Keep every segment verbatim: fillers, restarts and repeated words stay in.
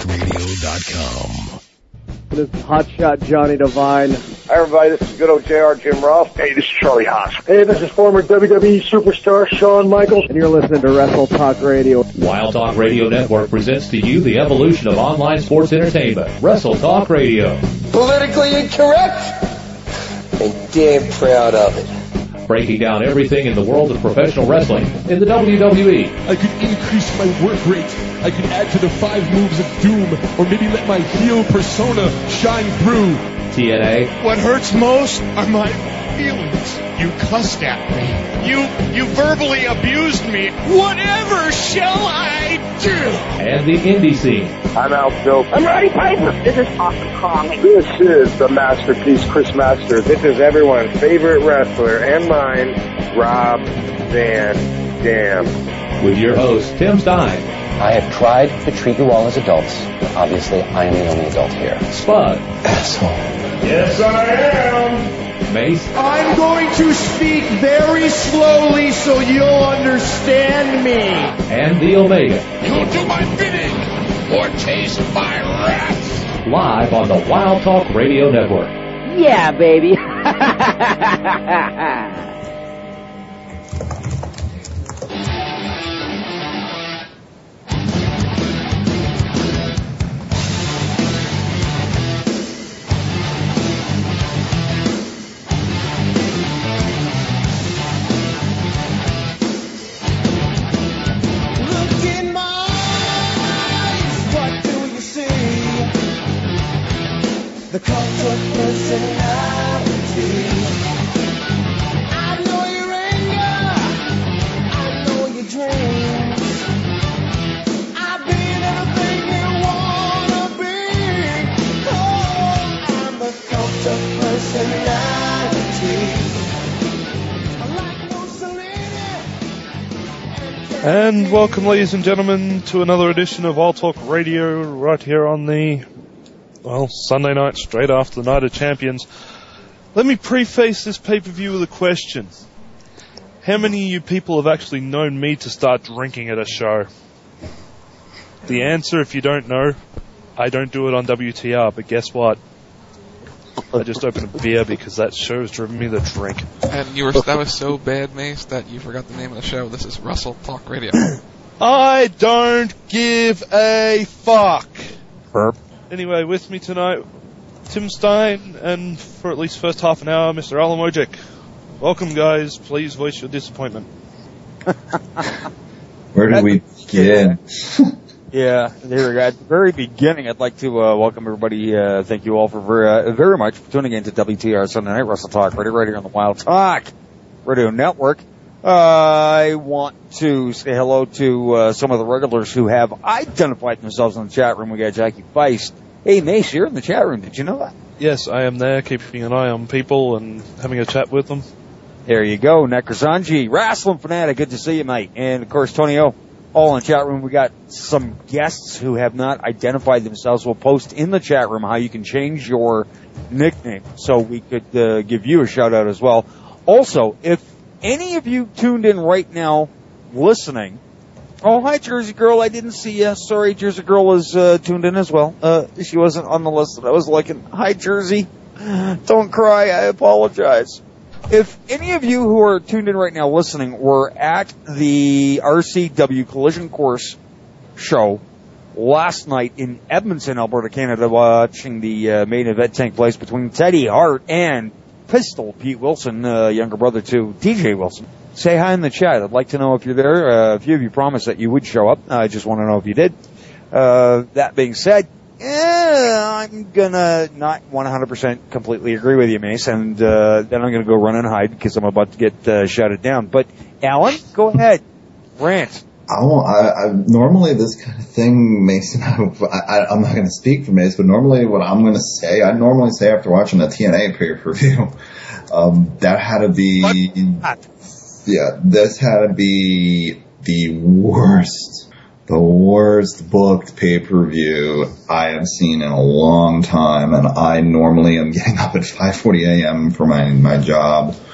radio dot com. This is Hotshot Johnny Devine. Hi, everybody. This is good old J R Jim Ross. Hey, this is Charlie Haas. Hey, this is former W W E superstar Shawn Michaels. And you're listening to Wrestle Talk Radio. Wild Talk Radio Network presents to you the evolution of online sports entertainment. Wrestle Talk Radio. Politically incorrect? And damn proud of it. Breaking down everything in the world of professional wrestling in the W W E. I could increase my work rate. I could add to the five moves of doom, or maybe let my heel persona shine through. T N A. What hurts most are my feelings. You cussed at me. You you verbally abused me. Whatever shall I do? And the indie scene. I'm Al Phil. I'm Roddy Piper. This is Awesome Kong. This is the masterpiece, Chris Masters. This is everyone's favorite wrestler and mine, Rob Van Dam. With your host, Tim Stein. I have tried to treat you all as adults. Obviously, I am the only adult here. Spud. Asshole. Yes, I am. Mace. I'm going to speak very slowly so you'll understand me. And the Omega. You'll do my bidding or taste my wrath. Live on the Wild Talk Radio Network. Yeah, baby. The cult of personality. I know your anger. I know your dreams. I've been everything you wanna be. Oh, I'm the cult of personality. I like Mussolini. And welcome, ladies and gentlemen, to another edition of Wild Talk Radio right here on the Well, Sunday night, straight after the Night of Champions. Let me preface this pay-per-view with a question. How many of you people have actually known me to start drinking at a show? The answer, if you don't know, I don't do it on W T R, but guess what? I just opened a beer because that show has driven me to drink. And you were that was so bad, Mace, that you forgot the name of the show. This is Wrestle Talk Radio. I don't give a fuck. Burp. Anyway, with me tonight, Tim Stein, and for at least first half an hour, Mister Alan Wojcik. Welcome, guys. Please voice your disappointment. Where do we begin? Yeah, there we go. At the very beginning, I'd like to uh, welcome everybody. Uh, thank you all for very, uh, very much for tuning in to W T R Sunday Night Wrestle Talk Radio, right here on the Wild Talk Radio Network. Uh, I want to say hello to uh, some of the regulars who have identified themselves in the chat room. We got Jackie Feist. Hey, Mace, you're in the chat room. Did you know that? Yes, I am there, keeping an eye on people and having a chat with them. There you go. Necrozanji, Wrestling Fanatic, good to see you, mate. And, of course, Tony O, all in the chat room. We got some guests who have not identified themselves. We'll post in the chat room how you can change your nickname so we could uh, give you a shout-out as well. Also, if any of you tuned in right now listening, oh, hi, Jersey Girl, I didn't see you. Sorry, Jersey Girl is uh, tuned in as well. Uh, she wasn't on the list that I was looking. Hi, Jersey. Don't cry. I apologize. If any of you who are tuned in right now listening were at the R C W Collision Course show last night in Edmonton, Alberta, Canada, watching the uh, main event take place between Teddy Hart and Pistol Pete Wilson, uh, younger brother to T J Wilson. Say hi in the chat. I'd like to know if you're there. Uh, a few of you promised that you would show up. I just want to know if you did. Uh, that being said, eh, I'm gonna not one hundred percent completely agree with you, Mace, and uh, then I'm gonna go run and hide because I'm about to get uh, shouted down. But Alan, go ahead, rant. I won't, I, I, normally this kind of thing, Mason, I, I, I'm not going to speak for Mace, but normally what I'm going to say, I normally say after watching a T N A pay-per-view, um, that had to be, yeah, this had to be the worst, the worst booked pay-per-view I have seen in a long time, and I normally am getting up at five forty a.m. for my, my job.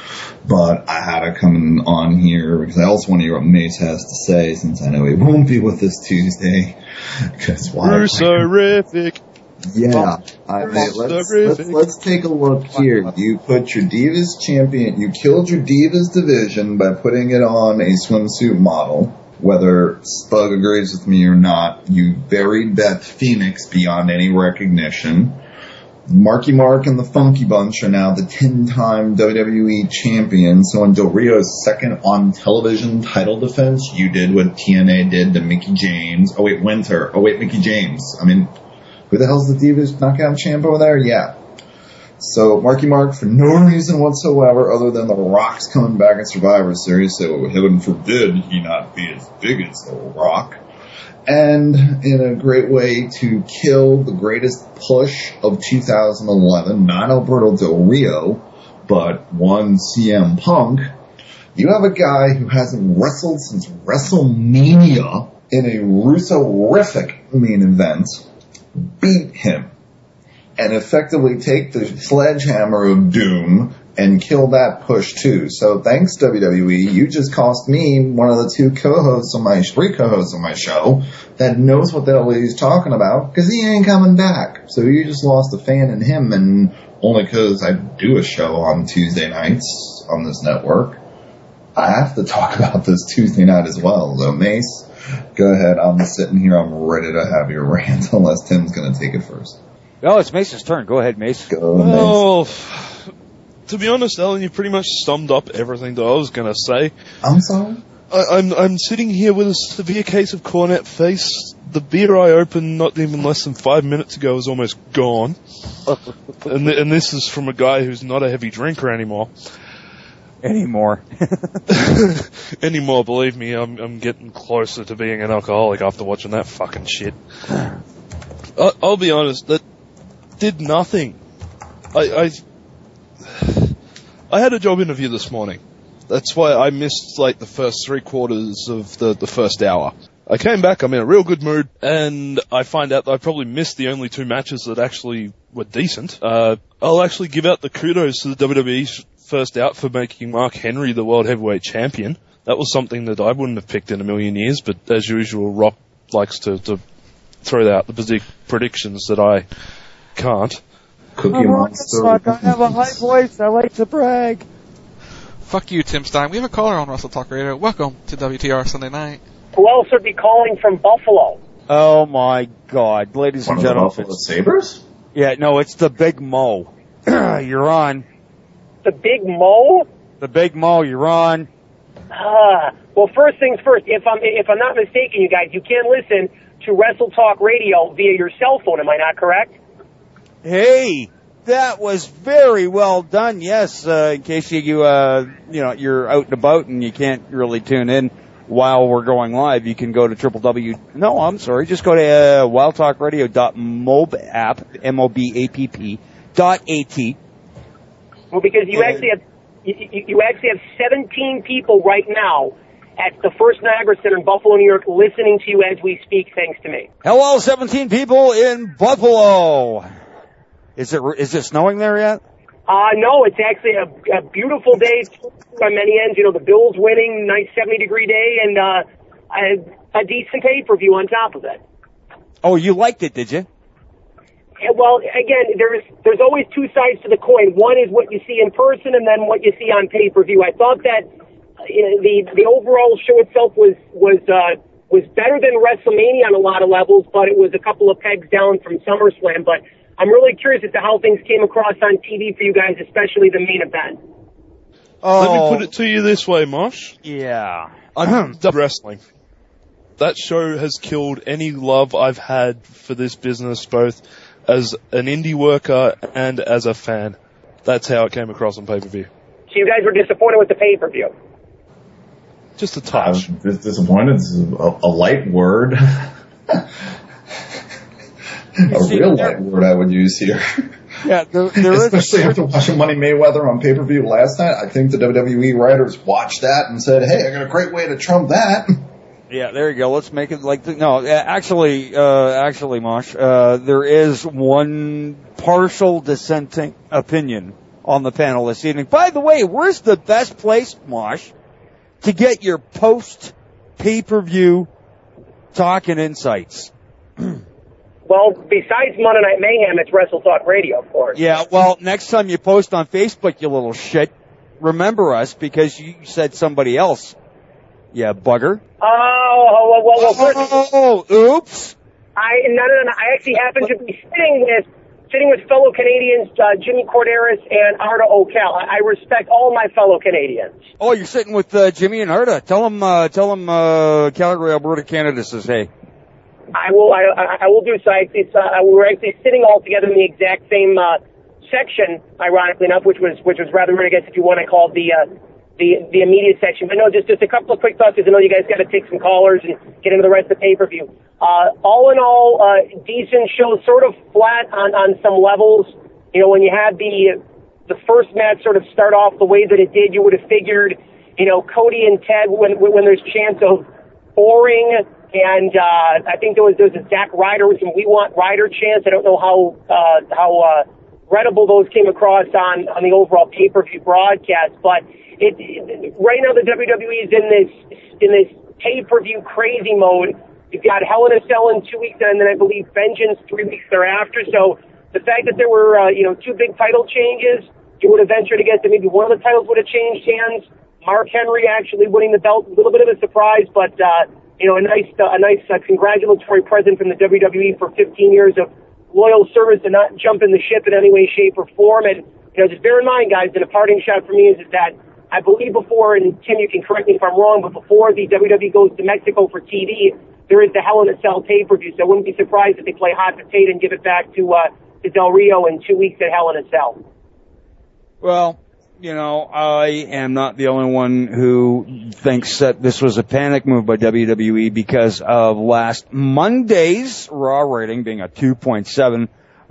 But I had to come on here because I also want to hear what Mace has to say, since I know he won't be with us Tuesday. Because why? Russo-rific. Yeah, I mean, let's, let's let's take a look here. You put your Divas champion, you killed your Divas division by putting it on a swimsuit model. Whether Spug agrees with me or not, you buried Beth Phoenix beyond any recognition. Marky Mark and the Funky Bunch are now the ten-time W W E champions. So in Del Rio's second on-television title defense, you did what T N A did to Mickie James. Oh wait, Winter. Oh wait, Mickie James. I mean, who the hell's the Divas knockout champ over there? Yeah. So Marky Mark, for no reason whatsoever other than The Rock's coming back in Survivor Series, so heaven forbid he not be as big as The Rock. And in a great way to kill the greatest push of two thousand eleven, not Alberto Del Rio, but one C M Punk, you have a guy who hasn't wrestled since WrestleMania in a Russo-rific main event, beat him, and effectively take the sledgehammer of doom and kill that push too. So thanks W W E, you just cost me one of the two co-hosts on my, three co-hosts on my show that knows what the hell he's talking about, because he ain't coming back. So you just lost a fan in him, and only because I do a show on Tuesday nights on this network, I have to talk about this Tuesday night as well. So Mace, go ahead. I'm sitting here. I'm ready to have your rant, unless Tim's going to take it first. No, it's Mace's turn. Go ahead, Mace. Go, well, Mace. To be honest, Alan, you pretty much summed up everything that I was going to say. I'm sorry? I, I'm I'm sitting here with a severe case of cornet face. The beer I opened not even less than five minutes ago is almost gone. and, th- and this is from a guy who's not a heavy drinker anymore. Anymore. Anymore, believe me, I'm I'm getting closer to being an alcoholic after watching that fucking shit. I, I'll be honest, that did nothing. I, I I had a job interview this morning. That's why I missed like the first three quarters of the, the first hour. I came back, I'm in a real good mood, and I find out that I probably missed the only two matches that actually were decent. Uh, I'll actually give out the kudos to the W W E's first out for making Mark Henry the World Heavyweight Champion. That was something that I wouldn't have picked in a million years, but as usual, Rock likes to, to throw out the predic- predictions that I can't. Cookie I'm Monster. I have a high voice. I like to brag. Fuck you, Tim Stein. We have a caller on Wrestle Talk Radio. Welcome to W T R Sunday Night. Who else would be calling from Buffalo? Oh my God, ladies One and of the gentlemen. Buffalo Sabres? Yeah, no, it's the Big Mo. You're on. The Big Mo? The Big Mo, you're on. Ah, well, first things first. If I'm if I'm not mistaken, you guys, you can listen to Wrestle Talk Radio via your cell phone. Am I not correct? Hey, that was very well done. Yes, uh, in case you, you, uh, you know, you're out and about and you can't really tune in while we're going live, you can go to triple W. No, I'm sorry. Just go to uh, wildtalkradio.mobapp, M O B A P P, dot A-T. Well, because you and, actually have you, you actually have seventeen people right now at the First Niagara Center in Buffalo, New York, listening to you as we speak, thanks to me. Hello, seventeen people in Buffalo. Is it is it snowing there yet? Uh, no, it's actually a, a beautiful day by many ends. You know, the Bills winning, nice seventy degree day, and uh, a, a decent pay-per-view on top of it. Oh, you liked it, did you? Yeah, well, again, there's there's always two sides to the coin. One is what you see in person, and then what you see on pay-per-view. I thought that you know, the the overall show itself was was uh, was better than WrestleMania on a lot of levels, but it was a couple of pegs down from SummerSlam. But I'm really curious as to how things came across on T V for you guys, especially the main event. Oh. Let me put it to you this way, Mosh. Yeah. I'm done wrestling. That show has killed any love I've had for this business, both as an indie worker and as a fan. That's how it came across on pay-per-view. So you guys were disappointed with the pay-per-view? Just a touch. I'm dis- disappointed. This is a, a light word. A see, real there, light word I would use here. Yeah, there, there Especially is, after watching Money Mayweather on pay-per-view last night. I think the W W E writers watched that and said, hey, I got a great way to trump that. Yeah, there you go. Let's make it like the, no, actually, uh, actually, Mosh, uh, there is one partial dissenting opinion on the panel this evening. By the way, where's the best place, Mosh, to get your post pay-per-view talk and insights? Well, besides Monday Night Mayhem, it's Wrestle Talk Radio, of course. Yeah, well, next time you post on Facebook, you little shit, remember us because you said somebody else. Yeah, bugger. Oh, well, well, well first, oh, oops. I no, no, no. I actually happen to be sitting with sitting with fellow Canadians, uh, Jimmy Corderas and Arda Ocal. I, I respect all my fellow Canadians. Oh, you're sitting with uh, Jimmy and Arda. Tell them, uh, tell them, uh, Calgary, Alberta, Canada says hey. I will. I, I, I will do so. I, it's, uh, we're actually sitting all together in the exact same uh, section, ironically enough, which was which was rather weird. I guess if you want to call it the uh, the the immediate section. But no, just just a couple of quick thoughts, because I know you guys got to take some callers and get into the rest of the pay per view. Uh, all in all, uh, decent show, sort of flat on on some levels. You know, when you had the the first match sort of start off the way that it did, you would have figured, you know, Cody and Ted, when when there's chance of boring. And uh, I think there was there was a Zack Ryder with some We Want Ryder chants. I don't know how uh, how uh, readable those came across on, on the overall pay-per-view broadcast, but it, it right now the W W E is in this in this pay-per-view crazy mode. You've got Hell in a Cell in two weeks, and then I believe Vengeance three weeks thereafter. So the fact that there were uh, you know two big title changes, you would have ventured to guess that maybe one of the titles would have changed hands. Mark Henry actually winning the belt, a little bit of a surprise, but. Uh, You know, a nice, uh, a nice uh, congratulatory present from the W W E for fifteen years of loyal service and not jumping the ship in any way, shape, or form. And you know, just bear in mind, guys, that a parting shot for me is, is that I believe before, and Tim, you can correct me if I'm wrong, but before the W W E goes to Mexico for T V, there is the Hell in a Cell pay-per-view. So I wouldn't be surprised if they play hot potato and give it back to uh, to Del Rio in two weeks at Hell in a Cell. Well. You know, I am not the only one who thinks that this was a panic move by W W E because of last Monday's Raw rating being a two point seven,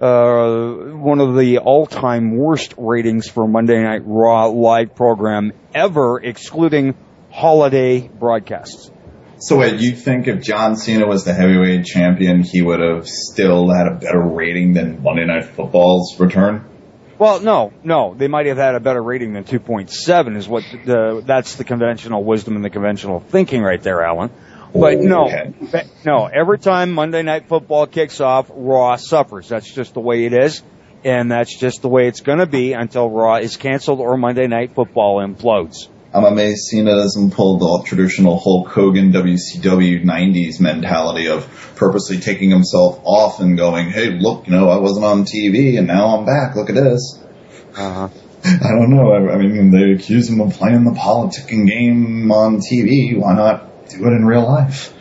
uh, one of the all-time worst ratings for Monday Night Raw live program ever, excluding holiday broadcasts. So wait, you think if John Cena was the heavyweight champion, he would have still had a better rating than Monday Night Football's return? Well, no, no. They might have had a better rating than two point seven is what the, that's the conventional wisdom and the conventional thinking right there, Alan. But no, okay. no, every time Monday Night Football kicks off, Raw suffers. That's just the way it is. And that's just the way it's going to be until Raw is canceled or Monday Night Football implodes. I'm amazed Cena doesn't pull the traditional Hulk Hogan W C W nineties mentality of purposely taking himself off and going, hey, look, you know, I wasn't on T V and now I'm back. Look at this. Uh-huh. I don't know. I, I mean, they accuse him of playing the politicking game on T V. Why not do it in real life?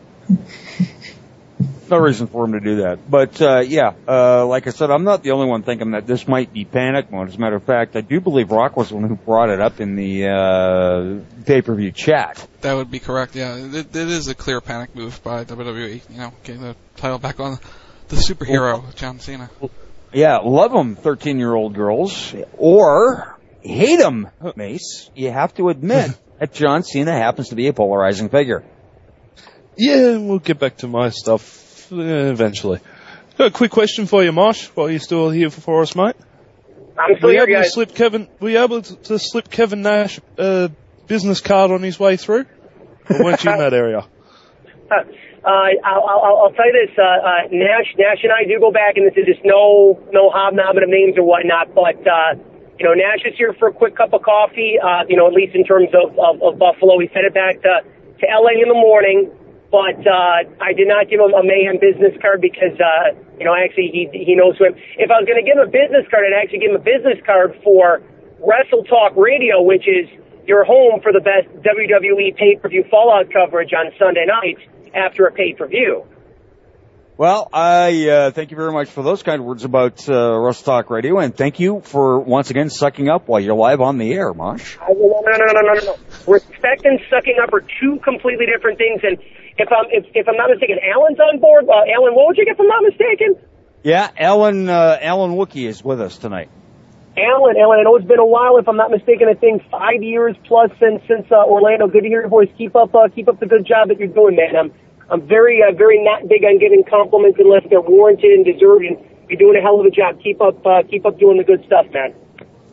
No reason for him to do that. But, uh, yeah, uh, like I said, I'm not the only one thinking that this might be panic mode. As a matter of fact, I do believe Rock was the one who brought it up in the, uh, pay-per-view chat. That would be correct, yeah. It, it is a clear panic move by W W E, you know, getting the title back on the superhero, John Cena. Yeah, love them, thirteen-year-old girls, or hate them, Mace. You have to admit that John Cena happens to be a polarizing figure. Yeah, we'll get back to my stuff. Uh, eventually. Got a quick question for you, Mosh, while you're still here for us, mate. I'm still were you here, able guys. To slip Kevin, were you able to, to slip Kevin Nash a uh, business card on his way through? Or weren't you in that area? Uh, I'll, I'll, I'll tell you this, uh, uh, Nash, Nash and I do go back, and this is just no, no hobnobbing of names or whatnot, but, uh, you know, Nash is here for a quick cup of coffee, uh, you know, at least in terms of, of, of Buffalo. He sent it back to, to L A in the morning. But uh, I did not give him a Mayhem business card because, uh, you know, actually he he knows who I am. If I was going to give him a business card, I'd actually give him a business card for Wrestle Talk Radio, which is your home for the best W W E pay-per-view Fallout coverage on Sunday nights after a pay-per-view. Well, I uh, thank you very much for those kind words about uh, Wrestle Talk Radio, and thank you for once again sucking up while you're live on the air, Mosh. No, no, no, no, no, no, no. Respect and sucking up are two completely different things, and if I'm if, if I'm not mistaken, Alan's on board. Uh, Alan Wojcik, if I'm not mistaken. Yeah, Alan uh, Alan Wookie is with us tonight. Alan, Alan, I know it's been a while. If I'm not mistaken, I think five years plus since since uh, Orlando. Good to hear your voice. Keep up, uh, keep up the good job that you're doing, man. I'm I'm very uh, very not big on giving compliments unless they're warranted and deserved. And you're doing a hell of a job. Keep up, uh, keep up doing the good stuff, man.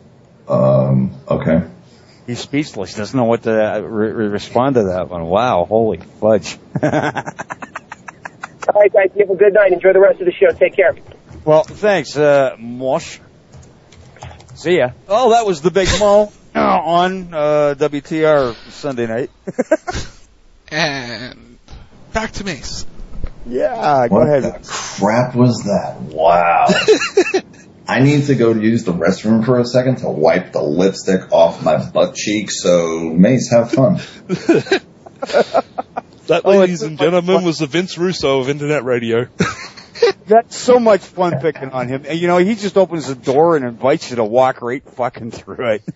Um, okay. He's speechless. Doesn't know what to uh, re- re- respond to that one. Wow, holy fudge. All right, guys. You have a good night. Enjoy the rest of the show. Take care. Well, thanks, uh, Mosh. See ya. Oh, that was the Big Mo uh, on uh, W T R Sunday night. And back to Mace. Yeah, go what ahead. What the crap was that? Wow. I need to go use the restroom for a second to wipe the lipstick off my butt cheek, so Mace, have fun. That, Oh, ladies it's and so gentlemen, fun. was the Vince Russo of Internet Radio. That's so much fun picking on him. And, you know, he just opens the door and invites you to walk right fucking through it.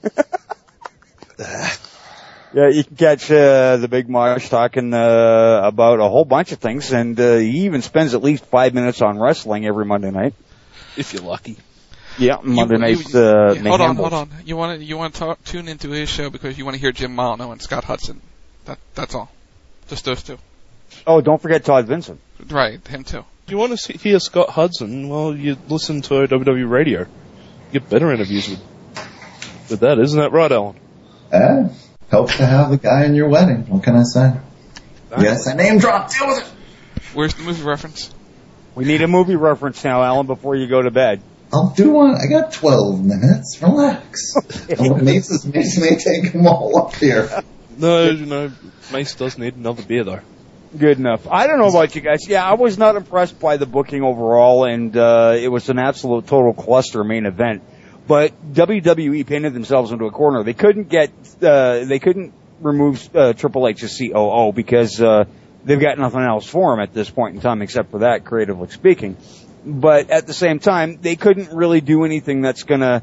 Yeah, you can catch uh, the Big Mosh talking uh, about a whole bunch of things, and uh, he even spends at least five minutes on wrestling every Monday night. If you're lucky. Yeah, Monday You- nights. you- Uh, yeah, hold on, Mayhembles. hold on. You want to you want to talk, tune into his show because you want to hear Jim Molyneux and Scott Hudson. That that's all. Just those two. Oh, don't forget Todd Vincent. Right, him too. If you want to see, hear Scott Hudson, well, you listen to W W E Radio. You get better interviews with, with that, isn't that right, Alan? Eh? Helps to have the guy in your wedding. What can I say? Yes, I name drop. Deal with it. Where's the movie reference? We need a movie reference now, Alan, before you go to bed. I'll do one. I got twelve minutes. Relax. Mace is Mace may take them all up here. No, no, Mace does need another beer, though. Good enough. I don't know about you guys. Yeah, I was not impressed by the booking overall, and uh, it was an absolute total cluster main event. But W W E painted themselves into a corner. They couldn't get, uh, they couldn't remove uh, Triple H's C O O because uh, they've got nothing else for him at this point in time except for that, creatively speaking. But at the same time, they couldn't really do anything that's going to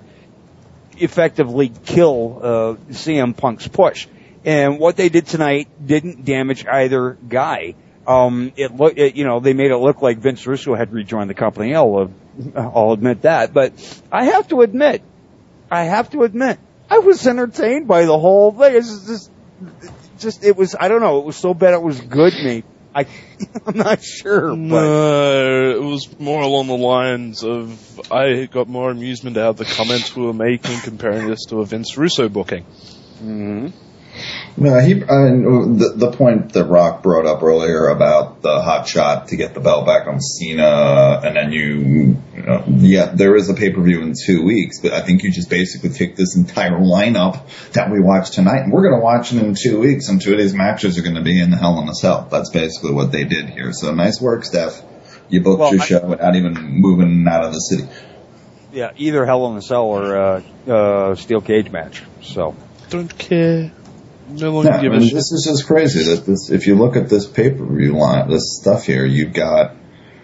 effectively kill uh, C M Punk's push. And what they did tonight didn't damage either guy. Um, it look, it, you know, they made it look like Vince Russo had rejoined the company. I'll, uh, I'll admit that. But I have to admit, I have to admit, I was entertained by the whole thing. It's just, just, it was, I don't know, it was so bad it was good me. I, I'm not sure. But. No, it was more along the lines of I got more amusement out of the comments we were making comparing this to a Vince Russo booking. Mm-hmm. No, he. Uh, the the point that Rock brought up earlier about the hot shot to get the belt back on Cena, and then you, you know, yeah, there is a pay per view in two weeks, but I think you just basically take this entire lineup that we watched tonight, and we're going to watch it in two weeks, and two of these matches are going to be in Hell in a Cell. That's basically what they did here. So nice work, Steph. You booked well, your I, show without even moving out of the city. Yeah, either Hell in a Cell or uh, uh, Steel Cage match. So don't care. No longer yeah, give I mean, this is just crazy. That this, if you look at this pay per view line, this stuff here, you've got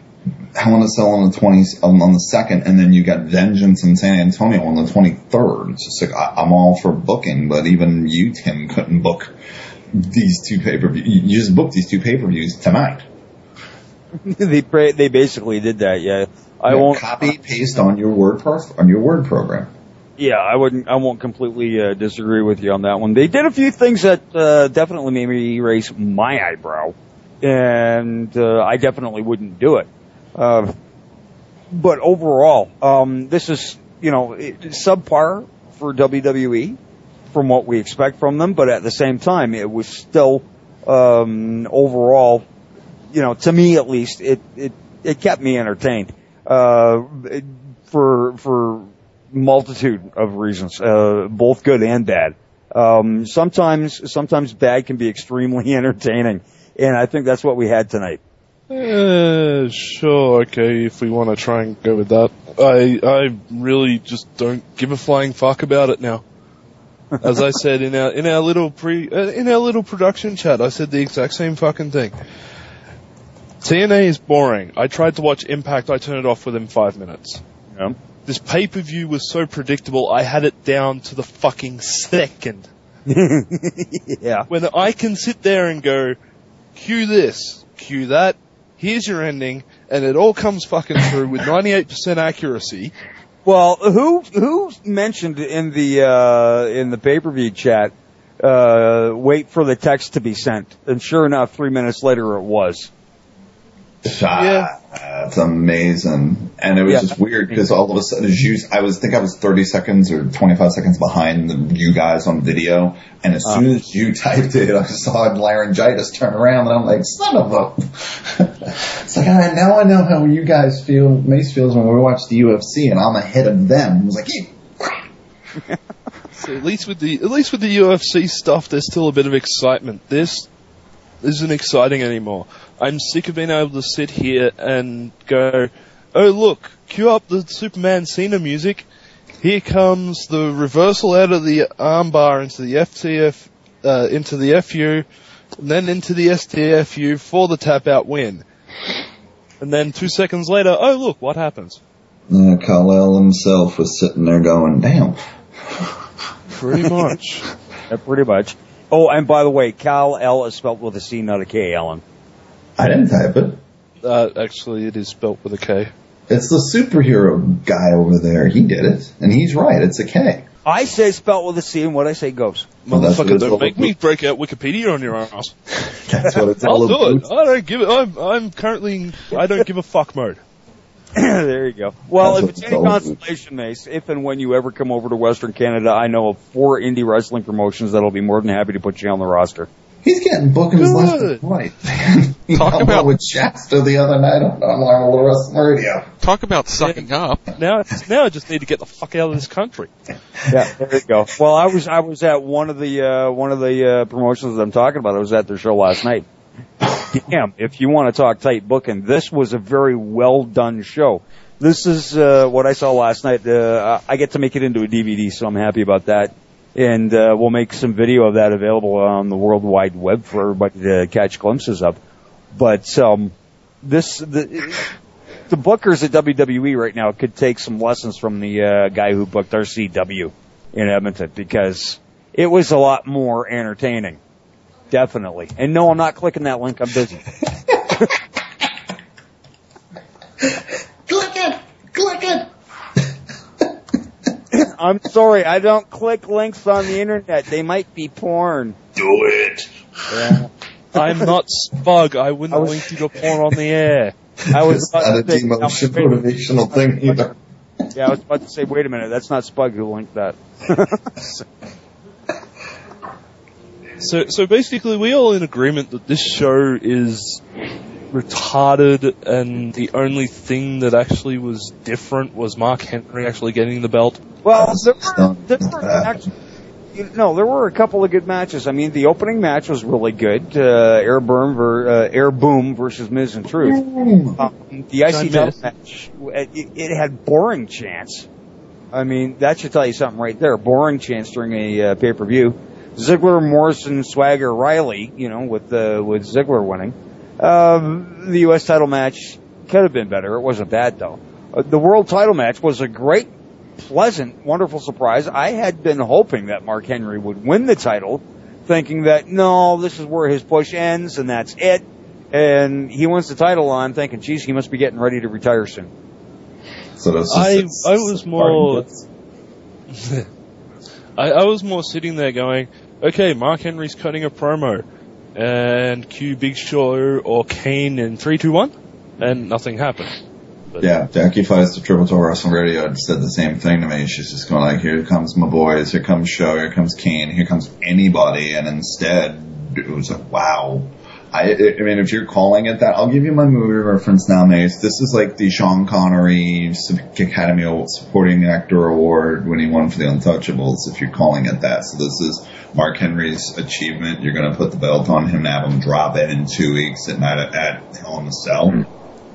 Hell in a Cell on the twentieth, on the second, and then you got Vengeance in San Antonio on the twenty third. It's just like I, I'm all for booking, but even you, Tim, couldn't book these two pay per views. You just booked these two pay per views tonight. they pray, they basically did that. Yeah, I yeah, won't copy paste on your word perf, on your word program. Yeah, I wouldn't. I won't completely uh, disagree with you on that one. They did a few things that uh, definitely made me raise my eyebrow, and uh, I definitely wouldn't do it. Uh, but overall, um, this is you know it, subpar for W W E from what we expect from them. But at the same time, it was still um, overall, you know, to me at least, it it it kept me entertained uh, for for. multitude of reasons, uh, both good and bad. Um, sometimes, sometimes bad can be extremely entertaining, and I think that's what we had tonight. Uh, sure, okay, if we want to try and go with that. I, I really just don't give a flying fuck about it now. As I said in our, in our little pre, uh, in our little production chat, I said the exact same fucking thing. T N A is boring. I tried to watch Impact, I turned it off within five minutes. Yeah. This pay-per-view was so predictable, I had it down to the fucking second. Yeah. When I can sit there and go, cue this, cue that, here's your ending, and it all comes fucking through with ninety-eight percent accuracy. Well, who who mentioned in the uh, in the pay-per-view chat, uh, wait for the text to be sent, and sure enough, three minutes later it was. Yeah. That's amazing. And it was Yeah. just weird because all of a sudden, you, I was think I was thirty seconds or twenty-five seconds behind the, you guys on video. And as soon as you typed it, I saw laryngitis turn around, and I'm like, son of a... It's like, I, now I know how you guys feel, Mace feels when we watch the U F C, and I'm ahead of them. I was like, yeah. So at least with the at least with the U F C stuff, there's still a bit of excitement. This isn't exciting anymore. I'm sick of being able to sit here and go, oh look, cue up the Superman Cena music. Here comes the reversal out of the armbar into the F T F, uh, into the F U, and then into the S T F U for the tap out win. And then two seconds later, oh look, what happens? Uh, Kal-El himself was sitting there going, damn. Pretty much. Yeah, pretty much. Oh, and by the way, Kal-El is spelled with a C, not a K, Alan. I didn't type it. Uh, actually, it is spelt with a K. It's the superhero guy over there. He did it. And he's right. It's a K. I say spelt with a C, and what I say goes. Well, that's what Motherfucker, it's don't all make about. me break out Wikipedia on your ass. That's what it's I'll all do it. about. I don't give it. I'm, I'm currently, I don't give a fuck mode. There you go. Well, That's if what it's it's any all about. consolation, Mace, if and when you ever come over to Western Canada, I know of four indie wrestling promotions that'll be more than happy to put you on the roster. He's getting booked in his left Good. and right. He Talk hung about- out with Shasta the other night on, on Marvel Wrestling Radio. Talk about sucking up. Now, now I just need to get the fuck out of this country. Yeah, there you go. Well, I was I was at one of the uh, one of the uh, promotions that I'm talking about. I was at their show last night. Damn, if you want to talk tight booking, this was a very well done show. This is uh, what I saw last night. Uh, I get to make it into a D V D, so I'm happy about that. And uh, we'll make some video of that available on the World Wide Web for everybody to catch glimpses of. But um, this the the bookers at W W E right now could take some lessons from the uh, guy who booked R C W in Edmonton, because it was a lot more entertaining. Definitely. And no, I'm not clicking that link. I'm busy. Click it! Click it! I'm sorry, I don't click links on the internet. They might be porn. Do it! Yeah. I'm not Spug. I wouldn't I was- link you to porn on the air. I was It's about not a to say, demotion no, motivational thing either. Yeah, I was about to say, wait a minute, that's not Spug who linked that. So, so basically, we all in agreement that this show is retarded, and the only thing that actually was different was Mark Henry actually getting the belt. Well, there were, Don't- there were actually, you know, there were a couple of good matches. I mean, the opening match was really good. Uh, Air Boom, ver, uh, Air Boom versus Miz and Truth. Um, the I C title match, it, it had boring chants. I mean, that should tell you something right there. Boring chants during a uh, pay-per-view. Ziggler, Morrison, Swagger, Riley, you know, with uh, with Ziggler winning. Um, the U S title match could have been better. It wasn't bad, though. Uh, the world title match was a great, pleasant, wonderful surprise. I had been hoping that Mark Henry would win the title, thinking that, no, this is where his push ends, and that's it. And he wins the title on, thinking, geez, he must be getting ready to retire soon. So that's just, I, it's- I was it's more, party I, I was more sitting there going, okay, Mark Henry's cutting a promo, and cue Big Show or Kane in three, two, one, and nothing happened. But Yeah, Jackie Fights to Triple Tour Wrestling Radio had said the same thing to me. She's just going like, here comes my boys, here comes Show, here comes Kane, here comes anybody, and instead it was like, wow. I, I mean, if you're calling it that, I'll give you my movie reference now, Mace. This is like the Sean Connery Academy Supporting Actor Award when he won for The Untouchables, if you're calling it that. So this is Mark Henry's achievement. You're going to put the belt on him and have him drop it in two weeks at night at, at Hell in a Cell.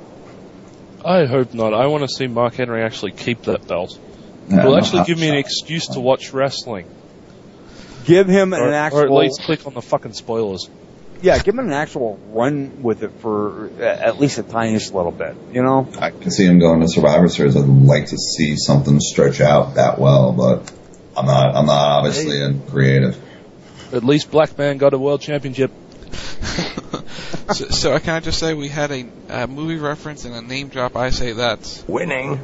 I hope not. I want to see Mark Henry actually keep that belt. Yeah, It'll no, actually I'm give me an sorry. excuse to watch wrestling. Give him Or, an actual, or at least click on the fucking spoilers. yeah, give him an actual run with it for uh, at least a tiniest little bit, you know? I can see him going to Survivor Series. I'd like to see something stretch out that well, but I'm not. I'm not obviously a creative. At least Black Man got a world championship. so, so can I just say we had a, a movie reference and a name drop? I say that's winning.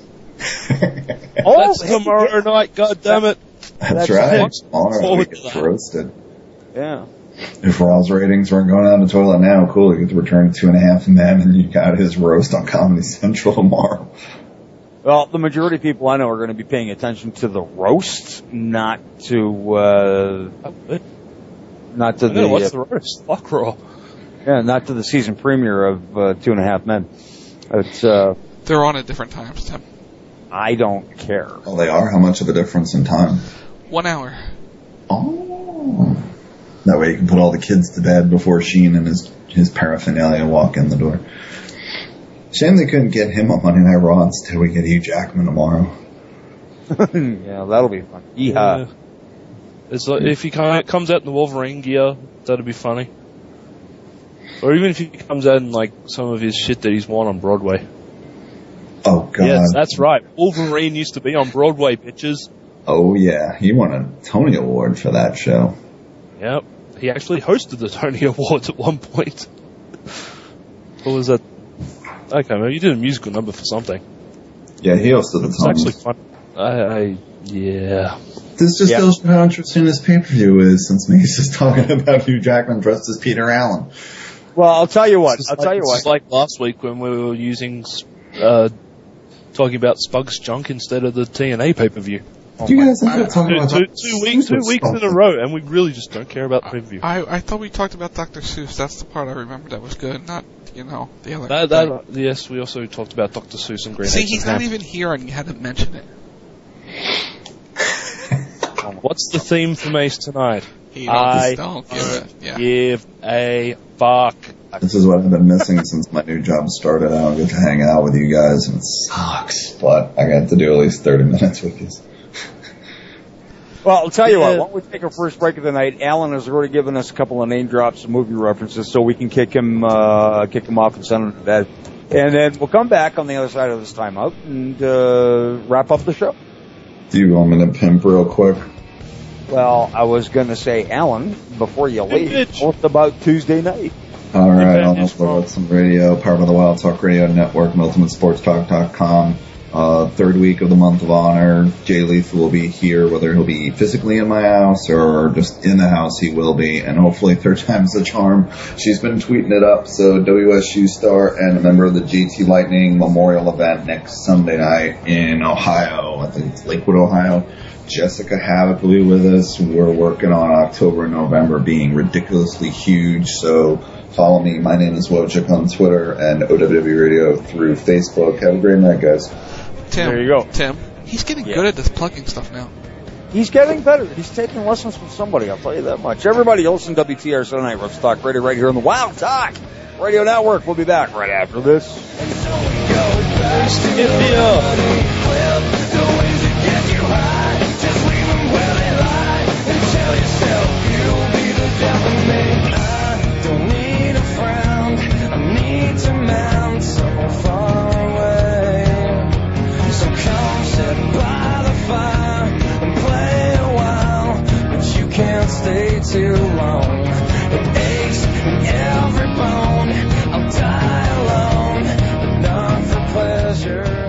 Oh, That's hey, tomorrow night, goddammit. That's, That's right. right. Tomorrow we Forward get to that. roasted. Yeah. If Raw's ratings weren't going down the toilet now, cool, you get to return to Two and a Half Men, and you got his roast on Comedy Central tomorrow. Well, the majority of people I know are going to be paying attention to the roast, not to, uh, not to the, What's uh, the roast? Fuck Raw. Yeah, not to the season premiere of uh, Two and a Half Men. It's, uh, They're on at different times, Tim. I don't care. Oh, they are? How much of a difference in time? One hour. Oh. That way you can put all the kids to bed before Sheen and his, his paraphernalia walk in the door. Shame they couldn't get him on Monday Night Raw instead we get Hugh Jackman tomorrow. Yeah, that'll be fun. Yeehaw. Yeah. It's like, if he comes out in the Wolverine gear, that'd be funny. Or even if he comes out in like some of his shit that he's won on Broadway. Oh, God. Yes, that's right. Wolverine used to be on Broadway, bitches. Oh, yeah. He won a Tony Award for that show. Yep. He actually hosted the Tony Awards at one point. What was that? Okay, maybe you did a musical number for something. Yeah, he hosted the It's actually fun. I, I, yeah. This just Yeah. shows you how interesting this pay-per-view is, since Mace is talking about Hugh Jackman dressed as Peter Allen. Well, I'll tell you what. It's I'll like, tell you it's what. just like last week when we were using, uh, talking about Spug's junk instead of the T N A pay-per-view. Oh you guys ended up talking two, about two, Doctor two weeks, two Seuss weeks in a stuff. row, and we really just don't care about the pay-per-view. I, I thought we talked about Doctor Seuss. That's the part I remember that was good, not, you know, the other. That, that, yes, we also talked about Doctor Seuss and Green See, Eggs he's and not Ham. even here and you had to mention it. What's the theme for Mace tonight? He don't, I don't give it. Yeah. give a fuck. This is what I've been missing since my new job started. I don't get to hang out with you guys, and it sucks. But I got to do at least thirty minutes with you. Well, I'll tell you Yeah. what. Why don't we take our first break of the night? Alan has already given us a couple of name drops and movie references, so we can kick him, uh, kick him off and send him to bed. And then we'll come back on the other side of this timeout and uh, wrap up the show. Do you want me to pimp real quick? Well, I was going to say, Alan, before you Hey, leave, bitch. what's about Tuesday night? All right, Yeah, I'll it's upload some radio, part of the Wild Talk Radio Network, ultimate sports talk dot com. Uh, third week of the month of honor. Jay Lethal will be here, whether he'll be physically in my house or just in the house, he will be. And hopefully third time's the charm. She's been tweeting it up, so W S U star and a member of the J T Lightning Memorial event next Sunday night in Ohio. I think it's Lakewood, Ohio. Jessica Havoc will be with us. We're working on October and November being ridiculously huge, so follow me. My name is Wojcik on Twitter and O W W Radio through Facebook. Have a great night, guys. Tim, There you go. Tim, he's getting Yeah. good at this plugging stuff now. He's getting better. He's taking lessons from somebody, I'll tell you that much. Everybody, you'll listen to W T R Sunday Night Rough Talk Radio right here on the Wild Talk Radio Network. We'll be back right after this. Stay too long. It aches in every bone. I'll die alone, but not for pleasure.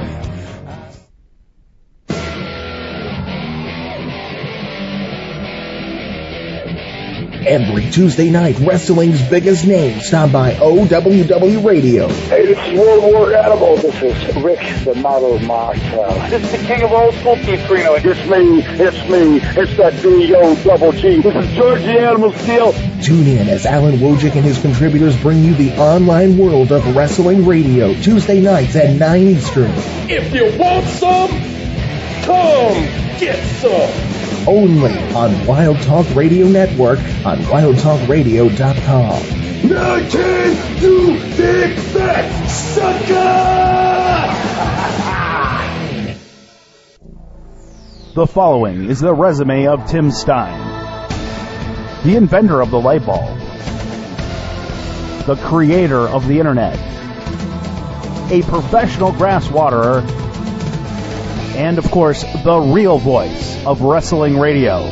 Every Tuesday night, wrestling's biggest names stop by O W W Radio. Hey, this is World War Animal. This is Rick, the model Martel. This is the king of old school, Keith Reno. It's me, it's me, it's that D O double G. This is George the Animal Steel. Tune in as Alan Wojcik and his contributors bring you the online world of wrestling radio, Tuesday nights at nine Eastern. If you want some, come get some. Only on Wild Talk Radio Network on wild talk radio dot com. nineteen, you big fat sucker! The following is the resume of Tim Stein, the inventor of the light bulb, the creator of the internet, a professional grass waterer, and of course, the real voice of wrestling radio.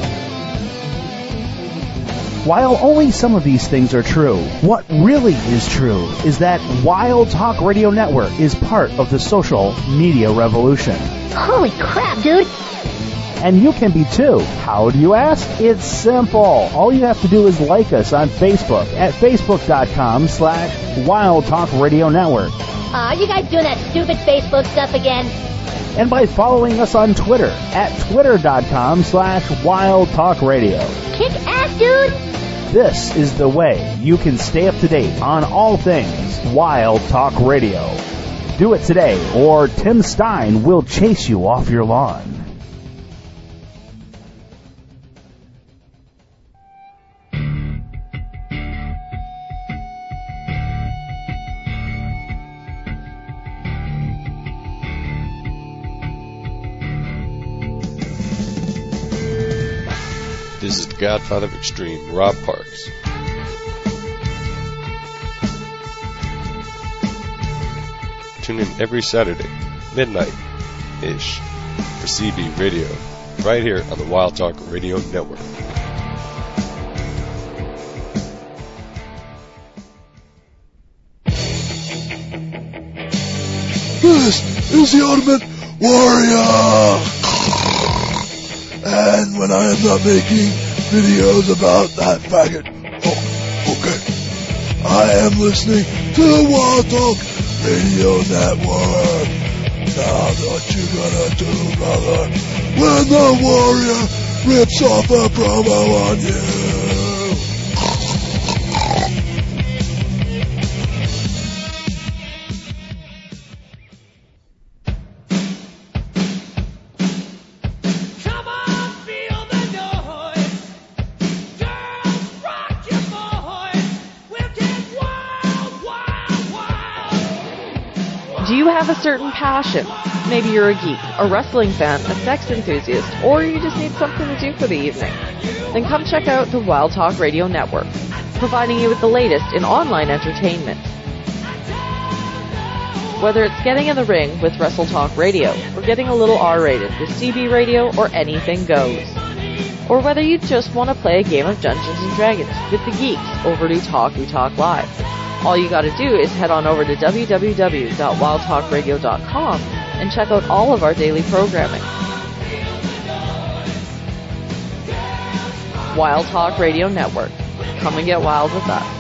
While only some of these things are true, what really is true is that Wild Talk Radio Network is part of the social media revolution. Holy crap, dude. And you can be too. How do you ask? It's simple. All you have to do is like us on Facebook at facebook.com slash Wild Talk Radio Network. Aw, you guys doing that stupid Facebook stuff again? And by following us on Twitter at twitter.com slash Wild Talk Radio. Kick ass, dude! This is the way you can stay up to date on all things Wild Talk Radio. Do it today, or Tim Stein will chase you off your lawn. This is the Godfather of Extreme, Rob Parks. Tune in every Saturday, midnight-ish, for C B Radio, right here on the Wild Talk Radio Network. This is the Ultimate Warrior! And when I am not making videos about that faggot, oh, okay, I am listening to the Wild Talk Radio Network. Now what you gonna do, brother, when the warrior rips off a promo on you? Do you have a certain passion? Maybe you're a geek, a wrestling fan, a sex enthusiast, or you just need something to do for the evening. Then come check out the Wild Talk Radio Network, providing you with the latest in online entertainment. Whether it's getting in the ring with Wrestle Talk Radio, or getting a little R-rated with C B Radio, or anything goes. Or whether you just want to play a game of Dungeons and Dragons with the geeks over to Talk We Talk Live. All you gotta do is head on over to w w w dot wild talk radio dot com and check out all of our daily programming. Wild Talk Radio Network. Come and get wild with us.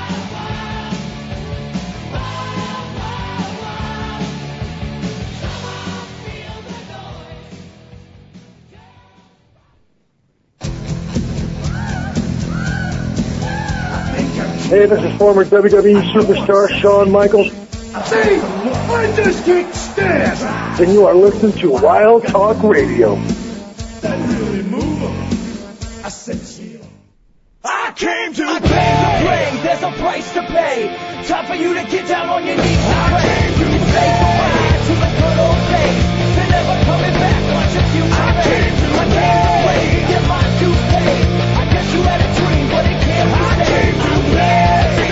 Hey, this is former W W E superstar Shawn Michaels. See, I just can't stand. And you are listening to Wild Talk Radio. I came to play. There's a price to pay. Time for you to get down on your knees and pray. Say goodbye to the good old days. They're never coming back. Watch a few I came to I came to play. Get my dues paid. I guess you had a dream, but it can't be saved. I came to play.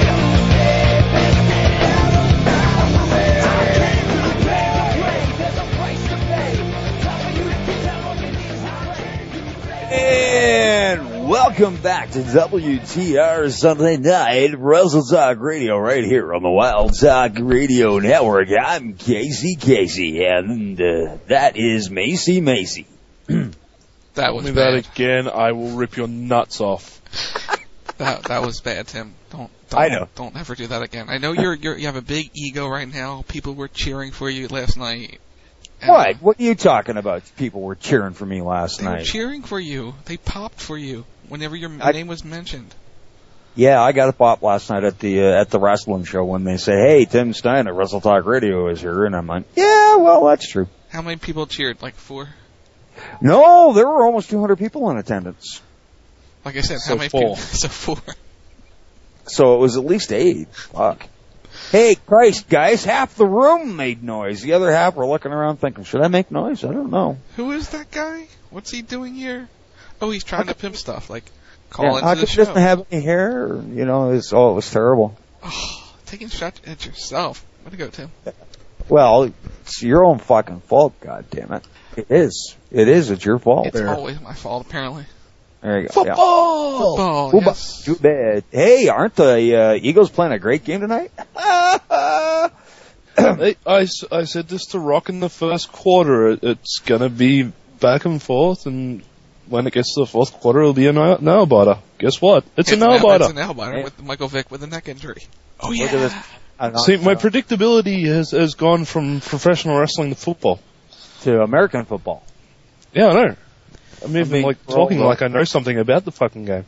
And welcome back to W T R Sunday Night Wrestle Talk Radio right here on the Wild Talk Radio Network. I'm Casey Casey, and uh, that is Macy Macy. That was Tell me bad. that again, I will rip your nuts off. That that was bad, Tim. Don't, don't I know. Don't ever do that again. I know you're you're you have a big ego right now. People were cheering for you last night. What? What are you talking about? People were cheering for me last They were night. cheering for you. They popped for you whenever your I- name was mentioned. Yeah, I got a pop last night at the uh, at the wrestling show when they say, "Hey, Tim Stein at Wrestle Talk Radio is here," and I'm like, "Yeah, well, that's true." How many people cheered? Like four? No, there were almost two hundred people in attendance. Like I said, So how many four. people? So four. So it was at least eight. Fuck. Hey, Christ, guys, half the room made noise. The other half were looking around thinking, should I make noise? I don't know. Who is that guy? What's he doing here? Oh, he's trying to pimp stuff, like call Yeah, into how the come show. he doesn't have any hair? Or, you know, it's, oh, it was terrible. Oh, taking shots at yourself. Way to go, Tim. Well, it's your own fucking fault, God damn it. It is. It is. It's your fault. It's always my fault, apparently. There you go. Football! Yeah. Football, Football. yes. Too bad. Hey, aren't the uh, Eagles playing a great game tonight? Hey, I, s- I said this to Rock in the first quarter. It, it's going to be back and forth, and when it gets to the fourth quarter, it'll be a nail, nail biter. Guess what? It's, it's a nail nail, biter. It's a nail biter yeah. with Michael Vick with a neck injury. Oh, yeah. Look at this. See, my predictability has, has gone from professional wrestling to football. To American football. Yeah, I know. I'm even, I mean, like, talking all, like I know something about the fucking game.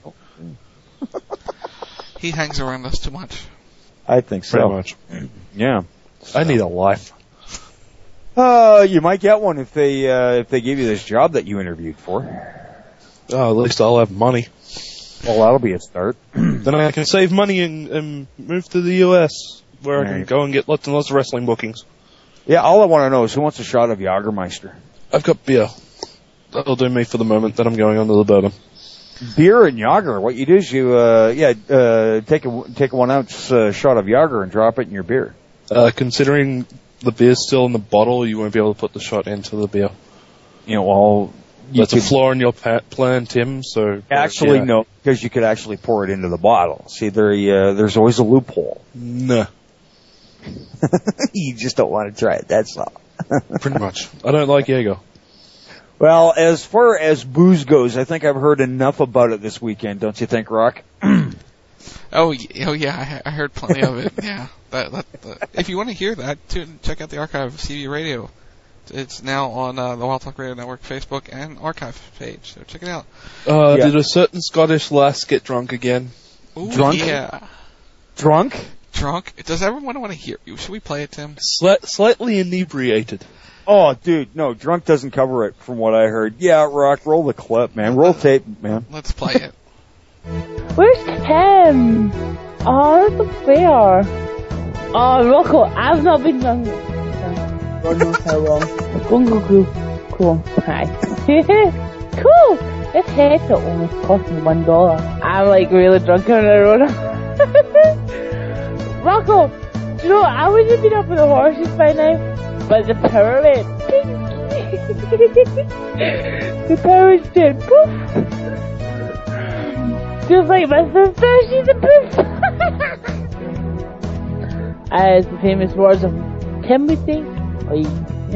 He hangs around us too much. I think so. Pretty much. Yeah. So. I need a life. Uh, you might get one if they, uh, if they give you this job that you interviewed for. Oh, at least I'll have money. Well, that'll be a start. Then I can save money and, and move to the U S, where right. I can go and get lots and lots of wrestling bookings. Yeah, all I want to know is who wants a shot of Jagermeister? I've got beer. That'll do me for the moment. Then I'm going on to the bourbon. Beer and Jager. What you do is you, uh, yeah, uh, take a take a one ounce uh, shot of Jager and drop it in your beer. Uh, considering the beer's still in the bottle, you won't be able to put the shot into the beer. You know, well, you that's could, a flaw in your pa- plan, Tim. So actually, yeah. no, because you could actually pour it into the bottle. See, there, uh, there's always a loophole. Nah. You just don't want to try it. That's all. Pretty much. I don't like Jaeger. Well, as far as booze goes, I think I've heard enough about it this weekend. Don't you think, Rock? oh, oh yeah, I heard plenty of it. Yeah, that, that, that, if you want to hear that, tune, check out the archive of C B Radio. It's now on uh, the Wild Talk Radio Network Facebook and archive page, so check it out. Uh, yeah. Did a certain Scottish lass get drunk again? Ooh, drunk? Yeah. Drunk? Drunk? Does everyone want to hear you? Should we play it, Tim? Sli- slightly inebriated. Oh, dude, no, drunk doesn't cover it from what I heard. Yeah, Rock, roll the clip, man. Roll tape, man. Let's play it. Where's Tim? Oh, that's a fair. Oh, Rocco, I've not been drunk. God knows how long. Go and go, cool. Cool. Hi. Cool! This headset almost cost me one dollar. I'm like really drunk on the road. Rocco, do you know what? I would have been up with the horses by now, but the power went ping. The power went down poof. Just like my sister, she's a poof. As the famous words of Tim would say, oi.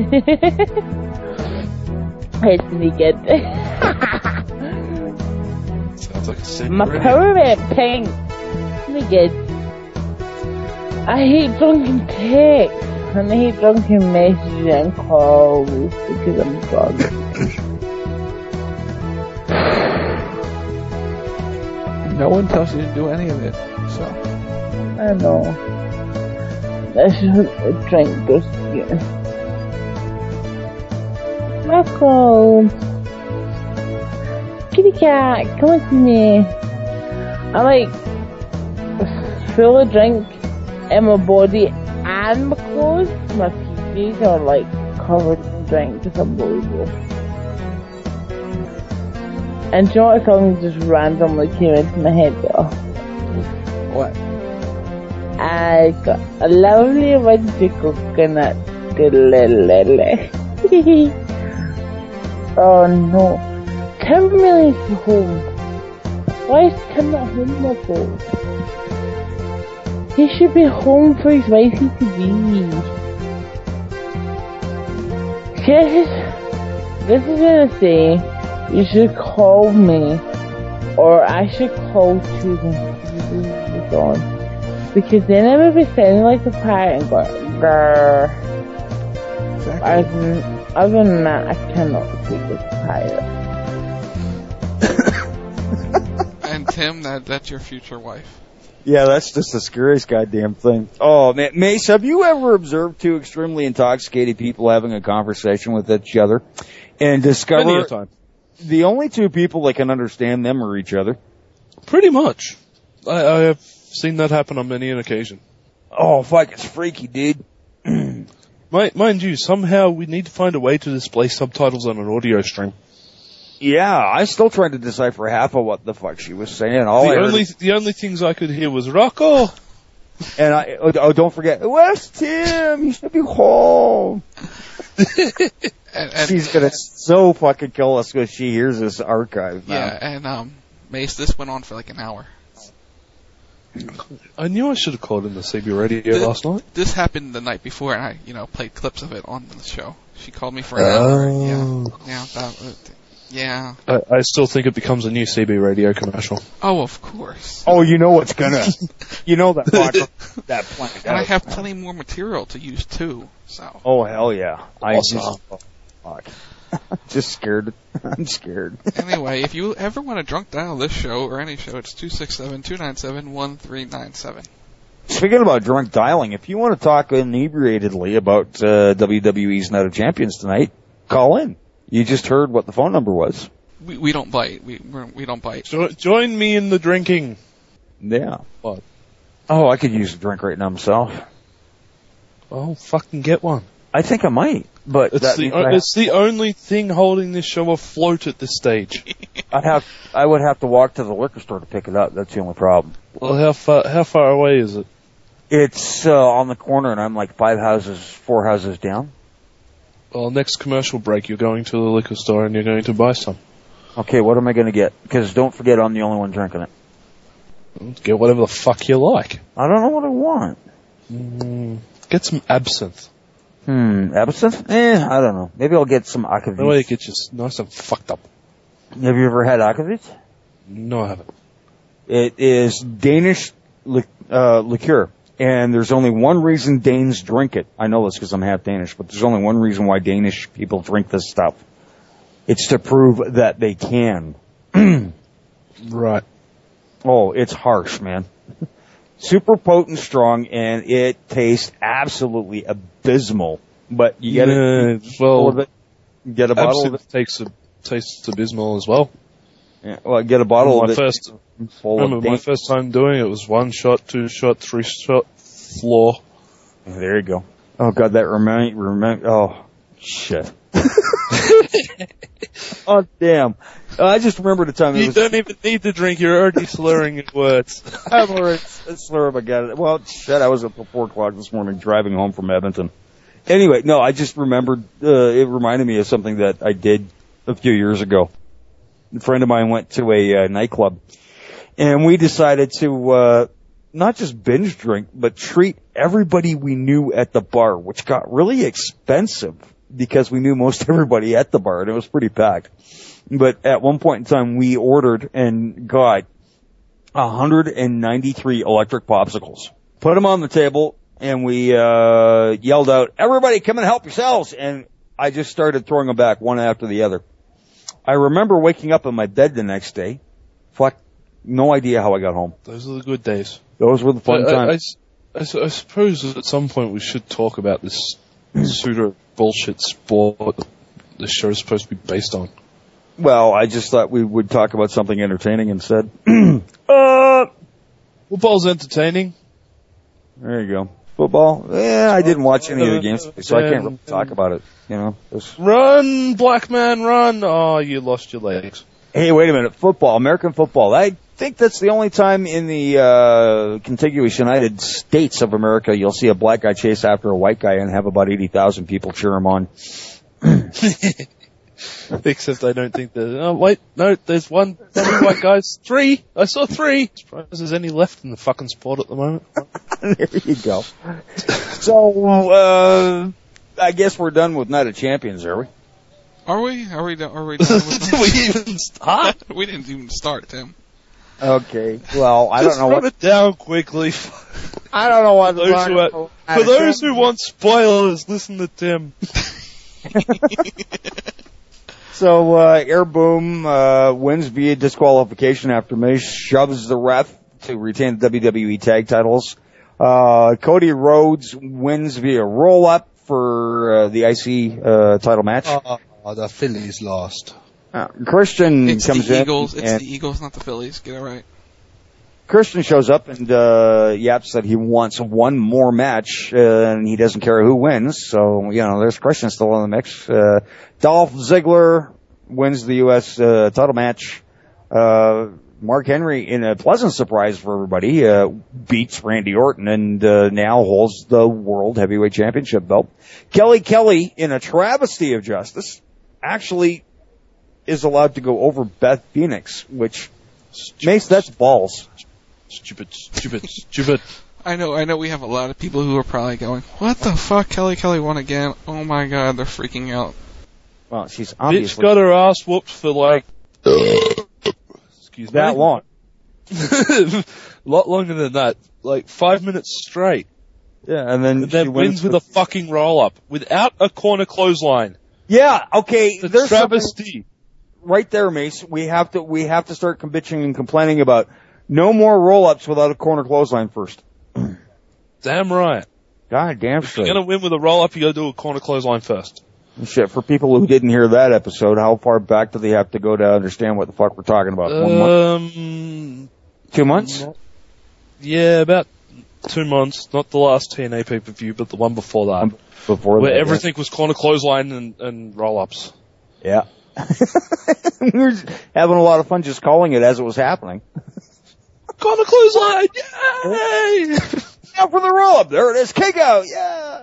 It's naked. Sounds like a sick my radio. power went ping. Naked. I hate drunken texts, and I hate drunken messages and calls because I'm drunk. No one tells you to do any of it, so. I know. I should drink this again. Rocco! Kitty cat, come with me. I'm like full of drink in my body and my clothes. My P Js are like covered in drink. It's unbelievable. And do you know what song just randomly came into my head though? What? I got a lovely winter coconut. Oh no. Tim really is home. Why is Tim not home, my fault? He should be home for his wifey to be. Yes, this is what I say. You should call me, or I should call to them to on. Because then I would be sounding like a pirate and going, grrr. Exactly. Other than, other than that, I cannot take this pirate. And Tim, that that's your future wife. Yeah, that's just the scariest goddamn thing. Oh, man. Mace, have you ever observed two extremely intoxicated people having a conversation with each other and discover Plenty of time. The only two people that can understand them are each other? Pretty much. I, I have seen that happen on many an occasion. Oh, fuck, it's freaky, dude. mind, mind you, somehow we need to find a way to display subtitles on an audio stream. Yeah, I still trying to decipher half of what the fuck she was saying. All the I only heard... the only things I could hear was Rocco. And I oh, oh don't forget, where's Tim? He should be home. and, and, She's gonna so fucking kill us because she hears this archive now. Yeah, and um, Mace, this went on for like an hour. I knew I should have called in the C B radio This, last night. this happened the night before, and I, you know, played clips of it on the show. She called me for an hour. Yeah, yeah, that, uh, yeah. I, I still think it becomes a new C B radio commercial. Oh, of course. Oh, you know what's gonna, you know that block, that plank. And I have plenty more material to use too. So. Oh hell yeah! I Awesome. just, oh, fuck. Just scared. I'm scared. Anyway, if you ever want to drunk dial this show or any show, it's two six seven, two nine seven, one three nine seven. Speaking about drunk dialing, if you want to talk inebriatedly about uh, W W E's Night of Champions tonight, call in. You just heard what the phone number was. We we don't bite. We we're, we don't bite. Jo- join me in the drinking. Yeah. What? Oh, I could use a drink right now myself. Oh, fucking get one. I think I might, but It's that the means o- I, it's the only thing holding this show afloat at this stage. I'd have I would have to walk to the liquor store to pick it up. That's the only problem. Well, how far how far away is it? It's uh, on the corner, and I'm like five houses, four houses down. Well, next commercial break, you're going to the liquor store and you're going to buy some. Okay, what am I going to get? Because don't forget, I'm the only one drinking it. Get whatever the fuck you like. I don't know what I want. Mm, get some absinthe. Hmm, absinthe? Eh, I don't know. Maybe I'll get some akavit. That way it gets just nice and fucked up. Have you ever had akavit? No, I haven't. It is Danish li- uh, liqueur, and there's only one reason Danes drink it. I know this because I'm half Danish, but there's only one reason why Danish people drink this stuff. It's to prove that they can. Right. Oh, it's harsh, man. Super potent, strong, and it tastes absolutely abysmal. But you get yeah, it. Well, it, get a bottle of it. Absinthe takes a, tastes abysmal as well. Yeah, well, get a bottle my of it. First, full remember, of my Dan- first time doing it was one shot, two shot, three shot, floor. There you go. Oh god, that remind remind. Oh shit. Oh damn! Uh, I just remembered the time. It You was, don't even need to drink. You're already slurring your words. I'm already slur if I got it. Well, shit, I was up till four o'clock this morning driving home from Edmonton. Anyway, no, I just remembered. Uh, it reminded me of something that I did a few years ago. A friend of mine went to a uh, nightclub, and we decided to uh, not just binge drink, but treat everybody we knew at the bar, which got really expensive because we knew most everybody at the bar, and it was pretty packed. But at one point in time, we ordered and got one hundred ninety-three electric popsicles. Put them on the table, and we uh yelled out, "Everybody, come and help yourselves!" And I just started throwing them back one after the other. I remember waking up in my bed the next day. Fuck, no idea how I got home. Those are the good days. Those were the fun I, times. I, I, I suppose at some point we should talk about this pseudo bullshit sport that this show is supposed to be based on. Well, I just thought we would talk about something entertaining instead. uh, Football's entertaining. There you go. Football? Yeah, I didn't watch any of the games, so I can't really talk about it. You know. Just... Run, black man, run! Oh, you lost your legs. Hey, wait a minute. Football, American football. I think that's the only time in the uh contiguous United States of America you'll see a black guy chase after a white guy and have about eighty thousand people cheer him on. Except I don't think there's... Oh, wait, no, there's one. How many white guys? Three! I saw three! Surprised there's any left in the fucking sport at the moment. There you go. So, uh, I guess we're done with Night of Champions, are we? Are we? Are we? do- Are we? Done with Did we even start? we didn't even start, Tim. Okay. Well, I Just don't know run what... it down quickly. I don't know what For those, who, are, for those who want spoilers, listen to Tim. So, uh, Air Boom, uh, wins via disqualification after Miz shoves the ref to retain the W W E tag titles. Uh, Cody Rhodes wins via roll up for, uh, the I C, uh, title match. Oh, the Phillies lost. Uh, Christian It's comes the in. Eagles. It's and the Eagles, not the Phillies. Get it right. Christian shows up and, uh, yaps that he wants one more match, uh, and he doesn't care who wins. So, you know, there's Christian still in the mix. Uh, Dolph Ziggler wins the U S, uh, title match. Uh, Mark Henry, in a pleasant surprise for everybody, uh, beats Randy Orton and, uh, now holds the World Heavyweight Championship belt. Kelly Kelly, in a travesty of justice, actually is allowed to go over Beth Phoenix, which makes, that's balls. Stupid, stupid, stupid. I know, I know we have a lot of people who are probably going, what the fuck, Kelly Kelly won again? Oh my god, they're freaking out. Well, she's Bitch obviously got her ass whooped for like, excuse me. that long. A lot longer than that. Like five minutes straight. Yeah, and then And then she wins with a fucking roll-up. Without a corner clothesline. Yeah, okay, The there's something travesty. right there, Mace. We have to, we have to start bitching and complaining about no more roll-ups without a corner clothesline first. Damn right. God damn If you're straight. gonna win with a roll-up, you gotta do a corner clothesline first. Shit, for people who didn't hear that episode, how far back do they have to go to understand what the fuck we're talking about? One month? Um, Two months? yeah, about two months. Not the last T N A pay-per-view, but the one before that. Before Where that, everything was corner clothesline and, and roll-ups. Yeah. We were having a lot of fun just calling it as it was happening. Corner clothesline! Yay! Now for the roll-up. There it is. Kick out. Yeah.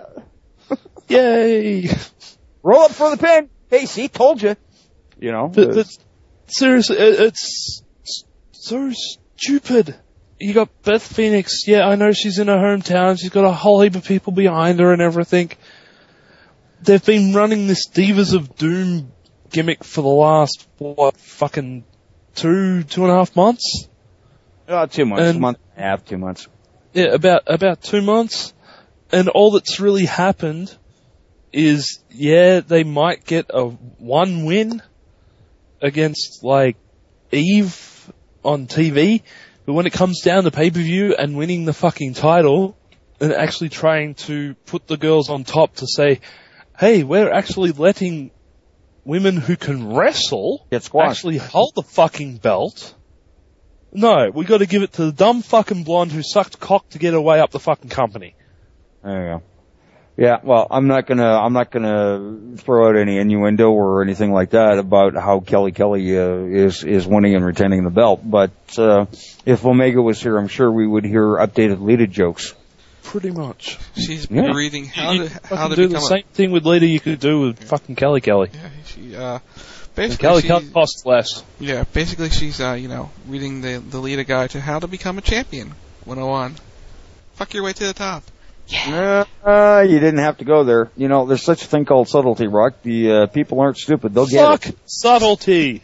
Yay! Roll up for the pin. Hey, see, told you. You know. But, uh, but seriously, it, it's so stupid. You got Beth Phoenix. Yeah, I know she's in her hometown. She's got a whole heap of people behind her and everything. They've been running this Divas of Doom gimmick for the last, what, fucking two, two and a half months? uh, two months. and- a month and a half, two months. Yeah, about, about two months. And all that's really happened is, yeah, they might get a one win against, like, Eve on T V, but when it comes down to pay-per-view and winning the fucking title, and actually trying to put the girls on top to say, hey, we're actually letting women who can wrestle Get squashed. actually hold the fucking belt. No, we gotta give it to the dumb fucking blonde who sucked cock to get her way up the fucking company. There you go. Yeah, well, I'm not gonna, I'm not gonna throw out any innuendo or anything like that about how Kelly Kelly, uh, is, is winning and retaining the belt, but, uh, if Omega was here, I'm sure we would hear updated Lita jokes. Pretty much. She's Yeah. reading how You to, fucking how to do become the same thing with Lita you could do with fucking Kelly Kelly. a, yeah, she, uh, And basically Kelly she, Kelly costs less. yeah, basically she's, uh, you know, reading the, the Lita guide to how to become a champion. one oh one. Fuck your way to the top. Yeah. Uh, you didn't have to go there. You know, there's such a thing called subtlety, Rock. The, uh, people aren't stupid. They'll get Fuck it. subtlety.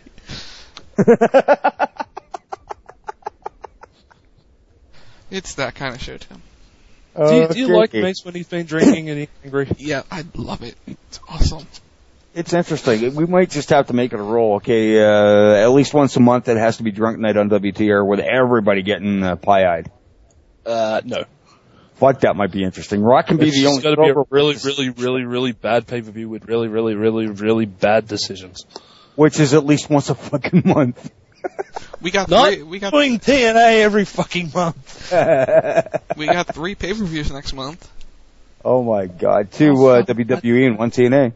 It's that kind of show, Tim. Do you, do you like Okay. Mace when he's been drinking and he's angry? Yeah, I love it. It's awesome. It's interesting. We might just have to make it a rule, okay? Uh, at least once a month it has to be drunk night on W T R with everybody getting uh, pie-eyed. Uh, no. Fuck, that might be interesting. Rock can be It's the just only gotta be a sober- really, really, really, really bad pay-per-view with really, really, really, really bad decisions. which is at least once a fucking month. We got Not three. We got doing T N A every fucking month. we got three pay-per-views next month. Oh my god, two uh, W W E and one T N A.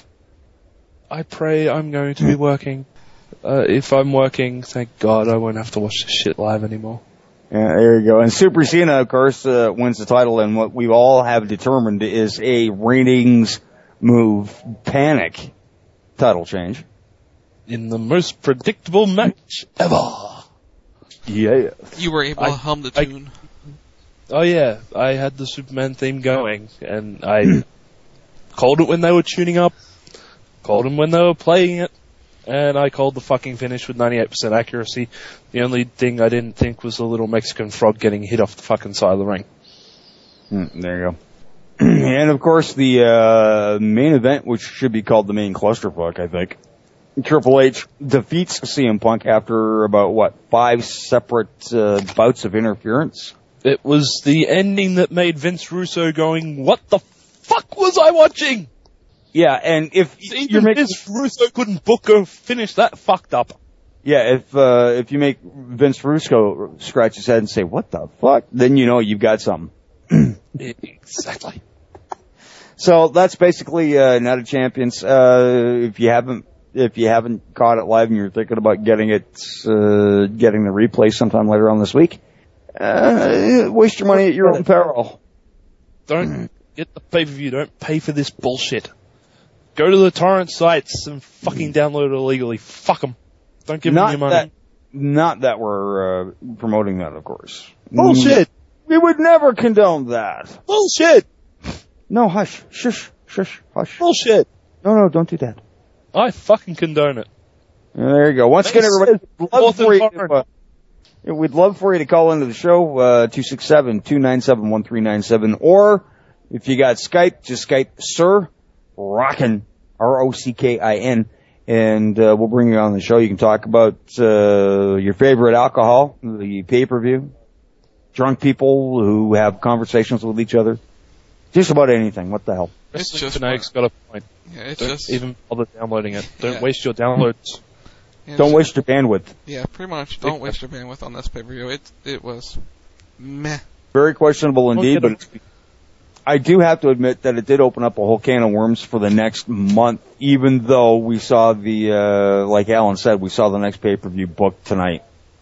I pray I'm going to be working. Uh, if I'm working, thank God I won't have to watch this shit live anymore. Yeah, there you go. And Super Cena, of course, uh, wins the title, and what we all have determined is a ratings move, Panic title change. In the most predictable match ever. Yeah. You were able I- to hum the I- tune. Oh yeah, I had the Superman theme going, and I called it when they were tuning up, called them when they were playing it, and I called the fucking finish with ninety-eight percent accuracy. The only thing I didn't think was the little Mexican frog getting hit off the fucking side of the ring. Mm, there you go. And of course, the uh, main event, which should be called the main clusterfuck, I think. Triple H defeats C M Punk after about, what, five separate uh, bouts of interference? It was the ending that made Vince Russo going, what the fuck was I watching? Yeah, and if Even you're making, Vince Russo couldn't book or finish that fucked up. yeah, if uh, if you make Vince Russo scratch his head and say, "What the fuck?" then you know you've got something. Exactly. So that's basically uh, Night of Champions. Uh, if you haven't if you haven't caught it live and you're thinking about getting it, uh, getting the replay sometime later on this week, uh, waste your money at your own peril. Don't get the pay-per-view. Don't pay for this bullshit. Go to the torrent sites and fucking download it illegally. Fuck them. Don't give them Not your money. that, Not that we're uh, promoting that, of course. Bullshit. We would never condone that. Bullshit. No, hush. Shush. Shush. Hush. Bullshit. No, no, don't do that. I fucking condone it. There you go. Once again, everybody, we'd love, for you to, uh, we'd love for you to call into the show, uh, two six seven, two nine seven, one three nine seven, or if you got Skype, just Skype Sir Rockin', R O C K I N, and uh, we'll bring you on the show. You can talk about uh, your favorite alcohol, the pay-per-view, drunk people who have conversations with each other, just about anything. What the hell? It's just Fanatic's got a point. Yeah, it's Don't just even bother downloading it. Don't Yeah. waste your downloads. Yeah, Don't waste your bandwidth. Yeah, pretty much. Don't waste your bandwidth on this pay-per-view. It it was meh. Very questionable indeed, Don't but I do have to admit that it did open up a whole can of worms for the next month, even though we saw the, uh, like Alan said, we saw the next pay-per-view booked tonight.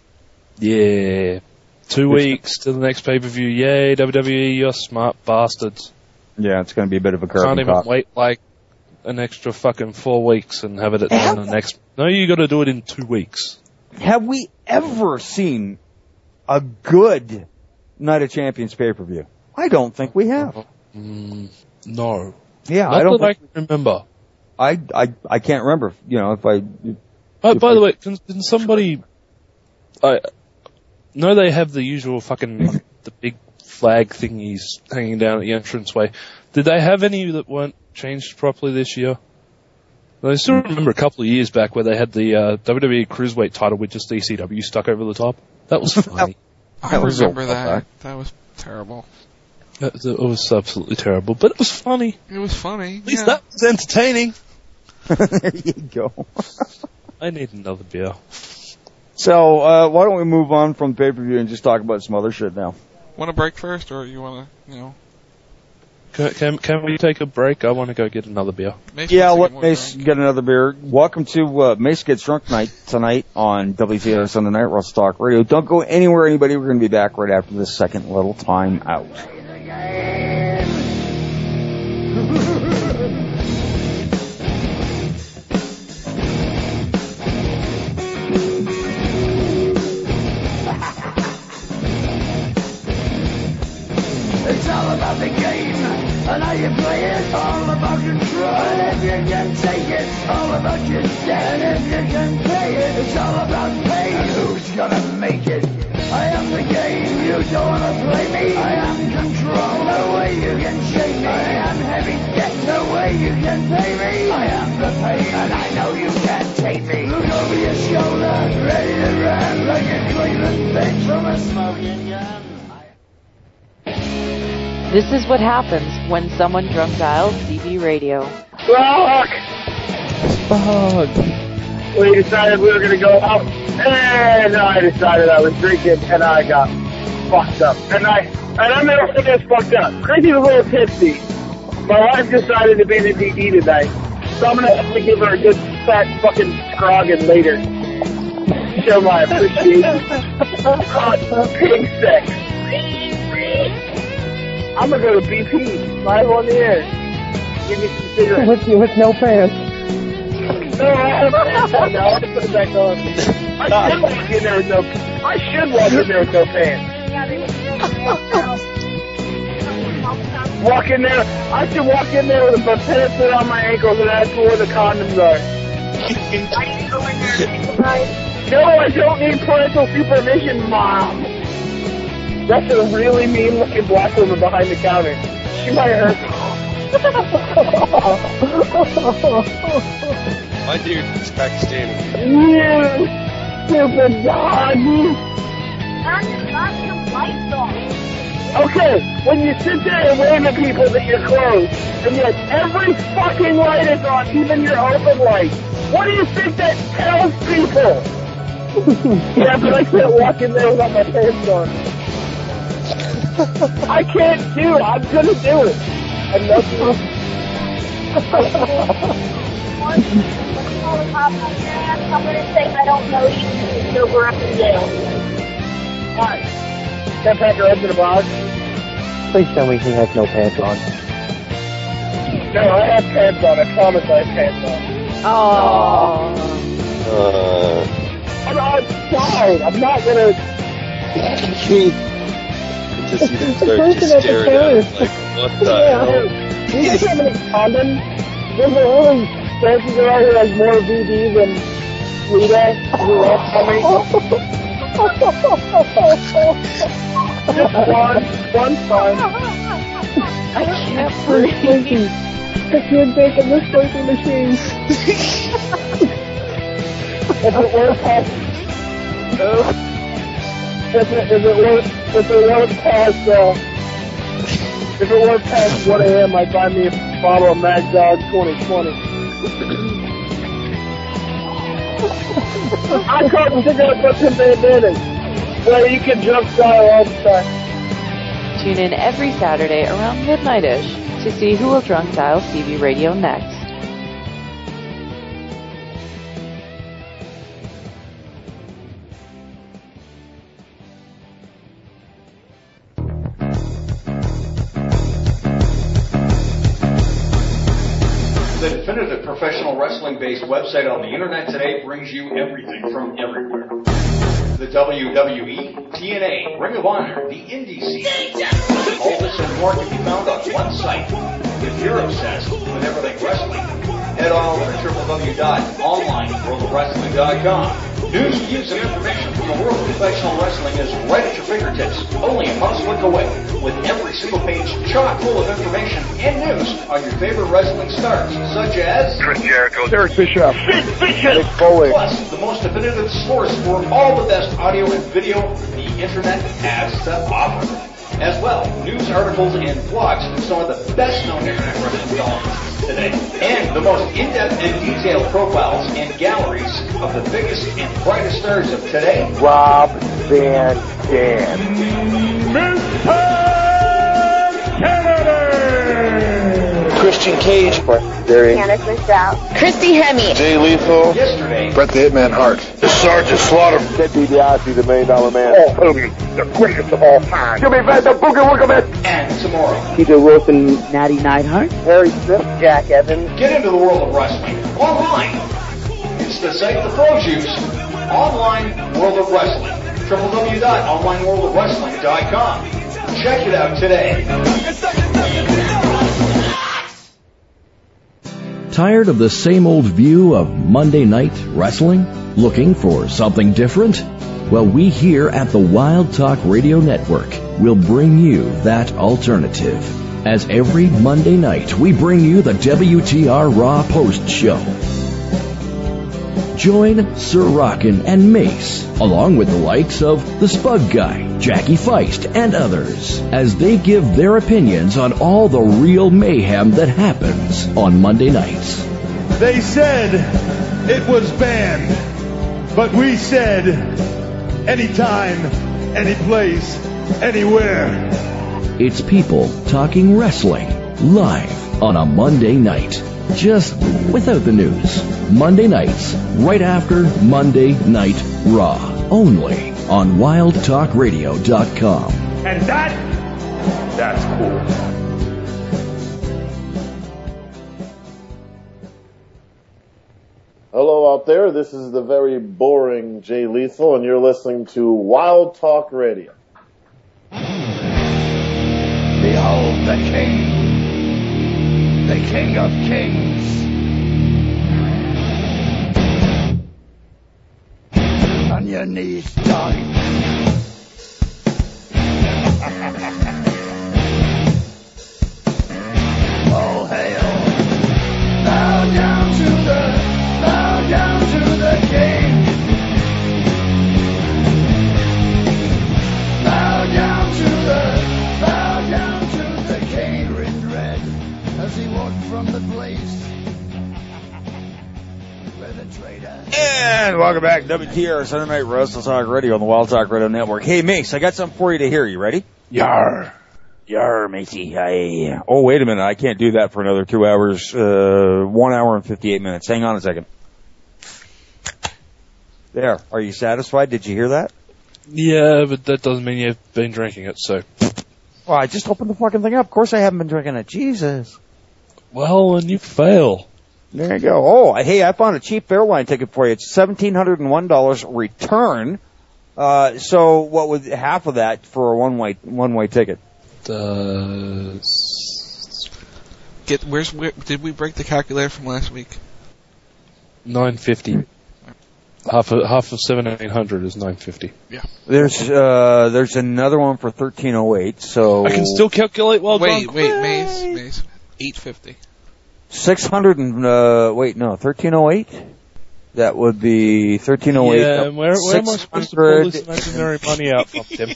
Yeah. Two weeks to the next pay-per-view. Yay, W W E, you're smart bastards. Yeah, it's going to be a bit of a Can't carbon even cop. wait like an extra fucking four weeks and have it at the end of the next. No, you got to do it in two weeks. Have we ever seen a good Night of Champions pay-per-view? I don't think we have. Mm, no. Yeah, Not I don't that think, I can remember. I, I, I can't remember, you know, if I... Oh, if by I- the way, can, can somebody... I know they have the usual fucking, the big flag thingies hanging down at the entranceway. Did they have any that weren't changed properly this year? I still remember a couple of years back where they had the uh, W W E Cruiserweight title with just E C W stuck over the top. That was funny. I remember that. That was terrible. That, that was absolutely terrible, but it was funny. It was funny. At least yeah. that was entertaining. There you go. I need another beer. So, uh, why don't we move on from pay-per-view and just talk about some other shit now? Want to break first, or you want to, you know? Can, can, can we take a break? I want to go get another beer. Mace Yeah, wants to let get more Mace drunk. get another beer. Welcome to uh, Mace Gets Drunk Night tonight on W T R Sunday Night Russell Talk Radio. Don't go anywhere, anybody. We're going to be back right after this second little time out. It's all about the game and how you play it. All about control. And if you can take it, all about your debt. And if you can pay it, it's all about pay. And who's gonna make it? I am the game. You don't wanna play me. I am control. No way you can shake me. I am heavy debt. No way you can pay me. I am the pain, and I know you can't take me. Look over your shoulder, ready to run like a Cleveland bitch from a smoking gun. This is what happens when someone drunk dials C B radio. Fuck! Fuck! We decided we were gonna go out, and I decided I was drinking, and I got fucked up. And I, and I'm never thinking it's fucked up. Crazy was a little tipsy. My wife decided to be the D D tonight, so I'm gonna have to give her a good fat fucking scroggin later. Show my appreciation. Hot pig sex. I'm gonna go to B P live on the air. Give me some cigarettes. With, with no pants. No, I have pants on now. I put it back on. I should walk in there with no. I should walk in there with no pants. Walk in there. I should walk in there with my pants that on my ankles and ask where the condoms are. No, I don't need parental supervision, Mom. That's a really mean-looking black woman behind the counter. She might hurt. My dude is Pakistani. You stupid dog. Okay, when you sit there and wave at people that you're closed, and yet every fucking light is on, even your open light, what do you think that tells people? Yeah, but I can't walk in there without my pants on. I can't do it. I'm gonna do it. I'm not doing it. I'm gonna say I don't know you. So we're up in jail. Hi. Can I pack your head to the box? Please tell me he has no pants on. No, I have pants on. I promise I have pants on. Oh. Uh, I'm outside. I'm not gonna. Just you It's the start person just at the staring at terrace. it like, what the Yeah, hell? do you guys have any condoms? There's a really fancy girl who has more V D than Rita. Who loves coming. one, one time. I can't breathe. I can't take in this sleeping machine. If it went past, if it, if it went, if it went past, uh, if it went past one a.m., I'd buy me a bottle of Mad Dog twenty twenty. I couldn't think of what's in bandanas. Well, you can jump style all the time. Tune in every Saturday around midnight-ish to see who will drunk dial C B Radio next. The definitive professional wrestling-based website on the internet today brings you everything from everywhere. The W W E, T N A, Ring of Honor, the Indie scene. All this and more can be found on one site. If you're obsessed with everything wrestling, head on over to w w w dot online world of wrestling dot com. News, views, and information from the world of professional wrestling is right at your fingertips, only a mouse click away, with every single page chock full of information and news on your favorite wrestling stars, such as Chris Jericho, Eric Bischoff, Sid Vicious, Nick Foley. Plus, the most definitive source for all the best audio and video the internet has to offer. As well, news articles and blogs from some of the best-known internet wrestling columnists today. And the most in-depth and detailed profiles and galleries of the biggest and brightest stars of today. Rob Van Dam. Mister Kennedy! Christian Cage. Candace Michelle. Christy Hemme. Jay Lethal. Yesterday. Bret the Hitman Hart. The Sergeant Slaughter. Ted DiBiase, the Million Dollar Man. Oh, Hogan, the greatest of all time. Jimmy Van the Boogie Woogie Man. And tomorrow. Peter Wilson, Natty Neidhart. Harry Smith, Jack Evans. Get into the world of wrestling online. It's the site the pros use. Online World of Wrestling. w w w dot online world of wrestling dot com. Check it out today. Tired of the same old view of Monday Night Wrestling? Looking for something different? Well, we here at the Wild Talk Radio Network will bring you that alternative. As every Monday night, we bring you the W T R Raw Post Show. Join Sir Rockin' and Mace, along with the likes of the Spug Guy, Jackie Feist, and others, as they give their opinions on all the real mayhem that happens on Monday nights. They said it was banned, but we said anytime, any place, anywhere. It's people talking wrestling live on a Monday night, just without the news. Monday nights, right after Monday Night Raw, only on wild talk radio dot com. And that, that's cool. Hello out there, this is the very boring Jay Lethal, and you're listening to Wild Talk Radio. Behold the King, the King of Kings. On your knees, dog. All hail. Bow down to the, bow down to the King. Bow down to the, bow down to the King. In dread as he walked from the place where the traitor. And welcome back, W T R Sunday Night Wrestle Talk Radio on the Wild Talk Radio Network. Hey, Mace, I got something for you to hear. You ready? Yar. Yar, Macey. I, oh, wait a minute. I can't do that for another two hours, uh, one hour and fifty-eight minutes. Hang on a second. There. Are you satisfied? Did you hear that? Yeah, but that doesn't mean you've been drinking it, so. Well, I just opened the fucking thing up. Of course I haven't been drinking it. Jesus. Well, and you fail. There you go. Oh, hey, I found a cheap airline ticket for you. It's seventeen hundred one dollars return. Uh, so what would half of that for a one-way one-way ticket? Uh, Get where's where, did we break the calculator from last week? nine fifty. Half of half of seventeen hundred is nine fifty. Yeah. There's uh there's another one for thirteen oh eight. So I can still calculate while wait gone. wait Maze Maze eight fifty. Six hundred and uh wait no thirteen oh eight. That would be thirteen oh eight. Yeah, and where, where am I supposed to pull this imaginary money out from, Tim?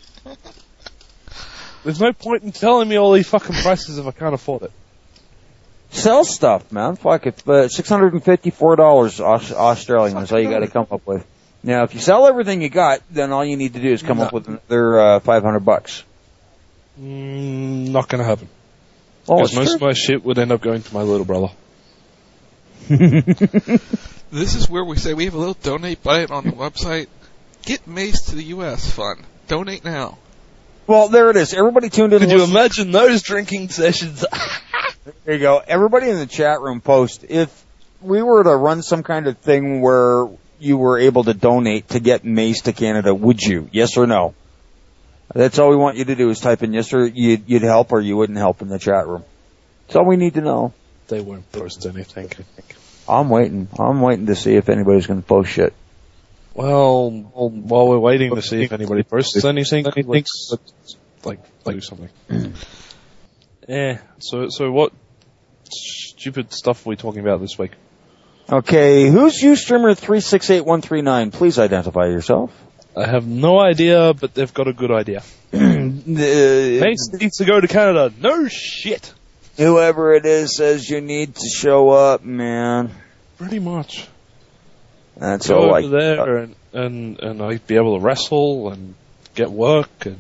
There's no point in telling me all these fucking prices if I can't afford it. Sell stuff, man. Fuck it. But six hundred and fifty-four dollars Australian is all you got to come up with. Now, if you sell everything you got, then all you need to do is come no. up with another uh, five hundred bucks. Mm, not going to happen. Oh, Because most true. of my shit would end up going to my little brother. This is where we say we have a little donate button on the website. Get Mace to the U S fund. Donate now. Well, there it is. Everybody tuned in. Could you imagine those drinking sessions? There you go. Everybody in the chat room post, if we were to run some kind of thing where you were able to donate to get Mace to Canada, would you? Yes or no? That's all we want you to do is type in yes or you'd, you'd help or you wouldn't help in the chat room. That's all we need to know. They won't post anything. I'm waiting. I'm waiting to see if anybody's going to post shit. Well, while we're waiting to see if anybody posts anything, let's, let's like, do something. Eh, so, so what stupid stuff are we talking about this week? Okay, who's Ustreamer three six eight one three nine? Please identify yourself. I have no idea, but they've got a good idea. Mace needs to go to Canada. No shit. Whoever it is says you need to show up, man. Pretty much. That's Go all I. over there and, and and I'd be able to wrestle and get work and.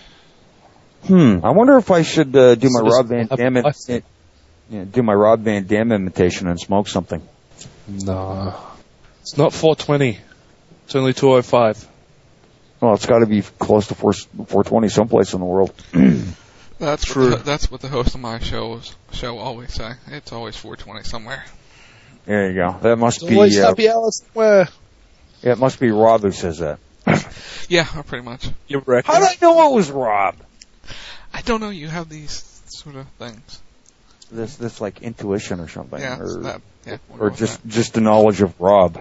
Hmm. I wonder if I should uh, do my So Rob Van have Dam, a it, yeah, do my Rob Van Dam imitation and smoke something. Nah, it's not four twenty. It's only two oh five. Well, it's got to be close to four twenty someplace in the world. That's True. What the, that's what the host of my shows show always say. It's always four twenty somewhere. There you go. That must It's be. always Uh, happy hour somewhere. yeah, it must be Rob who says that. Yeah, pretty much. You reckon? How did I know it was Rob? I don't know. You have these sort of things. This, this like intuition or something, Yeah, or, that. Yeah, we'll or go with just that. just the knowledge of Rob.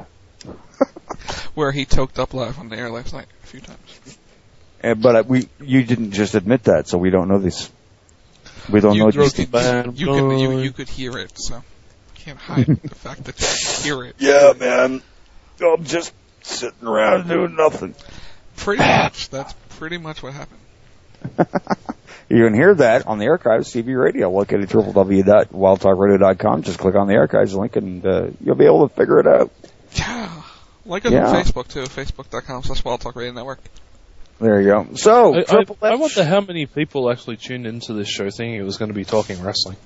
Where he toked up live on the air last night a few times. Uh, but uh, we, you didn't just admit that, so we don't know this. We don't you know could, these. you, band you, can, you, going. you could hear it, so can't hide the fact that you hear it. Yeah, man. I'm just sitting around doing nothing. Pretty much. That's pretty much what happened. You can hear that on the archives, C B Radio. Look at it, w w w dot wild talk radio dot com. Just click on the archives link and uh, you'll be able to figure it out. Yeah. Like us Yeah. on Facebook, too. Facebook.com slash Wild Talk Radio Network. There you go. So, I, I, Triple I H. wonder how many people actually tuned into this show thinking it was going to be talking wrestling.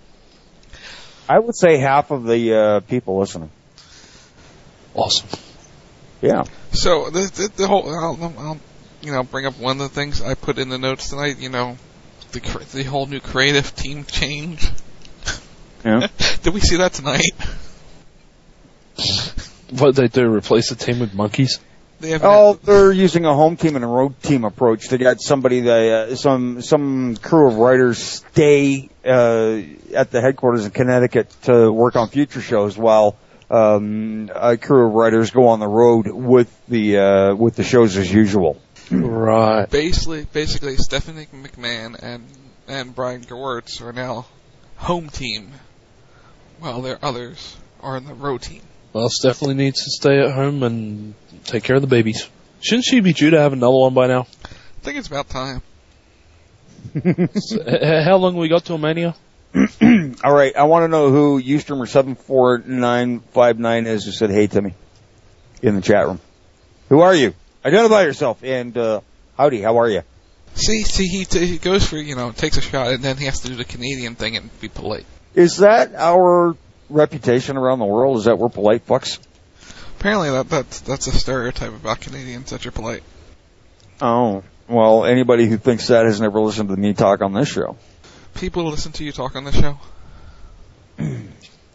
I would say half of the uh, people listening. Awesome. Yeah. So, the, the, the whole, I'll, I'll, you know, bring up one of the things I put in the notes tonight, you know, the cr- the whole new creative team change. Yeah. Did we see that tonight? What they do, replace the team with monkeys? They have Oh, they're using a home team and a road team approach to get somebody, that, uh, some some crew of writers stay uh, at the headquarters in Connecticut to work on future shows, while um, a crew of writers go on the road with the uh, with the shows as usual. Right. Basically, basically, Stephanie McMahon and and Brian Gewirtz are now home team, while their others are in the road team. Well, Steph definitely needs to stay at home and take care of the babies. Shouldn't she be due to have another one by now? I think it's about time. So, h- how long we got till Mania? All right, I want to know who Ustreamer seven four nine five nine is who said hey to me in the chat room. Who are you? Identify yourself and uh, howdy, how are you? See, see, he, t- he goes for, you know, takes a shot, and then he has to do the Canadian thing and be polite. Is that our reputation around the world? Is that we're polite fucks? Apparently, that that's that's a stereotype about Canadians, that you're polite. Oh, well, anybody who thinks that has never listened to me talk on this show. People listen to you talk on the show.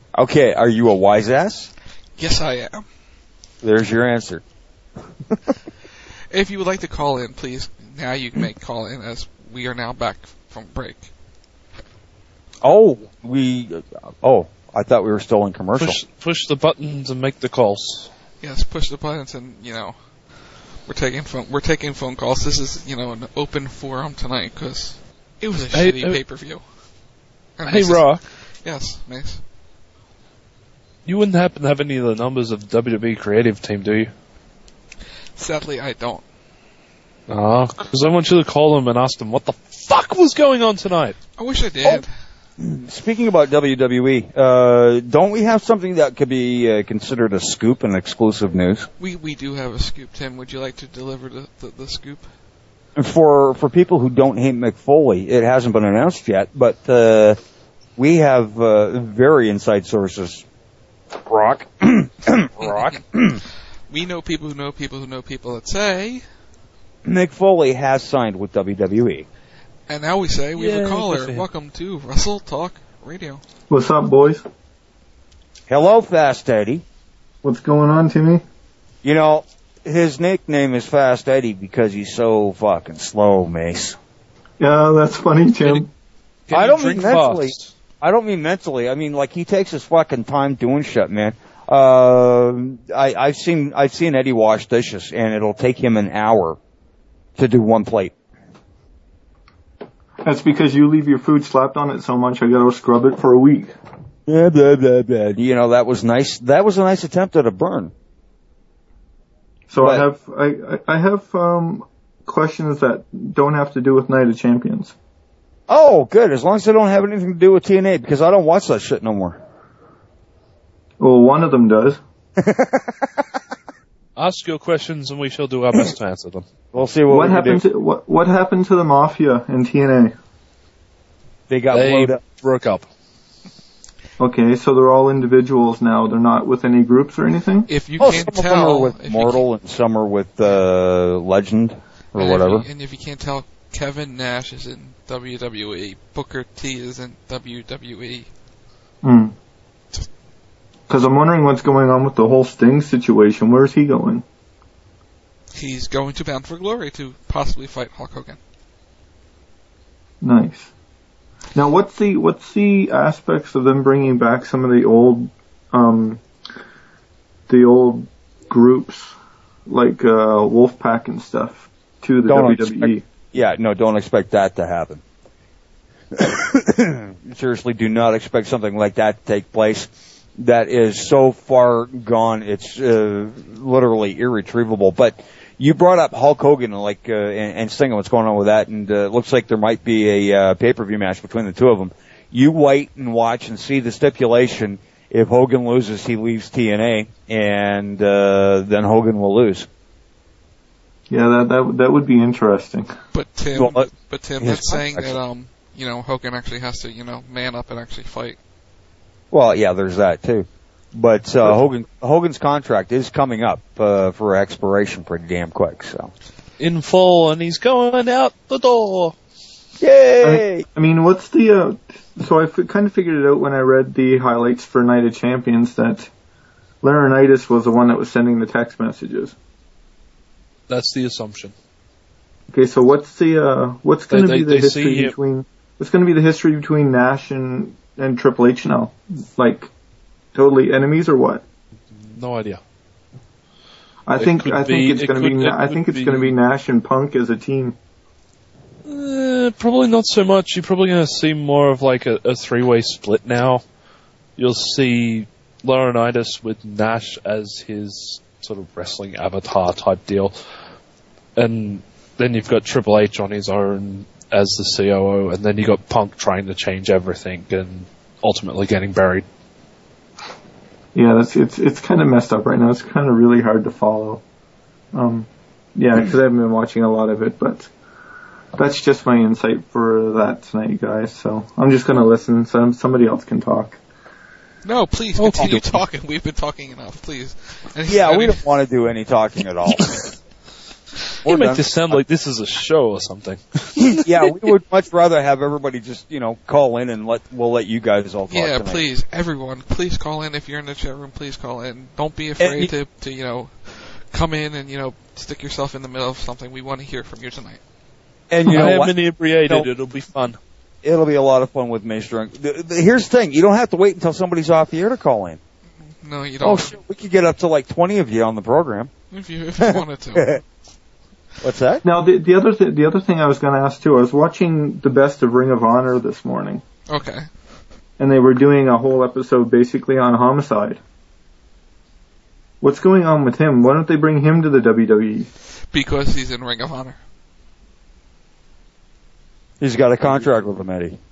Okay, are you a wise ass? Yes, I am. There's your answer. If you would like to call in, please, now you can make call in as we are now back from break. Oh, we. Oh, I thought we were still in commercial. Push, push the buttons and make the calls. Yes, push the buttons, and you know, we're taking phone. We're taking phone calls. This is, you know, an open forum tonight because it was a Hey, shitty uh, pay per view. Hey, Rock. Yes, Mace. You wouldn't happen to have any of the numbers of the W W E creative team, do you? Sadly, I don't. Ah, because I want you to call them and ask them what the fuck was going on tonight. I wish I did. Oh, speaking about W W E, uh, don't we have something that could be uh, considered a scoop and exclusive news? We we do have a scoop, Tim. Would you like to deliver the, the, the scoop? For for people who don't hate Mick Foley, it hasn't been announced yet, but uh, we have uh, very inside sources. Rock. Rock. We know people who know people who know people that say... Mick Foley has signed with W W E. And now we say we have Yeah, a caller. good for him. Welcome to Russell Talk Radio. What's up, boys? Hello, Fast Eddie. What's going on, Timmy? You know, his nickname is Fast Eddie because he's so fucking slow, Mace. Yeah, that's funny, Tim. I don't mean mentally. I don't mean mentally. I mean, like, he takes his fucking time doing shit, man. Uh, I, I've seen, I've seen Eddie wash dishes, and it'll take him an hour to do one plate. That's because you leave your food slapped on it so much, I gotta scrub it for a week. Blah, blah, blah, blah. You know, that was nice. That was a nice attempt at a burn. So But- I have, I, I I have, um, questions that don't have to do with Night of Champions. Oh, good. As long as they don't have anything to do with T N A, because I don't watch that shit no more. Well, one of them does. Ask your questions and we shall do our best to answer them. We'll see What, happened to, what, what happened to the Mafia in T N A? They got They blowed up. broke up. Okay, so they're all individuals now. They're not with any groups or anything? If you Oh, can't some of them are tell... with if Mortal and some are with uh, Legend or and whatever. If you, and if you can't tell, Kevin Nash is in W W E. Booker T is in W W E. Hmm. Because I'm wondering what's going on with the whole Sting situation. Where's he going? He's going to Bound for Glory to possibly fight Hulk Hogan. Nice. Now, what's the what's the aspects of them bringing back some of the old, um, the old groups like uh, Wolfpack and stuff to the Don't W W E? expect- yeah, no, don't expect that to happen. Seriously, do not expect something like that to take place. That is so far gone, it's uh, literally irretrievable. But you brought up Hulk Hogan and like uh, and, and Sting, what's going on with that, and uh, it looks like there might be a uh, pay-per-view match between the two of them. You wait and watch and see the stipulation. If Hogan loses, he leaves T N A, and uh, then Hogan will lose. Yeah, that that that would be interesting. But Tim, Well, uh, but Tim, his that's saying contract- that um, you know, Hogan actually has to, you know, man up and actually fight. Well, yeah, there's that too. But uh, Hogan Hogan's contract is coming up uh, for expiration pretty damn quick. So In full, and he's going out the door. Yay! I, I mean, what's the? Uh, so I f- kind of figured it out when I read the highlights for Night of Champions that Laurinaitis was the one that was sending the text messages. That's the assumption. Okay, so what's the uh, what's going to They- be they- the they see history him- between what's going to be the history between Nash and and Triple H now? Like totally enemies or what? No idea. I It think could I be- think it's it going to could- be it I could think it's be- going to be Nash and Punk as a team. Uh, probably not so much. You're probably going to see more of like a, a three-way split now. You'll see Laurinaitis with Nash as his sort of wrestling avatar type deal. And then you've got Triple H on his own as the C O O, and then you got Punk trying to change everything and ultimately getting buried. Yeah, that's it's it's kind of messed up right now. It's kind of really hard to follow. Um, yeah, because I haven't been watching a lot of it, but that's just my insight for that tonight, guys. So I'm just gonna listen. So somebody else can talk. No, please continue talking. We've been talking enough, please. And Yeah, we and- don't want to do any talking at all. You make this sound like this is a show or something. Yeah, we would much rather have everybody just, you know, call in and let we'll let you guys all talk Yeah, tonight. please, everyone, please call in if you're in the chat room. Please call in. Don't be afraid to, to, you know, come in and, you know, stick yourself in the middle of something. We want to hear from you tonight. And you know I am what? inebriated. No. It'll be fun. It'll be a lot of fun with Mace Drunk. The, the, here's the thing. You don't have to wait until somebody's off the air to call in. No, you don't. Oh, shit. We could get up to like twenty of you on the program. If you, if you wanted to. What's that? Now, the, the other th- the other thing I was going to ask too, I was watching the best of Ring of Honor this morning. Okay. And they were doing a whole episode basically on Homicide. What's going on with him? Why don't they bring him to the W W E? Because he's in Ring of Honor. He's got a contract with them, Eddie.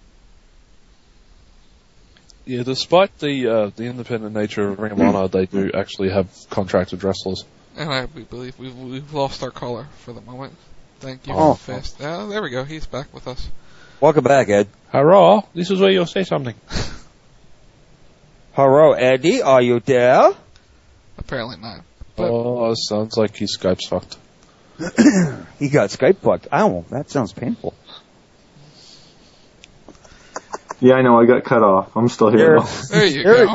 Yeah, despite the uh, the independent nature of Ring of Honor, they do actually have contracted wrestlers. And I we believe we've, we've lost our caller for the moment. Thank you. Oh. Fast. Oh, there we go. He's back with us. Welcome back, Ed. Hurrah! This is where you'll say something. Hello, Eddie. Are you there? Apparently not. Oh, sounds like his Skype's fucked. He got Skype fucked. Ow, that sounds painful. Yeah, I know, I got cut off. I'm still here. There you go.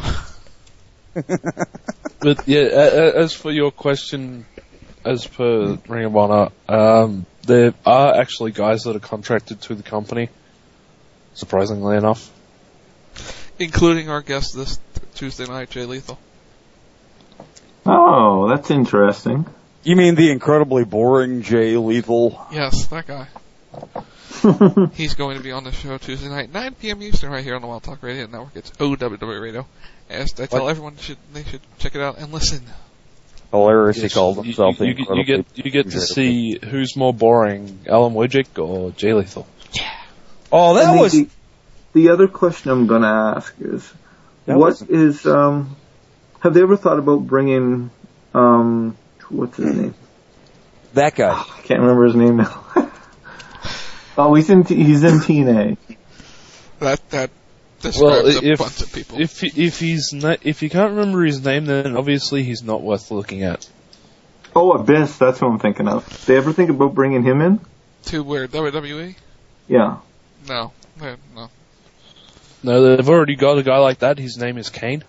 But yeah, a- a- as for your question, as per Ring of Honor, um, there are actually guys that are contracted to the company, surprisingly enough. Including our guest this Tuesday night, Jay Lethal. Oh, that's interesting. You mean the incredibly boring Jay Lethal? Yes, that guy. He's going to be on the show Tuesday night, nine p.m. Eastern, right here on the Wild Talk Radio Network. It's O W W Radio. As I tell What? everyone, should they should check it out and listen. Hilarious, he Yes, called you, himself the you, you, you get incredibly- you get to see who's more boring, Alan Wojcik or Jay Lethal. Oh, that And the- was... the, the other question I'm going to ask is, That what was- is um? Have they ever thought about bringing um? What's his name? That guy. I can't remember his name now. Oh, he's in T- he's in T N A. That that describes Well, a if bunch of people. if he- if he's not, if you can't remember his name, then obviously he's not worth looking at. Oh, Abyss. That's what I'm thinking of. They ever think about bringing him in? To where W W E? Yeah. No, no, no. No, they've already got a guy like that. His name is Kane.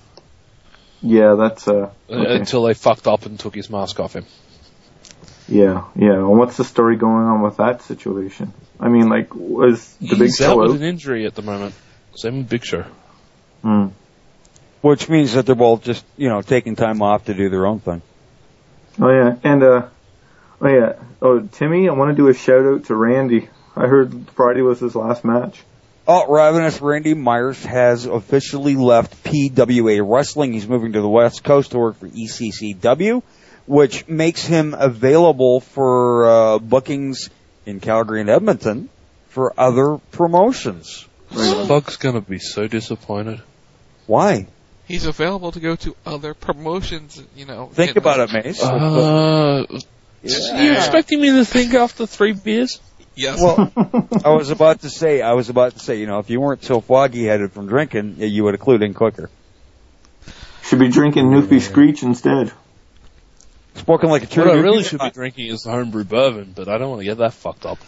Yeah, that's uh. Uh, Okay. Until they fucked up and took his mask off him. Yeah, yeah. Well, what's the story going on with that situation? I mean, like, was the Big He's out Show with out? an injury at the moment. Same with Big Show. Hmm. Which means that they're both just, you know, taking time off to do their own thing. Oh yeah, and uh, oh yeah, oh Timmy, I want to do a shout out to Randy. I heard Friday was his last match. Oh, Ravenous Randy Myers has officially left P W A Wrestling. He's moving to the West Coast to work for E C C W, which makes him available for uh, bookings in Calgary and Edmonton for other promotions. Bug's gonna be so disappointed. Why? He's available to go to other promotions, you know. Think in- about it, Mace. Uh, Yeah. You expecting me to think after three beers? Yes. Well, I was about to say, I was about to say, you know, if you weren't so foggy-headed from drinking, you would have clued in quicker. Should be drinking Newfie Screech instead. Spoken like a true. What I Newfie. really should be drinking is the homebrew bourbon, but I don't want to get that fucked up.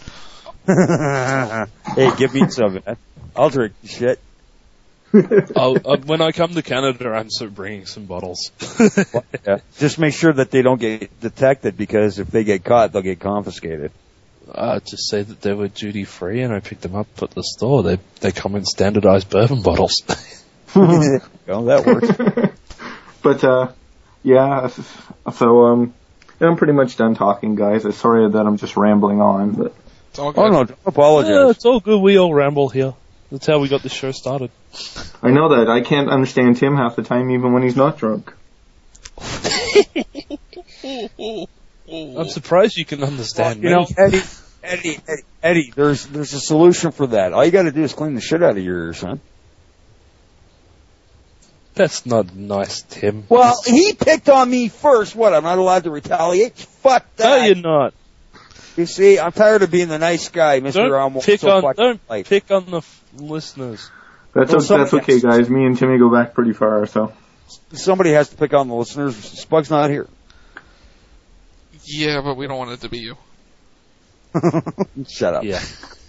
Hey, give me some of that. I'll drink the shit. I'll, uh, when I come to Canada, I'm so bringing some bottles. Yeah. Just make sure that they don't get detected, because if they get caught, they'll get confiscated. Uh, just say that they were duty free, and I picked them up at the store. They they come in standardized bourbon bottles. Well, that works. But uh, yeah, so um, I'm pretty much done talking, guys. I'm sorry that I'm just rambling on, but It's all good. Oh no, don't apologize. Yeah, it's all good. We all ramble here. That's how we got this show started. I know that I can't understand Tim half the time, even when he's not drunk. I'm surprised you can understand You me. know, Eddie, Eddie, Eddie, Eddie, there's there's a solution for that. All you got to do is clean the shit out of your ears, son. That's not nice, Tim. Well, he picked on me first. What? I'm not allowed to retaliate? Fuck No, that. you're not. You see, I'm tired of being the nice guy, Mister Don't Almo. pick so on. fucking Don't light. pick on the f- listeners. That's Well, o- that's somebody okay, guys. Me and Timmy go back pretty far, so Somebody has to pick on the listeners. Spug's not here. Yeah, but we don't want it to be you. Shut up. Yeah.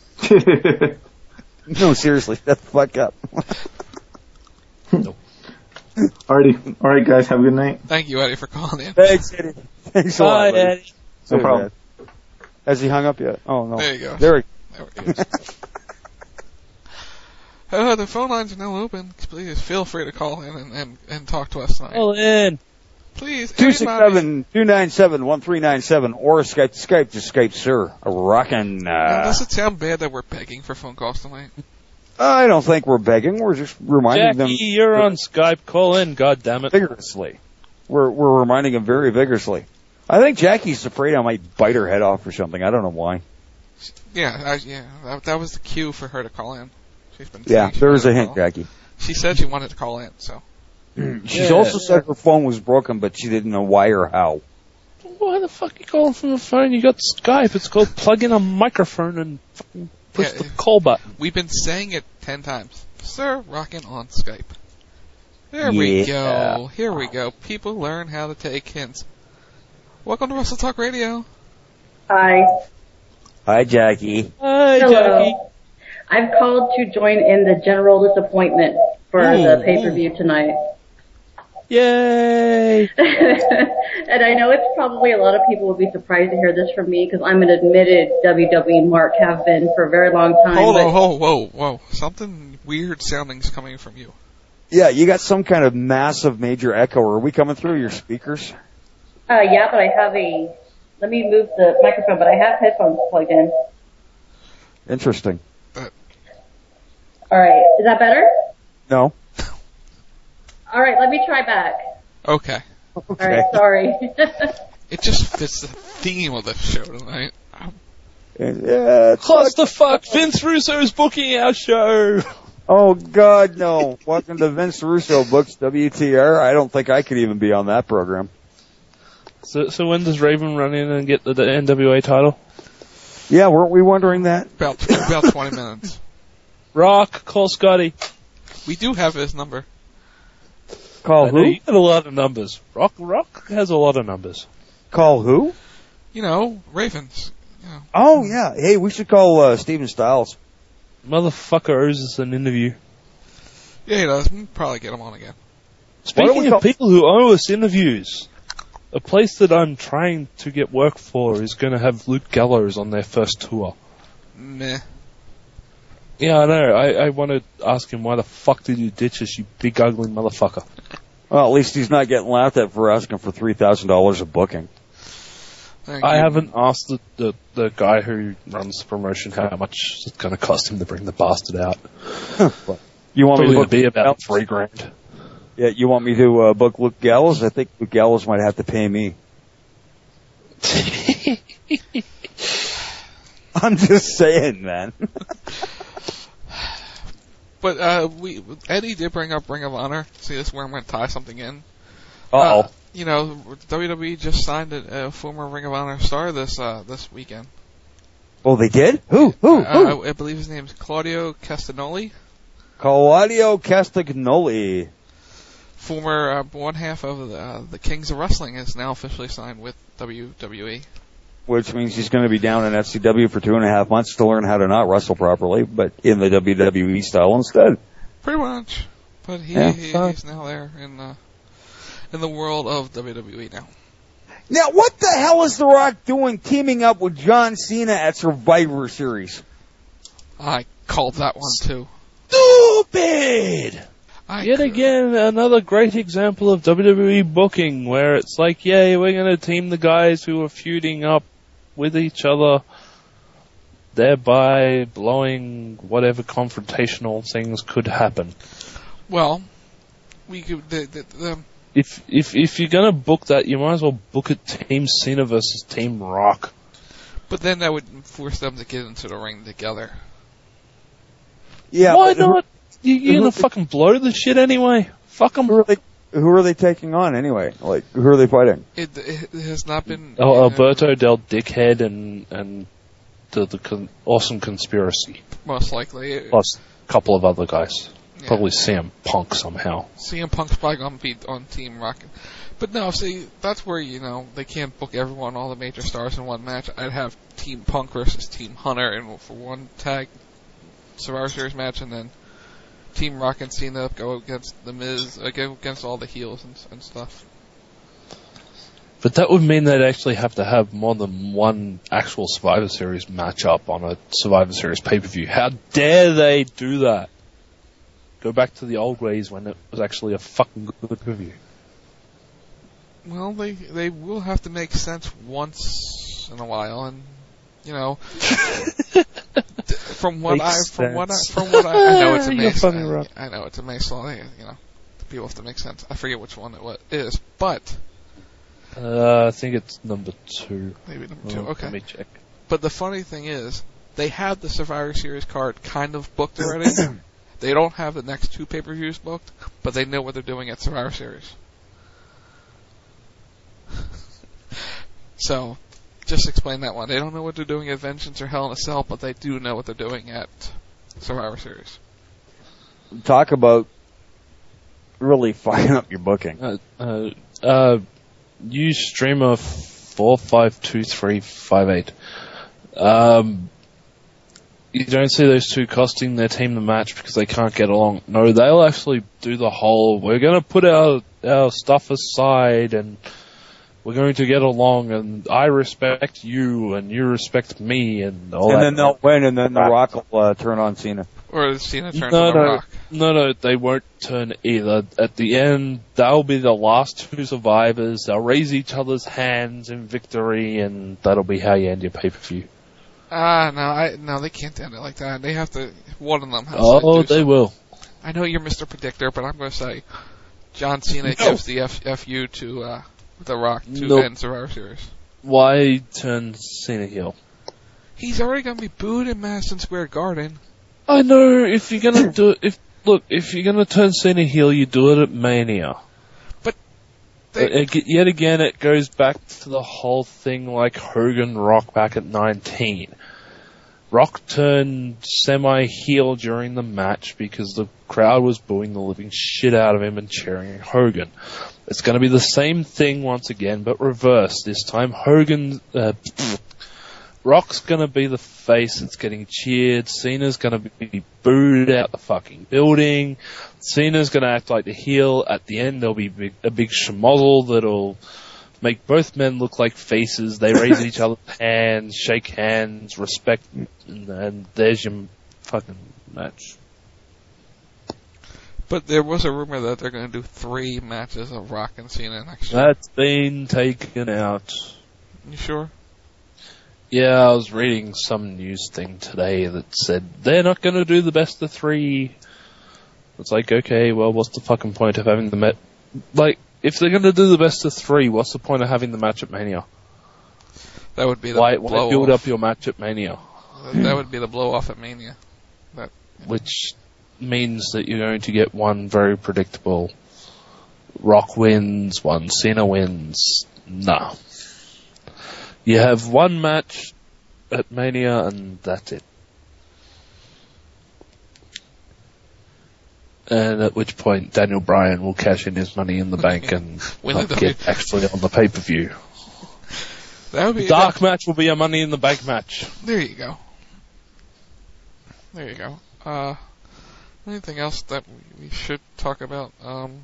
No, seriously, shut the fuck up. Nope. Alrighty. Alright, guys, have a good night. Thank you, Eddie, for calling in. Thanks, Eddie. Thanks a lot, Bye, buddy. Eddie. No Sorry, problem. Dad. Has he hung up yet? Oh, no. There you go. There he There he is. Uh, the phone lines are now open. Please feel free to call in and, and, and talk to us tonight. Call in. Please, two six anybody. seven, two nine seven, one three nine seven or Skype to Skype to Skype, sir. A rockin', Now, uh, does it sound bad that we're begging for phone calls tonight? I don't think we're begging. We're just reminding Jackie, them you're on Skype. Call in, goddammit. vigorously. We're, we're reminding them very vigorously. I think Jackie's afraid I might bite her head off or something. I don't know why. Yeah, I, yeah, that, that was the cue for her to call in. She's been Yeah, saying she there was wanted a to hint, call. Jackie. She said she wanted to call in, so. She's Yeah. also said her phone was broken, but she didn't know why or how. Why the fuck are you calling from a phone? You got Skype. It's called plug in a microphone and fucking push Yeah, the call button. We've been saying it ten times. Sir, rockin' on Skype. There we Yeah. go. Here we go. People learn how to take hints. Welcome to Russell Talk Radio. Hi. Hi, Jackie. Hi, Hello. Jackie. I've called to join in the general disappointment for Ooh, the pay-per-view tonight. Yay! And I know it's probably a lot of people would be surprised to hear this from me because I'm an admitted W W E mark, have been for a very long time. Hold but on, whoa, whoa, whoa. Something weird sounding's coming from you. Yeah, you got some kind of massive major echo. Are we coming through your speakers? Uh, yeah, but I have a, let me move the microphone, but I have headphones plugged in. Interesting. Alright, is that better? No? Alright, let me try back. Okay. Alright, sorry. It just fits the theme of the show tonight. Yeah, Clusterfuck! Vince Russo's booking our show! Oh, God, no. Welcome to Vince Russo Books, W T R. I don't think I could even be on that program. So, so when does Raven run in and get the, the N W A title? Yeah, weren't we wondering that? About about twenty minutes. Rock, call Scotty. We do have his number. Call I know who? You got a lot of numbers. Rock, Rock has a lot of numbers. Call who? You know, Ravens. You know. Oh, yeah. Hey, we should call uh, Steven Styles. Motherfucker owes us an interview. Yeah, he does. We'll probably get him on again. Speaking of people who owe us interviews, a place that I'm trying to get work for is going to have Luke Gallows on their first tour. Meh. Yeah, I know. I, I want to ask him, why the fuck did you ditch us, you big ugly motherfucker? Well, at least he's not getting laughed at for asking for three thousand dollars a booking. Thank I you. haven't asked the, the, the guy who runs the promotion how much it's going to cost him to bring the bastard out. You want me Probably to gonna book be about Gallows? three grand. Yeah, you want me to uh, book Luke Gallows? I think Luke Gallows might have to pay me. I'm just saying, man. But uh, we Eddie did bring up Ring of Honor. See, this is where I'm going to tie something in. Uh-oh. Uh, you know, W W E just signed a, a former Ring of Honor star this uh, this weekend. Oh, they did? Who? Who? Who? Uh, I, I believe his name is Claudio Castagnoli, Claudio Castagnoli. former uh, one half of the, uh, the Kings of Wrestling, is now officially signed with W W E. Which means he's going to be down in F C W for two and a half months to learn how to not wrestle properly, but in the W W E style instead. Pretty much. But he, Yeah, he fine. he's now there in uh, in the world of W W E now. Now, what the hell is The Rock doing teaming up with John Cena at Survivor Series? I called that one too. Stupid! I Yet again, another great example of W W E booking, where it's like, yay, we're going to team the guys who are feuding up with each other, thereby blowing whatever confrontational things could happen. Well, we could. The, the, the, If if if you're going to book that, you might as well book it Team Cena versus Team Rock. but then that would force them to get into the ring together. Yeah. Why but who- not? You, you're going to fucking blow the shit anyway. Fuck them. Who are they? Who are they taking on anyway? Like, who are they fighting? It, it has not been. Oh, uh, Alberto Del Dickhead and and the the con- awesome conspiracy, Most likely. plus a couple of other guys. Yeah. Probably C M Punk somehow. C M Punk's probably gonna be on Team Rocket. But no, see, that's where, you know, they can't book everyone, all the major stars in one match. I'd have Team Punk versus Team Hunter and for one tag Survivor Series match, and then Team Rock and Cena go against The Miz, uh, go against all the heels and, and stuff. But that would mean they'd actually have to have more than one actual Survivor Series matchup on a Survivor Series pay-per-view. How dare they do that? Go back to the old ways when it was actually a fucking good pay-per-view. Well, they they will have to make sense once in a while, and you know, from what I from what I from what I, I know it's a Mace, I, I know it's a Mace law. You know, people have to make sense. I forget which one it was, is, but uh, I think it's number two. Maybe number two. Oh, okay. Let me check. But the funny thing is, they have the Survivor Series card kind of booked already. They don't have the next two pay-per-views booked, but they know what they're doing at Survivor Series. So, just explain that one. They don't know what they're doing at Vengeance or Hell in a Cell, but they do know what they're doing at Survivor Series. Talk about really fucking up your booking. Uh, uh, uh, use streamer four five two three five eight. Um, you don't see those two costing their team the match because they can't get along. No, they'll actually do the whole, we're going to put our, our stuff aside and we're going to get along, and I respect you, and you respect me, and all and that. And then they'll win, and then The Rock will uh, turn on Cena. Or Cena turns no, on The no, Rock. No, no, they won't turn either. At the end, they'll be the last two survivors. They'll raise each other's hands in victory, and that'll be how you end your pay-per-view. Ah, uh, no, I no, they can't end it like that. They have to, one of them has oh, to do they something. will. I know you're Mister Predictor, but I'm going to say John Cena no. gives the F- FU to uh, The Rock to nope. end Survivor Series. Why turn Cena heel? He's already going to be booed in Madison Square Garden. I know, if you're going to do it, if, look, if you're going to turn Cena heel, you do it at Mania. But they, uh, yet again, it goes back to the whole thing like Hogan Rock back at nineteen. Rock turned semi-heel during the match because the crowd was booing the living shit out of him and cheering Hogan. It's going to be the same thing once again, but reversed. This time, Hogan, uh, Rock's going to be the face that's getting cheered. Cena's going to be booed out the fucking building. Cena's going to act like the heel. At the end, there'll be big, a big schmozzle that'll make both men look like faces. They raise each other's hands, shake hands, respect, and, and there's your fucking match. But there was a rumor that they're going to do three matches of Rock and Cena next year. That's been taken out. You sure? Yeah, I was reading some news thing today that said they're not going to do the best of three. It's like, okay, well, what's the fucking point of having the met? Like, if they're going to do the best of three, what's the point of having the match at Mania? That would be the why, blow why build off. up your match at Mania? That would be the blow off at Mania. That, Which means that you're going to get one very predictable Rock wins, one Cena wins. Nah. You have one match at Mania and that's it. And at which point Daniel Bryan will cash in his money in the bank and not get actually on the pay-per-view. That would be the dark that, match will be a Money in the Bank match. There you go. There you go. Uh, anything else that we should talk about? Um,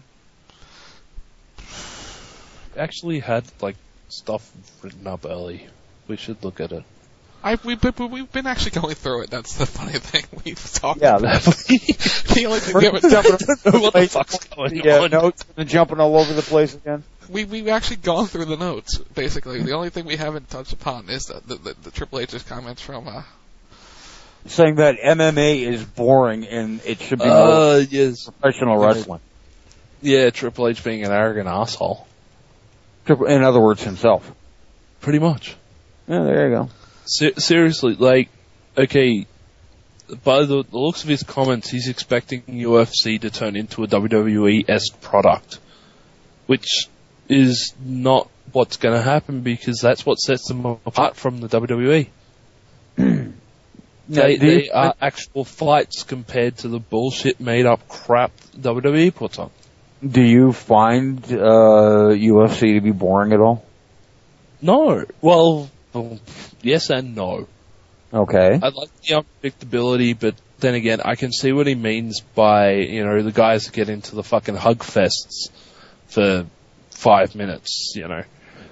actually had like stuff written up early. We should look at it. I we we've been actually going through it. That's the funny thing. We've talked. Yeah, about the only thing we haven't jumping. What the fuck's going yeah, on? Notes and jumping all over the place again. We we've actually gone through the notes. Basically, the only thing we haven't touched upon is the the, the, the Triple H's comments from uh, saying that M M A is boring and it should be uh, more yes. professional yeah. wrestling. Yeah, Triple H being an arrogant asshole. In other words, himself. Pretty much. Yeah, there you go. Se- seriously, like, okay, by the, the looks of his comments, he's expecting U F C to turn into a W W E-esque product, which is not what's going to happen because that's what sets them apart from the W W E. They, do you- they are actual fights compared to the bullshit made-up crap W W E puts on. Do you find uh, U F C to be boring at all? No. Well, well, yes and no. Okay. I like the unpredictability, but then again, I can see what he means by, you know, the guys that get into the fucking hug fests for five minutes, you know.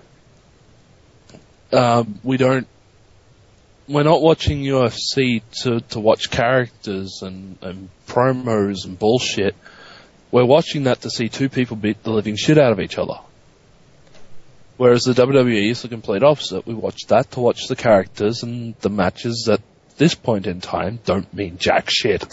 Um, we don't, we're not watching U F C to, to watch characters and, and promos and bullshit. We're watching that to see two people beat the living shit out of each other. Whereas the W W E is the complete opposite. We watch that to watch the characters, and the matches at this point in time don't mean jack shit.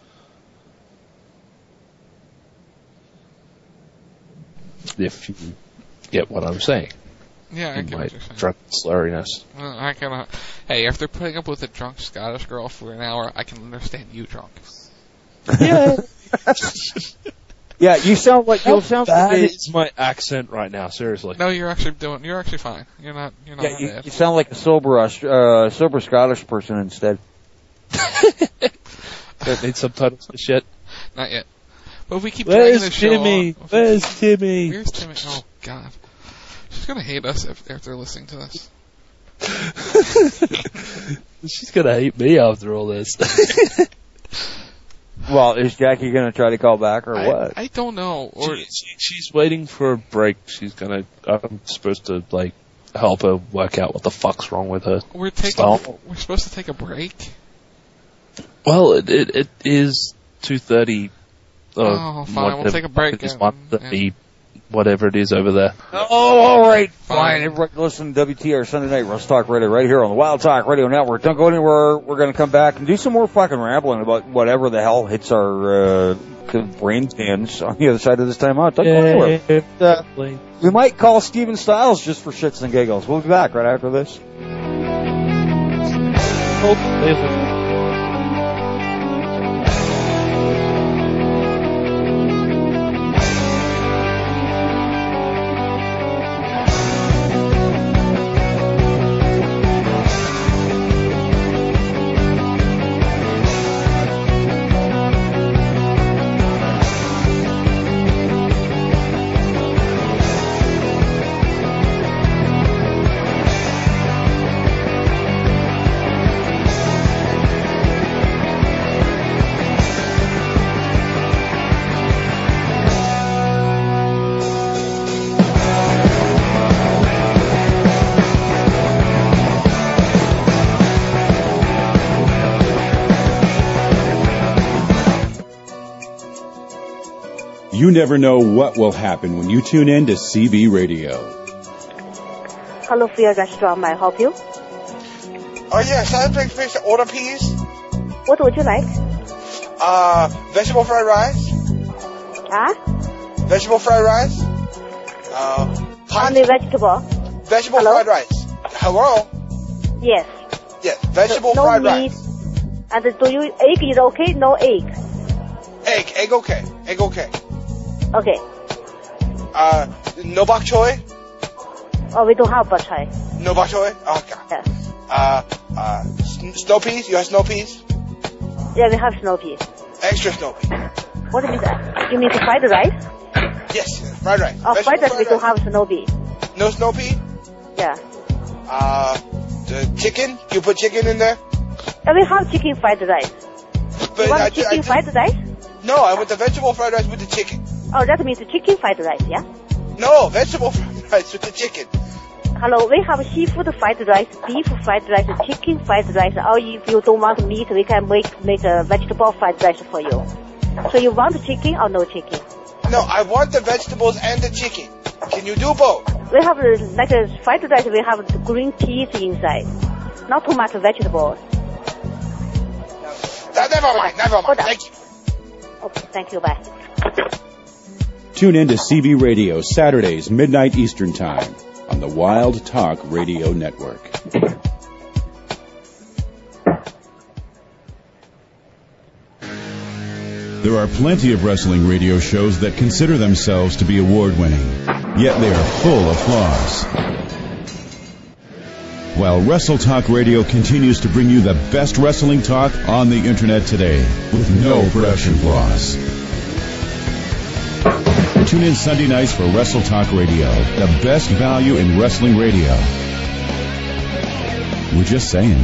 If you get what I'm saying. Yeah, I In get my what you're saying. drunk slurriness. Well, I can, uh, hey, after putting up with a drunk Scottish girl for an hour, I can understand you drunk. Yeah. Yeah, you sound like you sound That like is my accent right now, seriously. No, you're actually doing, you're actually fine. You're not, you're not yeah, you, bad. you sound like a sober Aust- uh, sober Scottish person instead. Don't need subtitles for shit. Not yet. But if we keep Where's dragging the show Timmy? on, Where's Timmy? Where's Timmy? Oh God, she's gonna hate us if, after listening to this. She's gonna hate me after all this. Well, is Jackie going to try to call back or I, what? I don't know. Or she, she, she's waiting for a break. She's gonna. I'm supposed to like help her work out what the fuck's wrong with her. we're taking, Stop. we're supposed to take a break. Well, it it, it is two thirty. Oh, fine, we'll take a break It's and- one thirty, whatever it is over there. Oh, all right, fine. Everybody listen to W T R Sunday Night Russ Talk Radio right here on the Wild Talk Radio Network. Don't go anywhere. We're going to come back and do some more fucking rambling about whatever the hell hits our uh, brain cans on the other side of this time out. Don't go anywhere. Uh, we might call Steven Styles just for shits and giggles. We'll be back right after this. You never know what will happen when you tune in to C B Radio. Hello, Fear Restaurant. May I help you? Oh yes, I think please order please. What would you like? Uh, vegetable fried rice. Huh? Vegetable fried rice. Uh, Only vegetable. vegetable Hello? fried rice. Hello. Yes. Yes, vegetable no fried meat. rice. And do you egg is okay? No egg. Egg, egg okay, egg okay. Okay. Uh, no bok choy. Oh, we don't have bok choy. No bok choy. Okay. Yes. Uh, uh, s- snow peas. You have snow peas. Yeah, we have snow pea. Extra snow pea. What is that? You mean the fried rice? Yes, fried rice. Oh, Vegetable fried rice we don't have snow pea. No snow pea. Yeah. Uh, the chicken. You put chicken in there. Yeah, we have chicken fried rice. But you want I, chicken I, fried rice? No, I want the vegetable fried rice with the chicken. Oh, that means chicken fried rice, yeah? No, vegetable fried rice with the chicken. Hello, we have seafood fried rice, beef fried rice, chicken fried rice. Or if you don't want meat, we can make make a vegetable fried rice for you. So you want chicken or no chicken? No, I want the vegetables and the chicken. Can you do both? We have uh, like a fried rice. We have the green peas inside, not too much vegetables. Uh, never mind, never mind. Thank you. Okay, thank you. Bye. Tune in to C B Radio Saturdays, midnight Eastern Time on the Wild Talk Radio Network. There are plenty of wrestling radio shows that consider themselves to be award-winning, yet they are full of flaws. while Wrestle Talk Radio continues to bring you the best wrestling talk on the internet today with no production flaws. Tune in Sunday nights for Wrestle Talk Radio, the best value in wrestling radio. We're just saying.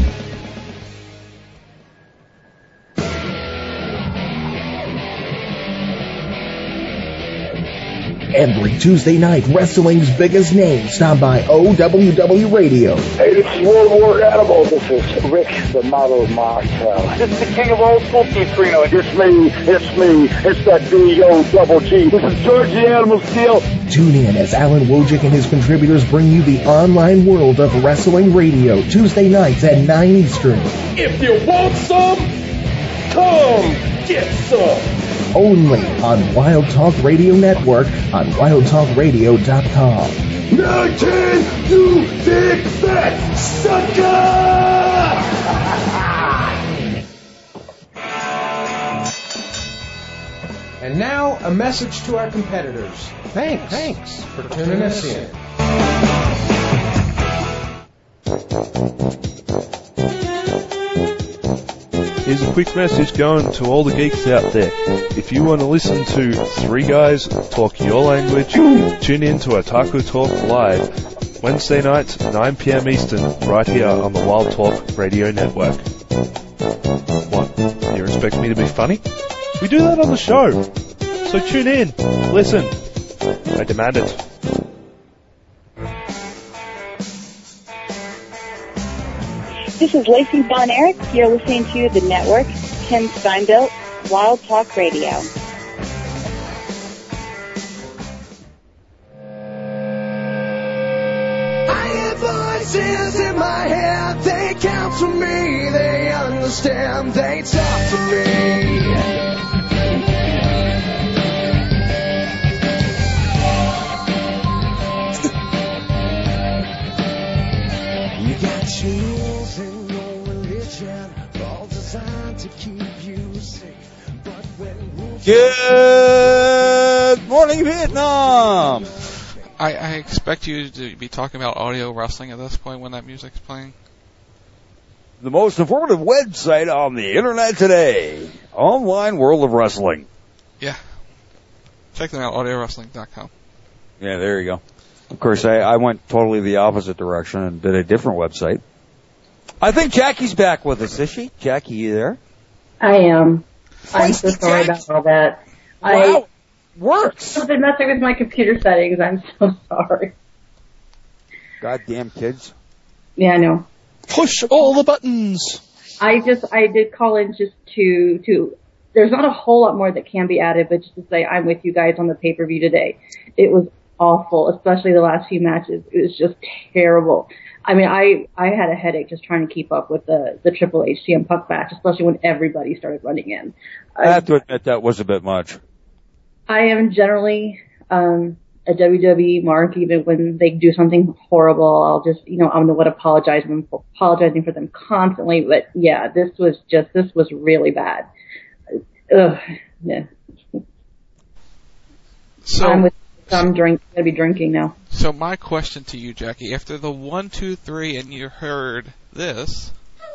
Every Tuesday night, wrestling's biggest names stop by O W W Radio. Hey, this is World War Animal. This is Rick, the model Martel. This is the king of old school, Keith Reno. It's me, it's me, it's that D O double G. This is George the Animal Steel. Tune in as Alan Wojcik and his contributors bring you the online world of wrestling radio, Tuesday nights at nine Eastern. If you want some, come get some. Only on Wild Talk Radio Network on wild talk radio dot com. nineteen, you big fat sucker! And now, a message to our competitors. Thanks. Thanks for tuning us in. Here's a quick message going to all the geeks out there. If you want to listen to three guys talk your language, tune in to Otaku Talk Live, Wednesday nights, nine p.m. Eastern, right here on the Wild Talk Radio Network. What? You expect me to be funny? We do that on the show. So tune in. Listen. I demand it. This is Lacey Von Erich. You're listening to The Network, Ken Steinbilt, Wild Talk Radio. I hear voices in my head, they count for me, they understand, they talk to me. You got your rules and no religion, all designed to keep you safe. But when rules Good morning, Vietnam! I, I expect you to be talking about audio wrestling at this point when that music's playing. The most informative website on the internet today. Online World of Wrestling. Yeah. Check them out, audio wrestling dot com. Yeah, there you go. Of course, I, I went totally the opposite direction and did a different website. I think Jackie's back with us, is she? Jackie, you there? I am. I'm so sorry about all that. Wow. I Works. I've been messing with my computer settings. I'm so sorry. Goddamn kids. Yeah, I know. Push all the buttons. I just, I did call in just to, to, there's not a whole lot more that can be added, but just to say I'm with you guys on the pay-per-view today. It was awful, especially the last few matches. It was just terrible. I mean, I, I had a headache just trying to keep up with the, the Triple H C M Punk match, especially when everybody started running in. I have to admit that was a bit much. I am generally, um, a W W E mark, even when they do something horrible. I'll just, you know, I'm the one apologizing for, apologizing for them constantly. But yeah, this was just, this was really bad. Ugh. Yeah. So, I'm with, I'm drink, gonna be drinking now. So my question to you, Jackie, after the one, two, three, and you heard this,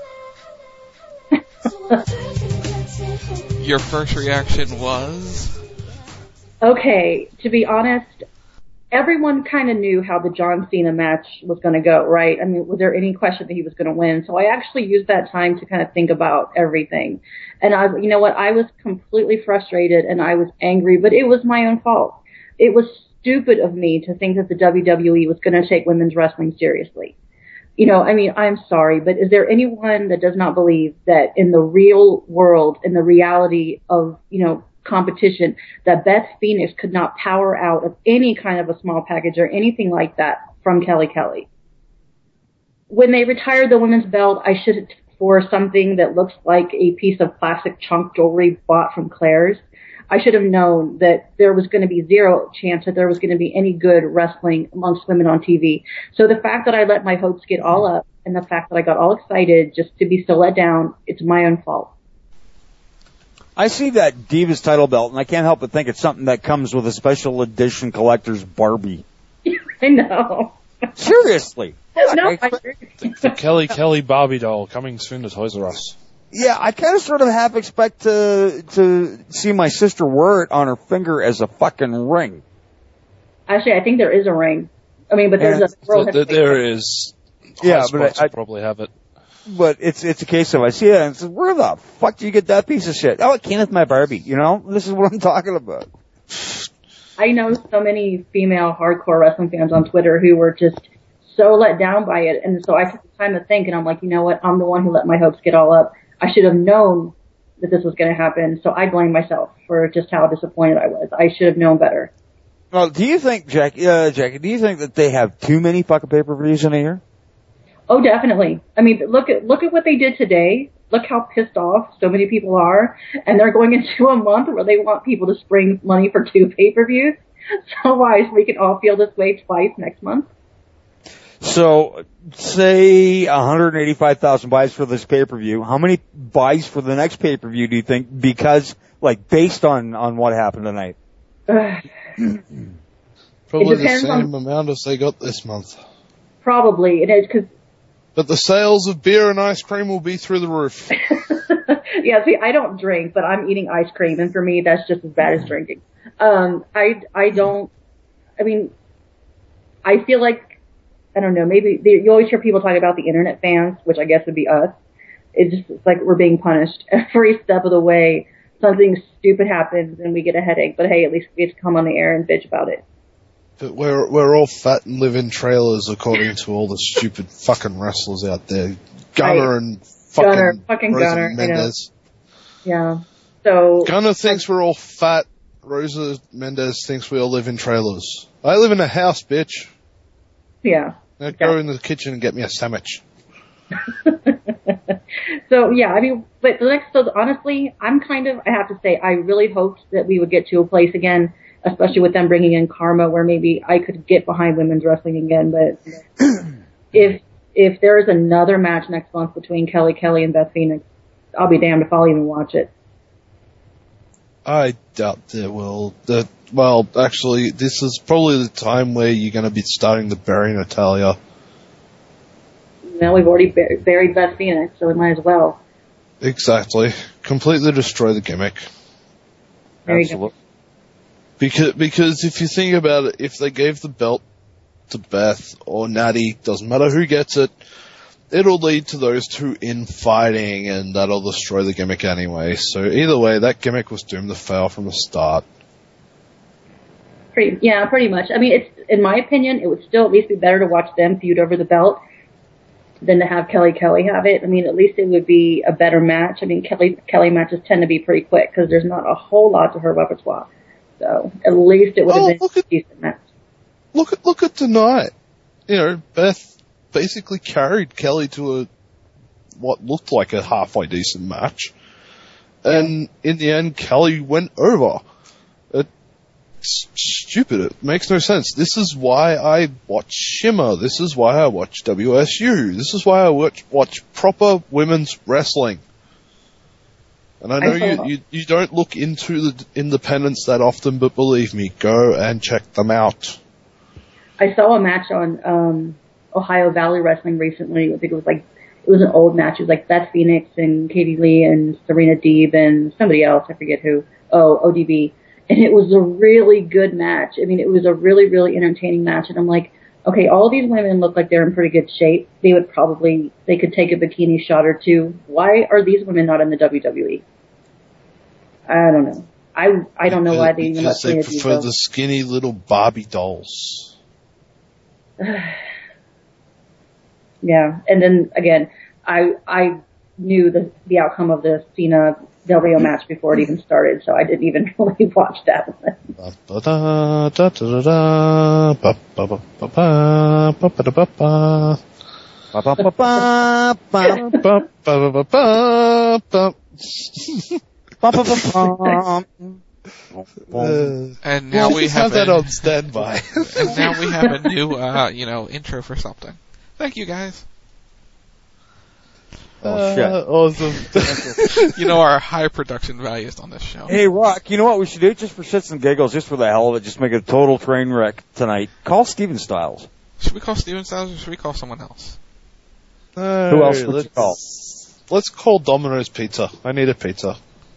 your first reaction was? Okay, to be honest, everyone kind of knew how the John Cena match was going to go, right? I mean, was there any question that he was going to win? So I actually used that time to kind of think about everything. And I, you know what, I was completely frustrated and I was angry, but it was my own fault. It was stupid of me to think that the W W E was going to take women's wrestling seriously. You know, I mean, I'm sorry, but is there anyone that does not believe that in the real world, in the reality of, you know, competition, that Beth Phoenix could not power out of any kind of a small package or anything like that from Kelly Kelly? When they retired the women's belt, I should have for something that looks like a piece of plastic chunk jewelry bought from Claire's. I should have known that there was going to be zero chance that there was going to be any good wrestling amongst women on T V. So the fact that I let my hopes get all up and the fact that I got all excited just to be so let down, it's my own fault. I see that Divas title belt, and I can't help but think it's something that comes with a special edition collector's Barbie. I know. Seriously. no, I the, the Kelly Kelly Barbie doll coming soon to Toys R Us. Yeah, I kind of sort of half expect to to see my sister wear it on her finger as a fucking ring. Actually, I think there is a ring. I mean, but there's Yeah. a world There, there is. Yeah, High but spots I- will probably have it. But it's it's a case of I see it and it's where the fuck do you get that piece of shit? Oh, it came with my Barbie. You know, this is what I'm talking about. I know so many female hardcore wrestling fans on Twitter who were just so let down by it, and so I took the time to think, and I'm like, you know what? I'm the one who let my hopes get all up. I should have known that this was going to happen, so I blame myself for just how disappointed I was. I should have known better. Well, do you think, Jack, uh, Jackie, do you think that they have too many fucking pay-per-views in a year? Oh, definitely. I mean, look at look at what they did today. Look how pissed off so many people are, and they're going into a month where they want people to spring money for two pay-per-views. So why, so we can all feel this way twice next month? So, say one hundred eighty-five thousand buys for this pay-per-view. How many buys for the next pay-per-view do you think? Because, like, based on, on what happened tonight. Probably the depends same on- amount as they got this month. Probably. It is because, But the sales of beer and ice cream will be through the roof. yeah, see, I don't drink, but I'm eating ice cream, and for me, that's just as bad as drinking. Um, I, I don't, I mean, I feel like, I don't know, maybe, you always hear people talk about the internet fans, which I guess would be us. It's just it's like we're being punished every step of the way. Something stupid happens and we get a headache, but hey, at least we get to come on the air and bitch about it. But we're we're all fat and live in trailers, according to all the stupid fucking wrestlers out there. Gunner Right. and fucking, Gunner, fucking Rosa Gunner, I know. Mendez. Yeah. So. Gunner thinks we're all fat. Rosa Mendez thinks we all live in trailers. I live in a house, bitch. Yeah. Now go in the kitchen and get me a sandwich. So yeah, I mean, but the next, so honestly, I'm kind of, I have to say, I really hoped that we would get to a place again, especially with them bringing in Karma, where maybe I could get behind women's wrestling again. But if if there is another match next month between Kelly Kelly and Beth Phoenix, I'll be damned if I'll even watch it. I doubt there will. That well, actually, this is probably the time where you're going to be starting to bury Natalia. Now we've already bur- buried Beth Phoenix, so we might as well. Exactly. Completely destroy the gimmick. There you go. Because, because if you think about it, if they gave the belt to Beth or Natty, doesn't matter who gets it, it'll lead to those two infighting, and that'll destroy the gimmick anyway. So either way, that gimmick was doomed to fail from the start. Pretty, yeah, pretty much. I mean, it's in my opinion, it would still at least be better to watch them feud over the belt than to have Kelly Kelly have it. I mean, at least it would be a better match. I mean, Kelly Kelly matches tend to be pretty quick because there's not a whole lot to her repertoire. So at least it would have Oh, been look a at- decent match. Look at look at tonight. You know, Beth basically carried Kelly to a what looked like a halfway decent match, and in the end, Kelly went over. It's stupid. It makes no sense. This is why I watch Shimmer. This is why I watch W S U. This is why I watch watch proper women's wrestling. And I know I you, saw- you, you don't look into the independents that often, but believe me, go and check them out. I saw a match on um Ohio Valley Wrestling recently. I think it was like it was an old match. It was like Beth Phoenix and Katie Lee and Serena Deeb and somebody else. I forget who. Oh, O D B. And it was a really good match. I mean, it was a really, really entertaining match. And I'm like, okay, all these women look like they're in pretty good shape. They would probably, they could take a bikini shot or two. Why are these women not in the W W E? I don't know. I I don't know why they even let Because they Serena prefer Deeb go. the skinny little Barbie dolls. Yeah, and then again, I I knew the the outcome of the Cena Del Rio match before it even started, so I didn't even really watch that one. Ba-da, da-da-da-da, ba-ba-ba-ba-ba, ba-ba-da-ba-ba. Ba-ba-ba-ba, Ba-ba-ba-ba-ba. ba-ba-ba-ba. And now We'll we just have, have that a, on standby. and now we have a new, uh, you know, intro for something. Thank you, guys. Oh, shit. Uh, awesome. You know our high production values on this show. Hey, Rock, you know what we should do? Just for shits and giggles, just for the hell of it, just make a total train wreck tonight. Call Steven Styles. Should we call Steven Styles or should we call someone else? No, Who else would let's, you call? Let's call Domino's Pizza. I need a pizza.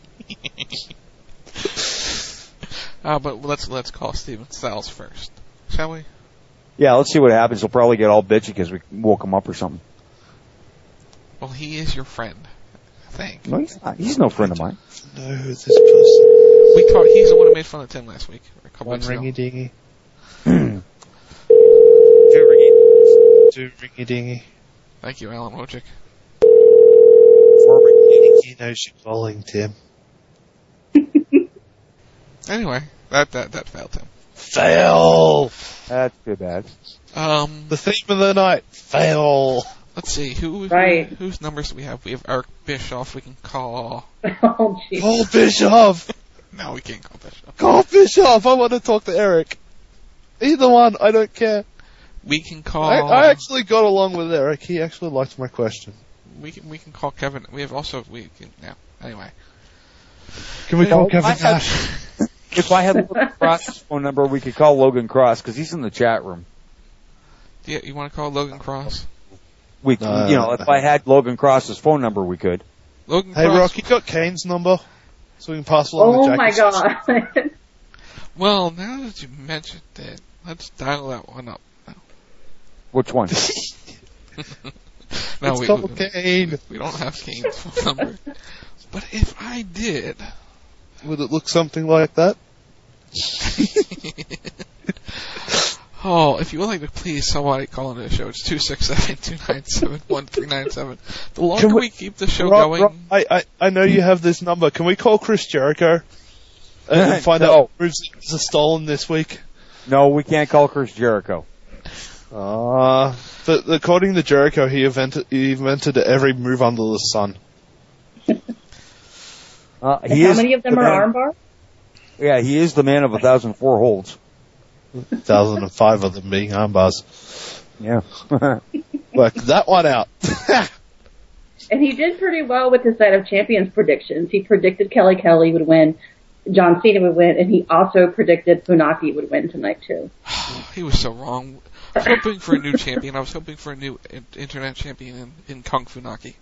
uh, but let's let's call Steven Styles first, shall we? Yeah, let's see what happens. He'll probably get all bitchy because we woke him up or something. Well, he is your friend, I think. No, he's not. He's no friend of mine. No, this person. We caught. He's the one who made fun of Tim last week. Or a couple One weeks ago. ringy dingy. Two ringy. Two ringy dingy. Thank you, Alan Wojcik. Four ringy. He knows you're calling, Tim. Anyway, that that that failed him. Fail! That's too bad. Um, the theme of the night. Fail. Let's see who, Right. who whose numbers do we have. We have Eric Bischoff. We can call. Oh, jeez. Call Bischoff. No, we can't call Bischoff. Call Bischoff. I want to talk to Eric. Either one. I don't care. We can call. I, I actually got along with Eric. He actually liked my question. We can we can call Kevin. We have also we can yeah. Anyway. Can we call Well, Kevin I had- Nash? If I had Logan Cross's phone number, we could call Logan Cross because he's in the chat room. Yeah, you want to call Logan Cross? We, Uh, you know, if I had Logan Cross's phone number, we could. Logan Hey, Cross. Rock, you got Kane's number? So we can pass along Oh the my Jackie's. god. Well, now that you mentioned it, let's dial that one up. Which one? No, It's we, called we, Kane. we don't have Kane's phone number. But if I did, Would it look something like that? oh, if you would like to please somebody call into the show, it's two six seven, two nine seven, one three nine seven. The longer Can we, we- keep the show Rock, going, Rock, I, I, I know you have this number. Can we call Chris Jericho and, and find No. out what moves are stolen this week? No, we can't call Chris Jericho. Ah, but according to Jericho, he invented, he invented every move under the sun. Uh, And he how is many of them the are man- armbar? Yeah, he is the man of a thousand four holds. one thousand five of them being armbars. Yeah. Work that one out. And he did pretty well with his Night of Champions predictions. He predicted Kelly Kelly would win, John Cena would win, and he also predicted Funaki would win tonight too. he was so wrong. I was hoping for a new champion. I was hoping for a new in- internet champion in, in Kung Funaki.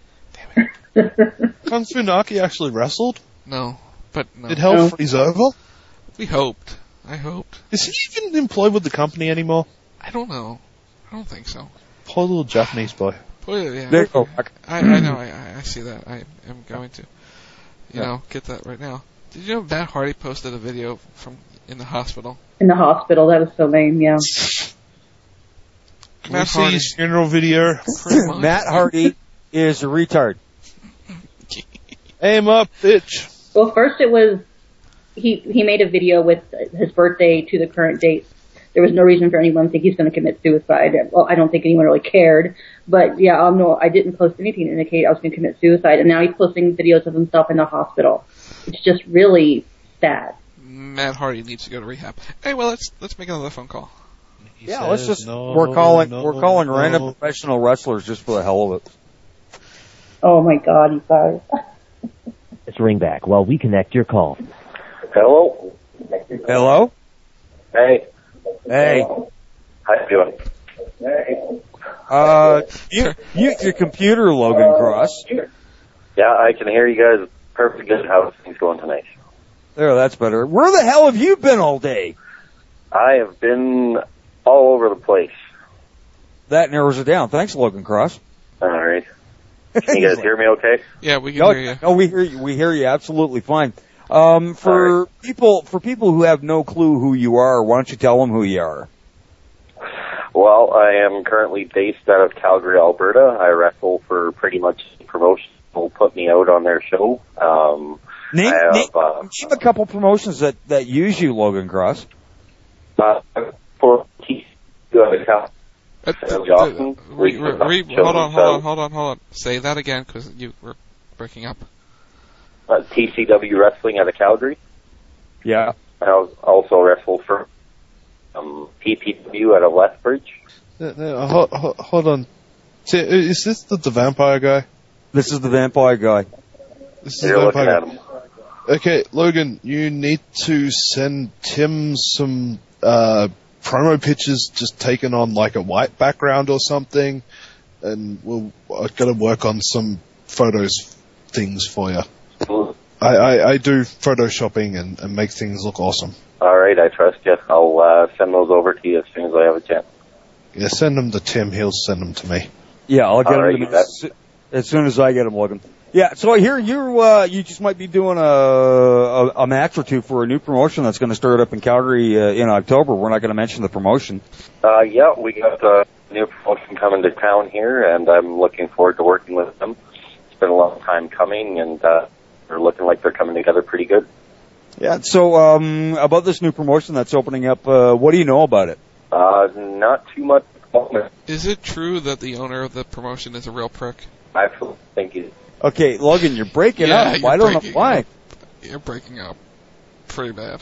Kung Funaki actually wrestled? No, but no. Did hell freeze over? We hoped. I hoped. Is he even employed with the company anymore? I don't know. I don't think so. Poor little Japanese boy. Well, yeah. There you go. I, I know. I, I see that. I am going to, you Yeah. know, get that right now. Did you know Matt Hardy posted a video from in the hospital? In the hospital, that was so lame, yeah. Can Matt we see Hardy. his funeral video? Pretty much. Matt Hardy is a retard. Aim up, bitch. Well, first it was, he, he made a video with his birthday to the current date. There was no reason for anyone to think he's going to commit suicide. Well, I don't think anyone really cared. But yeah, um, no, I didn't post anything to indicate I was going to commit suicide. And now he's posting videos of himself in the hospital. It's just really sad. Matt Hardy needs to go to rehab. Hey, well, let's let's make another phone call. He Yeah, let's says just no, we're calling no, we're calling no. random professional wrestlers just for the hell of it. Oh my god, you guys. Let's ring back while we connect your call. Hello? Hello? Hey. Hey. How you doing? Hey. Uh, you, mute your computer, Logan Cross. Yeah, I can hear you guys perfectly good. How's things going tonight? There, that's better. Where the hell have you been all day? I have been all over the place. That narrows it down. Thanks, Logan Cross. All right. Can you guys hear me okay? Yeah, we can No, hear you. no, we hear you. We hear you absolutely fine. Um, for people, for people who have no clue who you are, why don't you tell them who you are? Well, I am currently based out of Calgary, Alberta. I wrestle for pretty much the promotion will put me out on their show. Um, Name, I have, name, uh, name a couple promotions that, that use you, Logan Cross. uh, for T C out of Cal- Uh, fairly uh, often. re, re, re, Recently hold on, chosen, hold on, so, hold on, hold on. Say that again because you were breaking up. uh, T C W Wrestling out of Calgary. Yeah. I was also wrestled for um, P P W out of Lethbridge. No, no, hold, hold, hold on. See, is this the, the vampire guy? This is the vampire guy. This is You're the looking vampire at guy. him. Okay, Logan, you need to send Tim some uh, promo pictures just taken on like a white background or something, and we'll I'm gonna work on some photos things for you. I, I, I do photoshopping and, and make things look awesome. All right, I trust you. I'll uh, send those over to you as soon as I have a chance. Yeah, send them to Tim. He'll send them to me. Yeah, I'll get All right, them as, as soon as I get them, Logan. Yeah, so I hear you uh, you just might be doing a, a, a match or two for a new promotion that's going to start up in Calgary uh, in October. We're not going to mention the promotion. Uh, yeah, we got a new promotion coming to town here, and I'm looking forward to working with them. It's been a long time coming, and uh, they're looking like they're coming together pretty good. Yeah, so um, about this new promotion that's opening up, uh, what do you know about it? Uh, not too much at the moment. Is it true that the owner of the promotion is a real prick? I think he's... Okay, Logan, you're breaking yeah, up. You're I don't know breaking why. Up. You're breaking up pretty bad.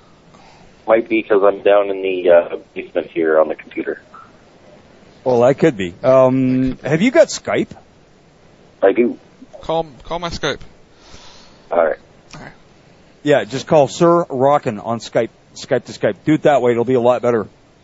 Might be because I'm down in the uh, basement here on the computer. Well, that could be. Um, have you got Skype? I do. Call call my Skype. All right. All right. Yeah, just call Sir Rockin' on Skype. Skype to Skype. Do it that way. It'll be a lot better.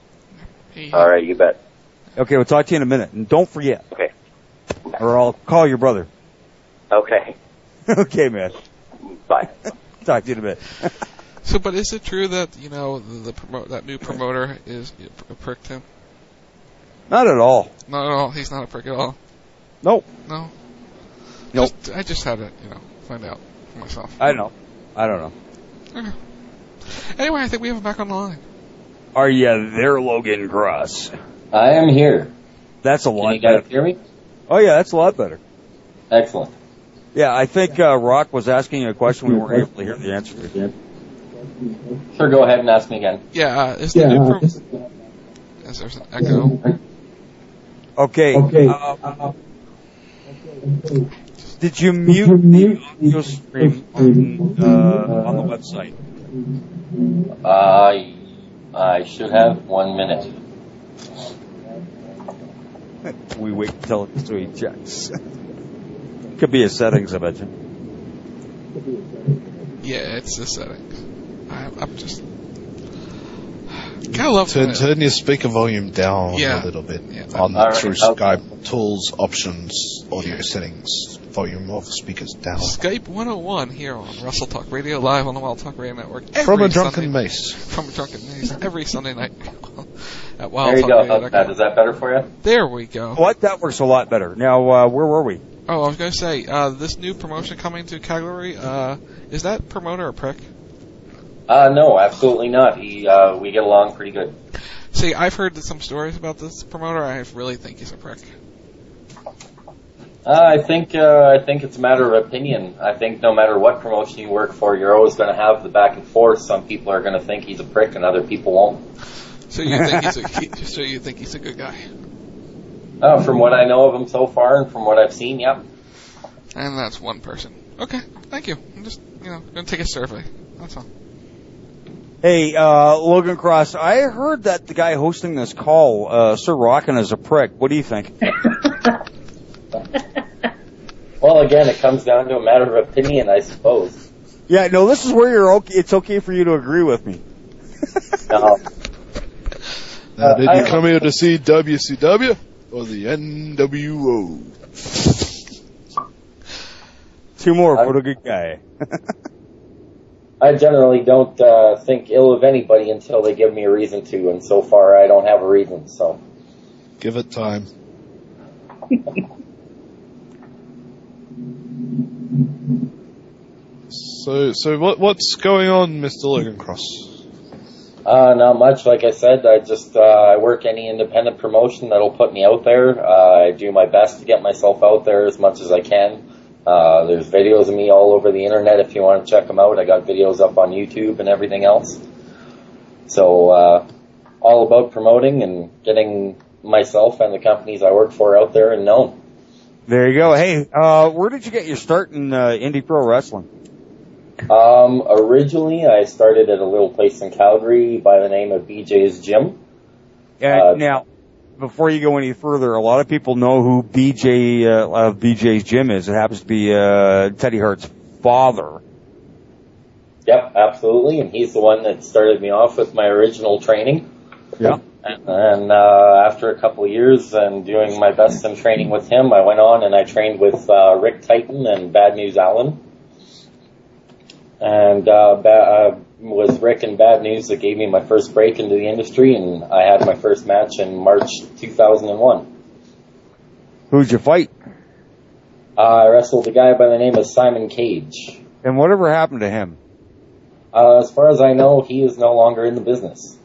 All right, you bet. Okay, we'll talk to you in a minute. And don't forget. Okay. Or I'll call your brother. Okay. Okay, man. Bye. Talk to you in a bit. So, but is it true that, you know, the, the promo- that new promoter is a prick, Tim? Not at all. Not at all. He's not a prick at all. Nope. No. Nope. Just, I just had to, you know, find out for myself. I don't know. I don't know. Okay. Anyway, I think we have him back on the line. Are you there, Logan Cross? I am here. That's a lot Can you guys better. hear me? Oh, yeah, that's a lot better. Excellent. Yeah, I think uh, Rock was asking you a question we weren't able to hear the answer to. Sure, go ahead and ask me again. Yeah, uh, is the yeah, new pro- is there an echo? Okay. Okay. Uh, did you mute the audio stream on, uh, on the website? I uh, I should have one minute. We wait until he checks. Could be his settings, I bet you. Yeah, it's the settings. I, I'm just. Gotta love turn, that. turn your speaker volume down yeah. a little bit yeah, on right, through okay. Skype tools, options, audio settings, volume of speakers down. Skype one oh one here on Russell Talk Radio, live on the Wild Talk Radio Network. From a drunken Sunday, mace. From a drunken mace. Every Sunday night at There Wild you Talk go. Radio. How's that? Is that better for you? There we go. What? That works a lot better. Now, uh, where were we? Oh, I was going to say, uh, this new promotion coming to Calgary, uh, is that promoter a prick? Uh, no, absolutely not. He, uh, we get along pretty good. See, I've heard some stories about this promoter. I really think he's a prick. Uh, I think, uh, I think it's a matter of opinion. I think no matter what promotion you work for, you're always going to have the back and forth. Some people are going to think he's a prick and other people won't. So you think he's a, he, so you think he's a good guy? Uh, from what I know of him so far and from what I've seen, yeah. And that's one person. Okay, thank you. I'm just, you know, going to take a survey. That's all. Hey, uh, Logan Cross, I heard that the guy hosting this call, uh, Sir Rockin' is a prick. What do you think? Well, again, it comes down to a matter of opinion, I suppose. Yeah, no, this is where you're okay. It's okay for you to agree with me. No. Now, did you come here to see W C W or the N W O? Two more for the good guy. I generally don't uh, think ill of anybody until they give me a reason to, and so far I don't have a reason, so. Give it time. so, so what, what's going on, Mister Logan Cross? Uh, not much. Like I said, I just, uh, I work any independent promotion that'll put me out there. Uh, I do my best to get myself out there as much as I can. Uh, there's videos of me all over the internet if you want to check them out. I got videos up on YouTube and everything else. So, uh, all about promoting and getting myself and the companies I work for out there and known. There you go. Hey, uh, where did you get your start in uh, indie pro wrestling? Um, originally I started at a little place in Calgary by the name of B J's Gym. Uh, Uh, now, before you go any further, a lot of people know who B J uh, of B J's Gym is. It happens to be uh, Teddy Hart's father. Yep, absolutely, and he's the one that started me off with my original training. Yeah. And, and uh, after a couple of years and doing my best in training with him, I went on and I trained with uh, Rick Titan and Bad News Allen. And uh, ba- uh, was Rick and Bad News that gave me my first break into the industry, and I had my first match in March two thousand one. Who'd you fight? Uh, I wrestled a guy by the name of Simon Cage. And whatever happened to him? Uh, as far as I know, he is no longer in the business.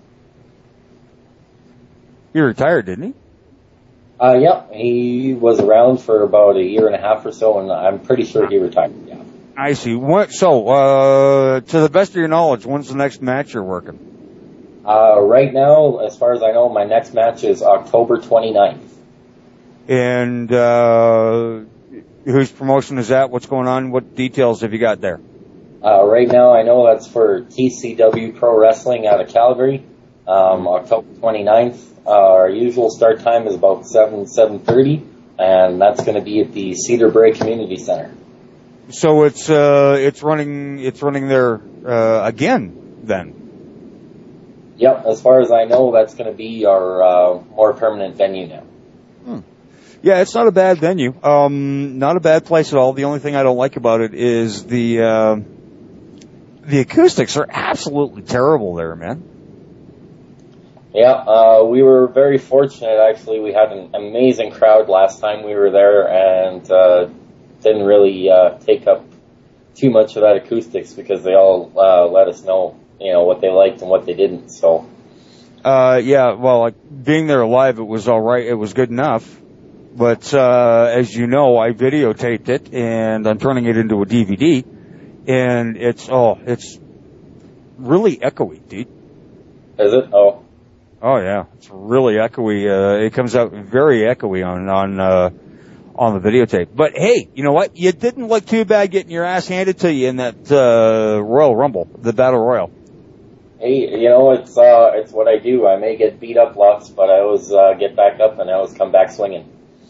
He retired, didn't he? Uh, yep, he was around for about a year and a half or so, and I'm pretty sure he retired, yeah. I see. What, so, uh, to the best of your knowledge, when's the next match you're working? Uh, right now, as far as I know, my next match is October twenty-ninth. And, uh, whose promotion is that? What's going on? What details have you got there? Uh, right now, I know that's for T C W Pro Wrestling out of Calgary, um, October twenty-ninth. Uh, our usual start time is about seven, seven thirty, and that's going to be at the Cedar Brae Community Center. So it's, uh, it's running, it's running there, uh, again, then? Yep, as far as I know, that's going to be our, uh, more permanent venue now. Hmm. Yeah, it's not a bad venue. Um, not a bad place at all. The only thing I don't like about it is the, uh, the acoustics are absolutely terrible there, man. Yeah, uh, we were very fortunate, actually. We had an amazing crowd last time we were there, and, uh, didn't really uh, take up too much of that acoustics because they all uh, let us know, you know, what they liked and what they didn't. So, uh, yeah, well, like being there live, it was all right. It was good enough. But uh, as you know, I videotaped it and I'm turning it into a D V D, and it's oh, it's really echoey, dude. Is it? Oh. Oh yeah, it's really echoey. Uh, it comes out very echoey on on. Uh, on the videotape. But hey, you know what? You didn't look too bad getting your ass handed to you in that uh, Royal Rumble, the Battle Royal. Hey, you know, it's uh, it's what I do. I may get beat up lots, but I always uh, get back up and I always come back swinging.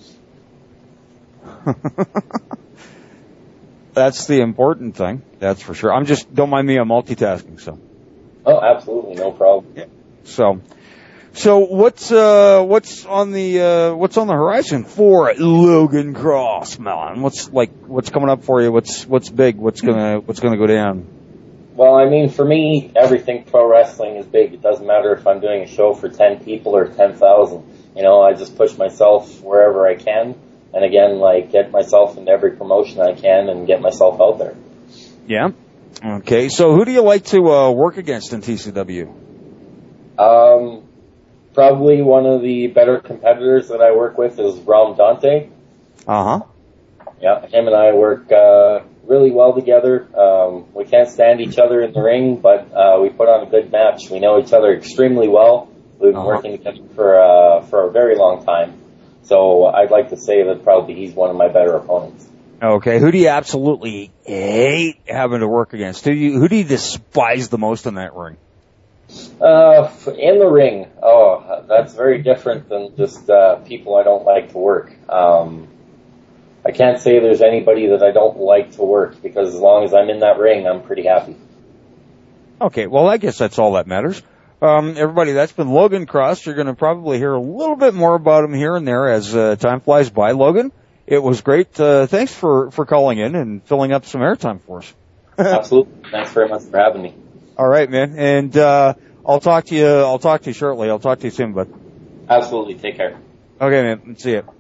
That's the important thing. That's for sure. I'm just, don't mind me, I'm multitasking, so. Oh, absolutely, no problem. Yeah. So, So what's uh what's on the uh what's on the horizon for Logan Cross, man? What's like what's coming up for you? What's what's big? What's gonna what's gonna go down? Well, I mean, for me, everything pro wrestling is big. It doesn't matter if I'm doing a show for ten people or ten thousand. You know, I just push myself wherever I can, and again, like get myself into every promotion I can and get myself out there. Yeah. Okay. So who do you like to uh work against in T C W? Um. Probably one of the better competitors that I work with is Ram Dante. Uh-huh. Yeah, him and I work uh, really well together. Um, we can't stand each other in the ring, but uh, we put on a good match. We know each other extremely well. We've been uh-huh. working together for, uh, for a very long time. So I'd like to say that probably he's one of my better opponents. Okay, who do you absolutely hate having to work against? Who do you, who do you despise the most in that ring? Uh, in the ring, oh, that's very different than just uh, people I don't like to work. Um, I can't say there's anybody that I don't like to work because as long as I'm in that ring, I'm pretty happy. Okay, well, I guess that's all that matters. Um, everybody, that's been Logan Cross. You're going to probably hear a little bit more about him here and there as uh, time flies by. Logan, it was great. Uh, thanks for, for calling in and filling up some airtime for us. Absolutely. Thanks very much for having me. All right, man. And, uh, I'll talk to you, I'll talk to you shortly. I'll talk to you soon, bud. Absolutely. Take care. Okay, man. See ya.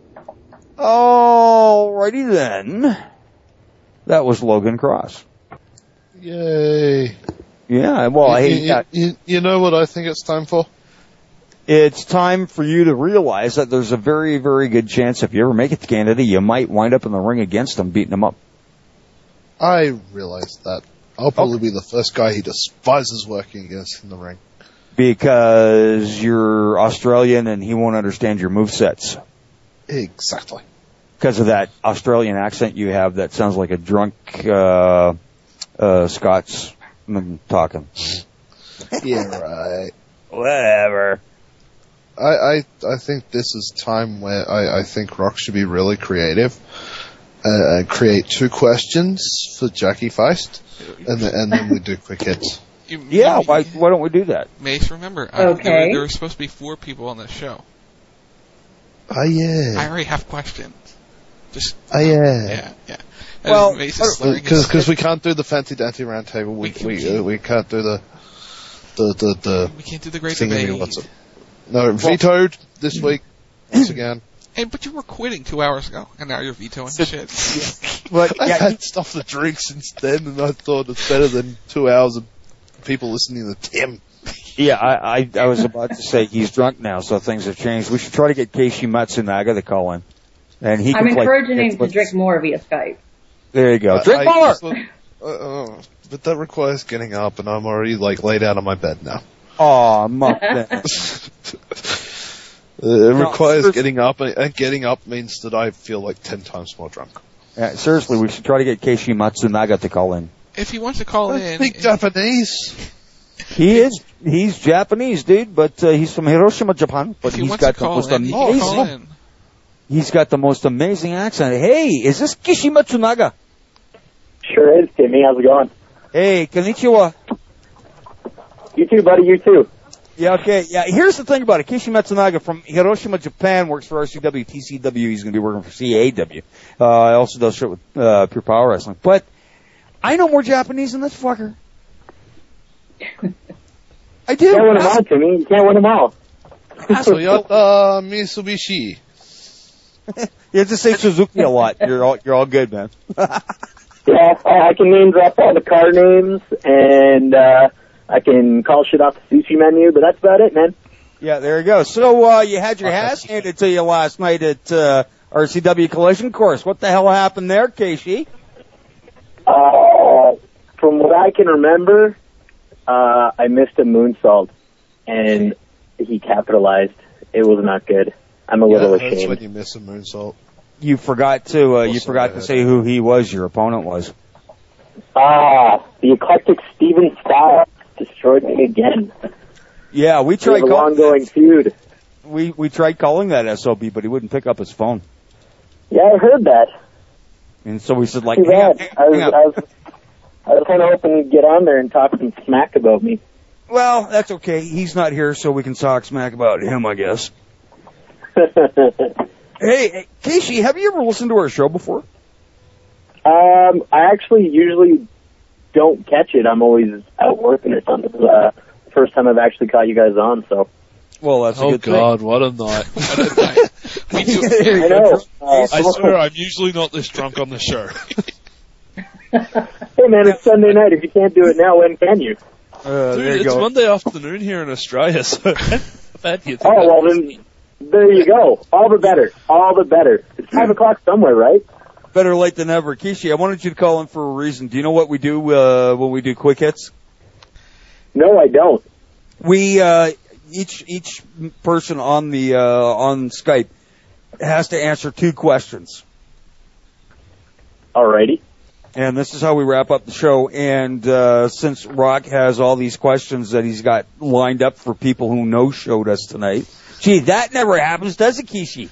Alrighty then. That was Logan Cross. Yay. Yeah, well, I hate you, that. You, you know what I think it's time for? It's time for you to realize that there's a very, very good chance if you ever make it to Canada, you might wind up in the ring against them, beating them up. I realize that. I'll probably okay. be the first guy he despises working against in the ring. Because you're Australian and he won't understand your movesets. Exactly. Because of that Australian accent you have that sounds like a drunk, uh, uh, Scotsman talking. Yeah, right. Whatever. I, I, I think this is time where I, I think Rock should be really creative. Uh, create two questions for Jackie Feist, and then, and then we do quick hits. You, Yeah, maybe- why why don't we do that? Mace, remember, I, Okay. there, were, there were supposed to be four people on this show. Oh, yeah. I already have questions. Just Oh, yeah. yeah, yeah. Well, Well, Mace is slurring Because his- we can't do the fancy dancy round table. We We we can- uh, we can't do the the the the. we can't do the great thingy, debate. what's it? No, vetoed this week once again. Hey, but you were quitting two hours ago, and now you're vetoing shit. But I've yeah, had stuff to drink since then, and I thought it's better than two hours of people listening to Tim. yeah, I, I I was about to say he's drunk now, so things have changed. We should try to get Keishi Matsunaga to call in, and he. I'm can play encouraging him to with- drink more via Skype. There you go. I- Drink I more. just thought- uh, uh, but that requires getting up, and I'm already like laid out on my bed now. Aw, muck that. Uh, it No, requires seriously. getting up, and getting up means that I feel like ten times more drunk. Yeah, seriously, we should try to get Keishi Matsunaga to call in. If he wants to call I in, speak Japanese. He is, he's Japanese, dude, but uh, he's from Hiroshima, Japan. But if he he's wants got to the call most in, he can call amazing, in. he's got the most amazing accent. Hey, is this Keishi Matsunaga? Sure is, Timmy. How's it going? Hey, konnichiwa. You too, buddy. You too. Yeah, okay. Yeah, here's the thing about it. Keishi Matsunaga from Hiroshima, Japan, works for R C W, T C W. He's going to be working for C A W. Uh, also does shit with uh, Pure Power Wrestling. But I know more Japanese than this fucker. I do. You can't win them all, Timmy. You can't win them all. Toyota Mitsubishi. You have to say Suzuki a lot. You're all you're all good, man. Yeah, I I can name drop all the car names, and uh, I can call shit off the sushi menu, but that's about it, man. Yeah, there you go. So uh, you had your ass handed to you last night at uh, R C W Collision Course. What the hell happened there, Keishi? Uh, from what I can remember, uh, I missed a moonsault, and he capitalized. It was not good. I'm a little Yeah, that's ashamed. when you miss a moonsault. You forgot to uh, you Also, forgot I to had- say who he was. Your opponent was. Ah, the eclectic Steven Styles destroyed me again. Yeah, we We tried have an calling. ongoing feud. We we tried calling that S O B, but he wouldn't pick up his phone. Yeah, I heard that. And so we said, like, Too hang bad. on, hang I was, on. I was, I was kind of hoping you'd get on there and talk some smack about me. Well, that's okay. He's not here, so we can talk smack about him, I guess. Hey, hey, Keishi, have you ever listened to our show before? Um, I actually usually don't catch it. I'm always out working or something. This is uh, the first time I've actually caught you guys on, so. Well, that's a Oh good God, what a night! We do, I know. Uh, I swear, I'm usually not this drunk on the show. Hey man, it's Sunday night. If you can't do it now, when can you? Uh, Dude, there you it's go. Monday afternoon here in Australia, so how bad do you think? Oh, that well is? then, there you go. All the better. All the better. It's five o'clock somewhere, right? Better late than never. Keishi, I wanted you to call in for a reason. Do you know what we do uh, when we do quick hits? No, I don't. We uh, each each person on the uh, on Skype has to answer two questions. Alrighty. And this is how we wrap up the show. And uh, since Rock has all these questions that he's got lined up for people who no showed us tonight, gee, that never happens, does it, Keishi?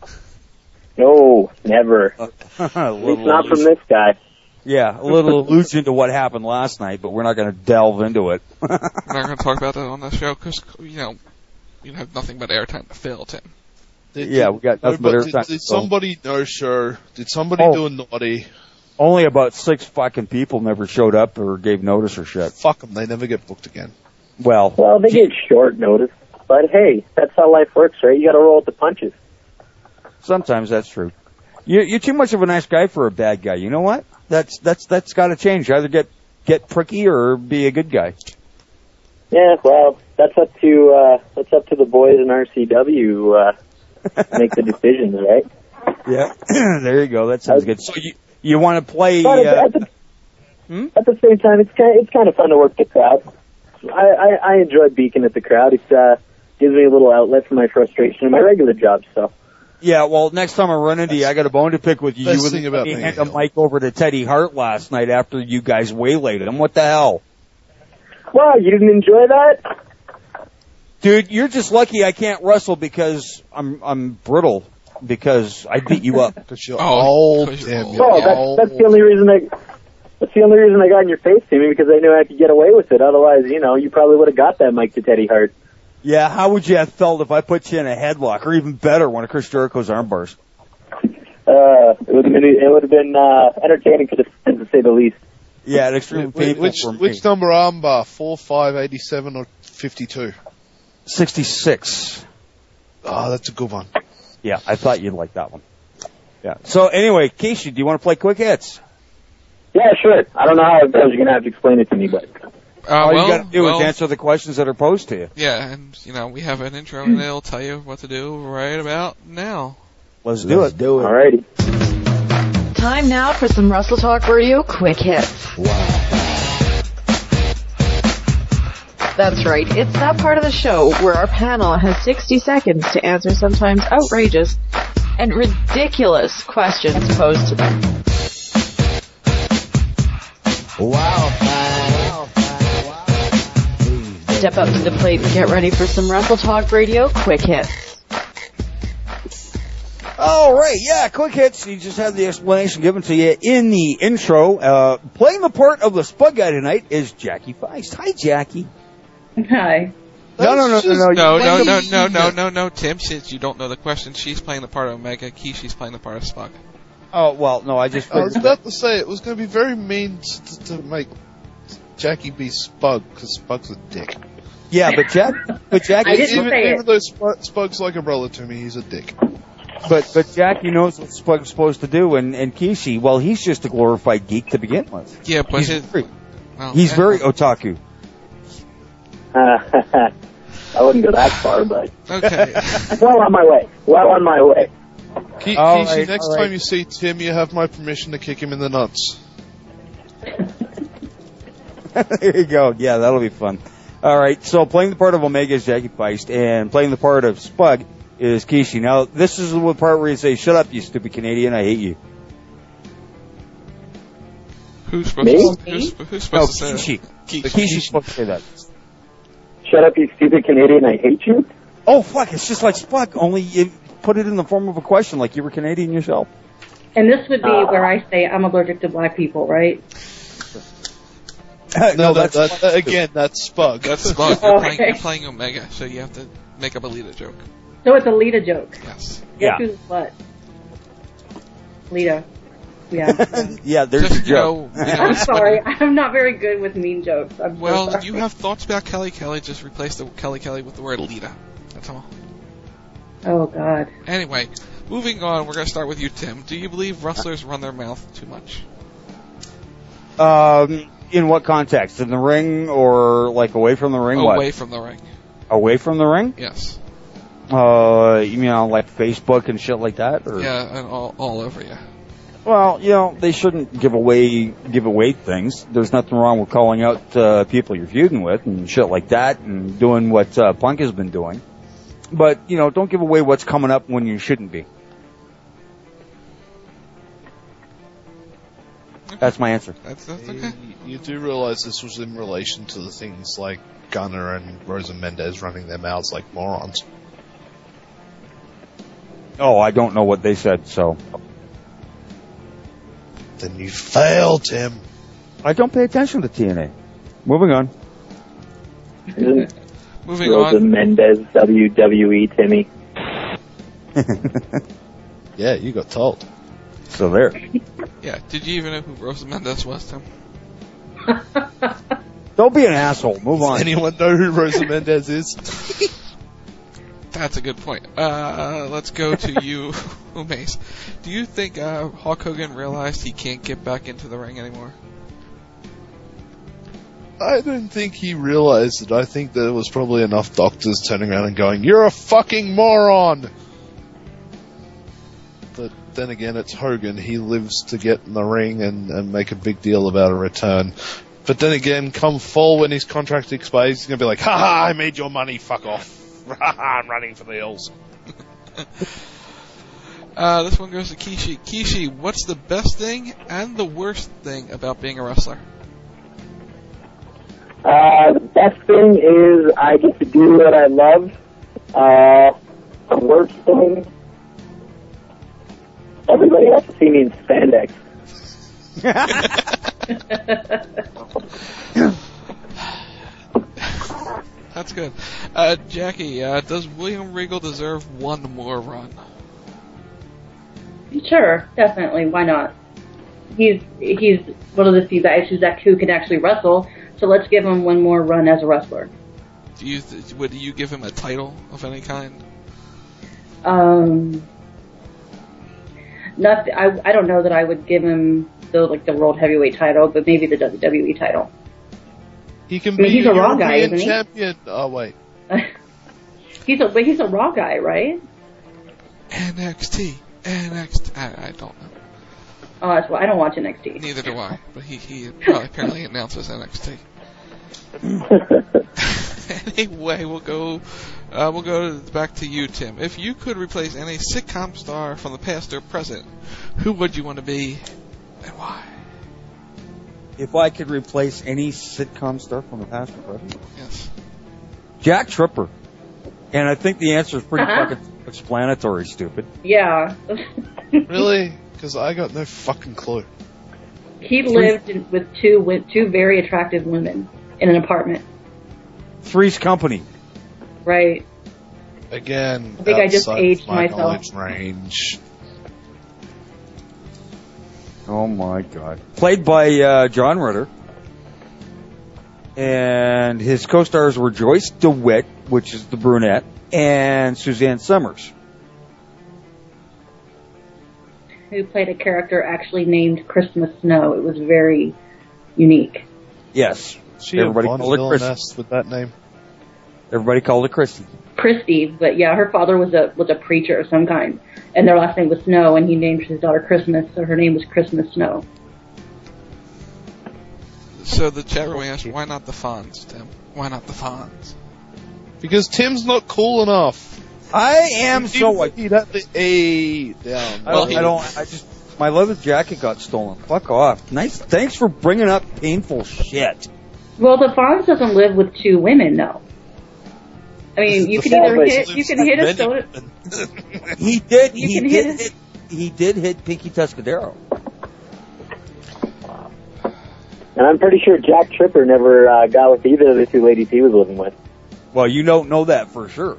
No, never. At A least little not from allusion- this guy. Yeah, a little allusion to what happened last night, but we're not going to delve into it. We're not going to talk about that on the show because, you know, you have nothing but airtime to fill, Tim. Did, Yeah, we got no, nothing but but air did, time did to fill. somebody no sure? Did somebody Oh. do a naughty? Only about six fucking people never showed up or gave notice or shit. Fuck them. They never get booked again. Well, Well, they gave short notice. But hey, that's how life works, right? You gotta roll with the punches. sometimes that's true. You, you're too much of a nice guy for a bad guy. You know what? That's that's that's got to change. Either get get pricky or be a good guy. Yeah, well, that's up to, uh, that's up to the boys in R C W, uh, to make the decisions, right? Yeah, there you go. That sounds good. So you you want to play? But Uh, at, the, at the same time, it's kind of, it's kind of fun to work the crowd. I, I, I enjoy beaking at the crowd. It uh, gives me a little outlet for my frustration in my regular job. So yeah. Well, next time I run into you, I got a bone to pick with you. Best You wouldn't thing let about me being hand a a heel. mic over to Teddy Hart last night after you guys waylaid him. What the hell? wow, you didn't enjoy that? Dude, you're just lucky I can't wrestle because I'm I'm brittle because I beat you up. Because you're Oh, old, 'cause you're Tim. old. You're Oh, that's old. that's the only reason I That's the only reason I got in your face, Timmy, because I knew I could get away with it. Otherwise, you know, you probably would have got that mic to Teddy Hart. Yeah, how would you have felt if I put you in a headlock, or even better, one of Chris Jericho's arm bars? Uh, it would have been, it would have been, uh, entertaining to, to say the least. Yeah, an extreme painful Which, for me. which number armbar? four, five, eighty-seven, or fifty-two? sixty-six. Oh, that's a good one. Yeah, I thought you'd like that one. Yeah. So anyway, Casey, do you want to play quick hits? Yeah, sure. I don't know how it goes. You're going to have to explain it to me, but... Uh, All well, you got to do well, is answer the questions that are posed to you. Yeah, and, you know, we have an intro, and it'll tell you what to do right about now. Let's do Let's it. do it. Alrighty. Time now for some Wrestle Talk Radio quick hits. Wow. That's right. It's that part of the show where our panel has sixty seconds to answer sometimes outrageous and ridiculous questions posed to them. Wow. Step up to the plate and get ready for some Wrestle Talk Radio quick hits. All right, yeah, quick hits. You just had the explanation given to you in the intro. Uh, playing the part of the Spud guy tonight is Jackie Feist. Hi, Jackie. Hi. No, no, no, no, no. No, You- no, no, no, no, no, no, Tim, since you don't know the question, she's playing the part of Omega, Kishi's playing the part of Spug. Oh, well, no, I just... I was about to say, it was going to be very mean to, to make Jackie be Spug, because Spug's a dick. Yeah, but Jack, but Jackie... I didn't even, say even it. though Spug, Spug's like a brother to me, he's a dick. But but Jackie knows what Spug's supposed to do, and, and Kishi, well, he's just a glorified geek to begin with. Yeah, but he's his, very, well, he's yeah. very otaku. I wouldn't go that far, but... Okay. well on my way. Well on my way. Ke- All Kishi, right, next all right. time you see Tim, you have my permission to kick him in the nuts. There you go. Yeah, that'll be fun. All right, so playing the part of Omega is Jackie Feist, and playing the part of Spug is Kishi. Now, this is the part where you say, "Shut up, you stupid Canadian! I hate you." Who's supposed Me? to, who's, who's supposed No, to say Kishi. that? Ki- Kishi's supposed to say that. Shut up, you stupid Canadian, I hate you. Oh, fuck! It's just like Spug, only you put it in the form of a question, like you were Canadian yourself. And this would be Uh. where I say I'm allergic to black people, right? No, no, that, that's that, again, that's Spug. That's Spug. You're, Oh, playing, okay. you're playing Omega, so you have to make up a Lita joke. So it's a Lita joke. Yes. Yeah. Guess who's what? Lita. Yeah. Yeah, there's Just, your you joke. know, you know, I'm it's sorry. funny. I'm not very good with mean jokes. I'm so Well, sorry. you have thoughts about Kelly Kelly, just replace the Kelly Kelly with the word Lita. That's all. Oh, God. Anyway, moving on, we're going to start with you, Tim. Do you believe wrestlers run their mouth too much? Um, in what context? In the ring or like away from the ring? Away What? from the ring. Away from the ring? Yes. Uh, you mean on like Facebook and shit like that? Or? Yeah, and all, all over you. Well, you know, they shouldn't give away give away things. There's nothing wrong with calling out uh, people you're feuding with and shit like that, and doing what uh, Punk has been doing. But you know, don't give away what's coming up when you shouldn't be. That's my answer. That's, that's You, okay. you do realize this was in relation to the things like Gunner and Rosa Mendez running their mouths like morons. Oh, I don't know what they said, so Then you failed, Tim. I don't pay attention to T N A. Moving on. Isn't Moving Rosa on. Mendez, W W E, Timmy. Yeah, you got told. So there. Yeah, did you even know who Rosa Mendez was, Tim? Don't be an asshole. Move on. Does anyone know who Rosa Mendez is? That's a good point. Uh, let's go to you, Umace. Do you think uh, Hulk Hogan realized he can't get back into the ring anymore? I don't think he realized it. I think there was probably enough doctors turning around and going, "You're a fucking moron!" But then again, it's Hogan. He lives to get in the ring and, and make a big deal about a return. But then again, come fall when his contract expires, he's going to be like, "Ha ha, I made your money, fuck off. Ha ha, I'm running for the hills." Uh, this one goes to Kishi. Kishi, what's the best thing and the worst thing about being a wrestler? Uh, the best thing is I get to do what I love. Uh, the worst thing, everybody has to see me in spandex. That's good. Uh, Jackie, uh, does William Regal deserve one more run? Sure, definitely. Why not? He's he's one of the few guys who's that who can actually wrestle. So let's give him one more run as a wrestler. Do you th- would you give him a title of any kind? Um, not. I I don't know that I would give him the like the world heavyweight title, but maybe the W W E title. He can I mean, be he's a a Raw guy, European isn't he? champion. Oh wait, He's a but he's a Raw guy, right? N X T, N X T. I, I don't know. Oh, that's why I don't watch N X T. Neither do I. But he he probably apparently announces N X T. Anyway, we'll go. Uh, we'll go to, back to you, Tim. If you could replace any sitcom star from the past or present, who would you want to be, and why? If I could replace any sitcom star from the past or present? Yes. Jack Tripper. And I think the answer is pretty Uh-huh. fucking explanatory, stupid. Yeah. really? Because I got no fucking clue. He lived in, with two with two very attractive women in an apartment. Three's Company. Right. Again, I think I just outside aged of my myself. knowledge range. Oh my god. Played by uh, John Ritter. And his co-stars were Joyce DeWitt, which is the brunette, and Suzanne Summers. Who played a character actually named Christmas Snow. It was very unique. Yes. She Everybody a called her Christy. villainess with that name. Everybody called her Christy. Christy, but yeah, her father was a was a preacher of some kind, and their last name was Snow, and he named his daughter Christmas, so her name was Christmas Snow. So the chat room asked, why not the Fonz, Tim? Why not the Fonz? Because Tim's not cool enough. I am so. He'd have the A down. I don't, I don't. I just. My leather jacket got stolen. Fuck off. Nice. Thanks for bringing up painful shit. Well, the Fonz doesn't live with two women, though. I mean, you can either hit you can hit a soda. He did. You he can did hit hit. He did hit Pinky Tuscadero. And I'm pretty sure Jack Tripper never uh, got with either of the two ladies he was living with. Well, you don't know that for sure.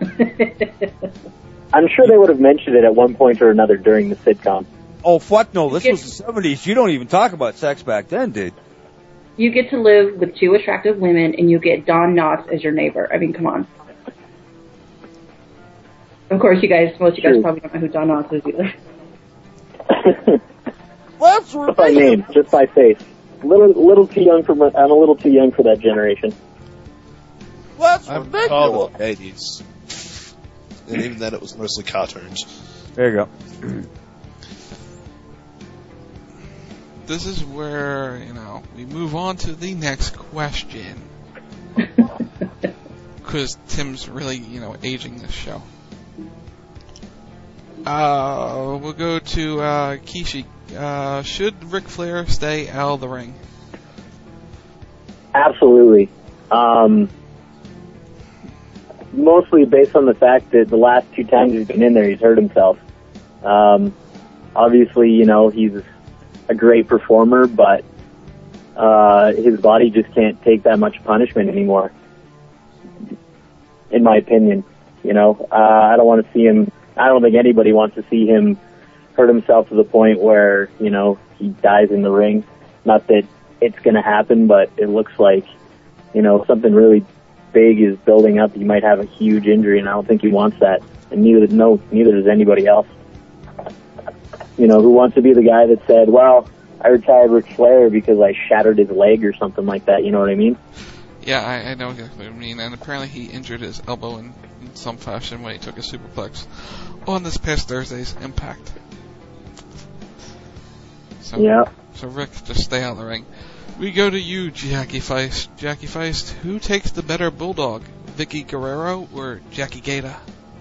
I'm sure they would have mentioned it at one point or another during the sitcom. Oh, fuck no. This was the seventies. You don't even talk about sex back then, dude. You get to live with two attractive women, and you get Don Knotts as your neighbor. I mean, come on. Of course, you guys, most of you guys probably don't know who Don Knotts is either. Well, that's just by name, just by face. Little, little too young for. my- I'm a little too young for that generation. What's I'm ridiculous? called the eighties. And even then it was mostly cartoons. There you go. This is where, you know, we move on to the next question. Because Tim's really, you know, aging this show. Uh, we'll go to uh, Kishi. Uh, should Ric Flair stay out of the ring? Absolutely. Um, mostly based on the fact that the last two times he's been in there, he's hurt himself. Um, obviously, you know, he's a great performer, but uh, his body just can't take that much punishment anymore, in my opinion. You know, uh, I don't want to see him, I don't think anybody wants to see him hurt himself to the point where, you know, he dies in the ring. Not that it's going to happen, but it looks like, you know, something really big is building up. He might have a huge injury, and I don't think he wants that. And neither, no, neither does anybody else. You know, who wants to be the guy that said, well, I retired Ric Flair because I shattered his leg or something like that, you know what I mean? Yeah, I, I know exactly what you mean. And apparently he injured his elbow in, in some fashion when he took a superplex on this past Thursday's Impact. So, yeah. So Rick, just stay out of the ring. We go to you, Jackie Feist. Jackie Feist, who takes the better bulldog, Vicky Guerrero or Jackie Gata?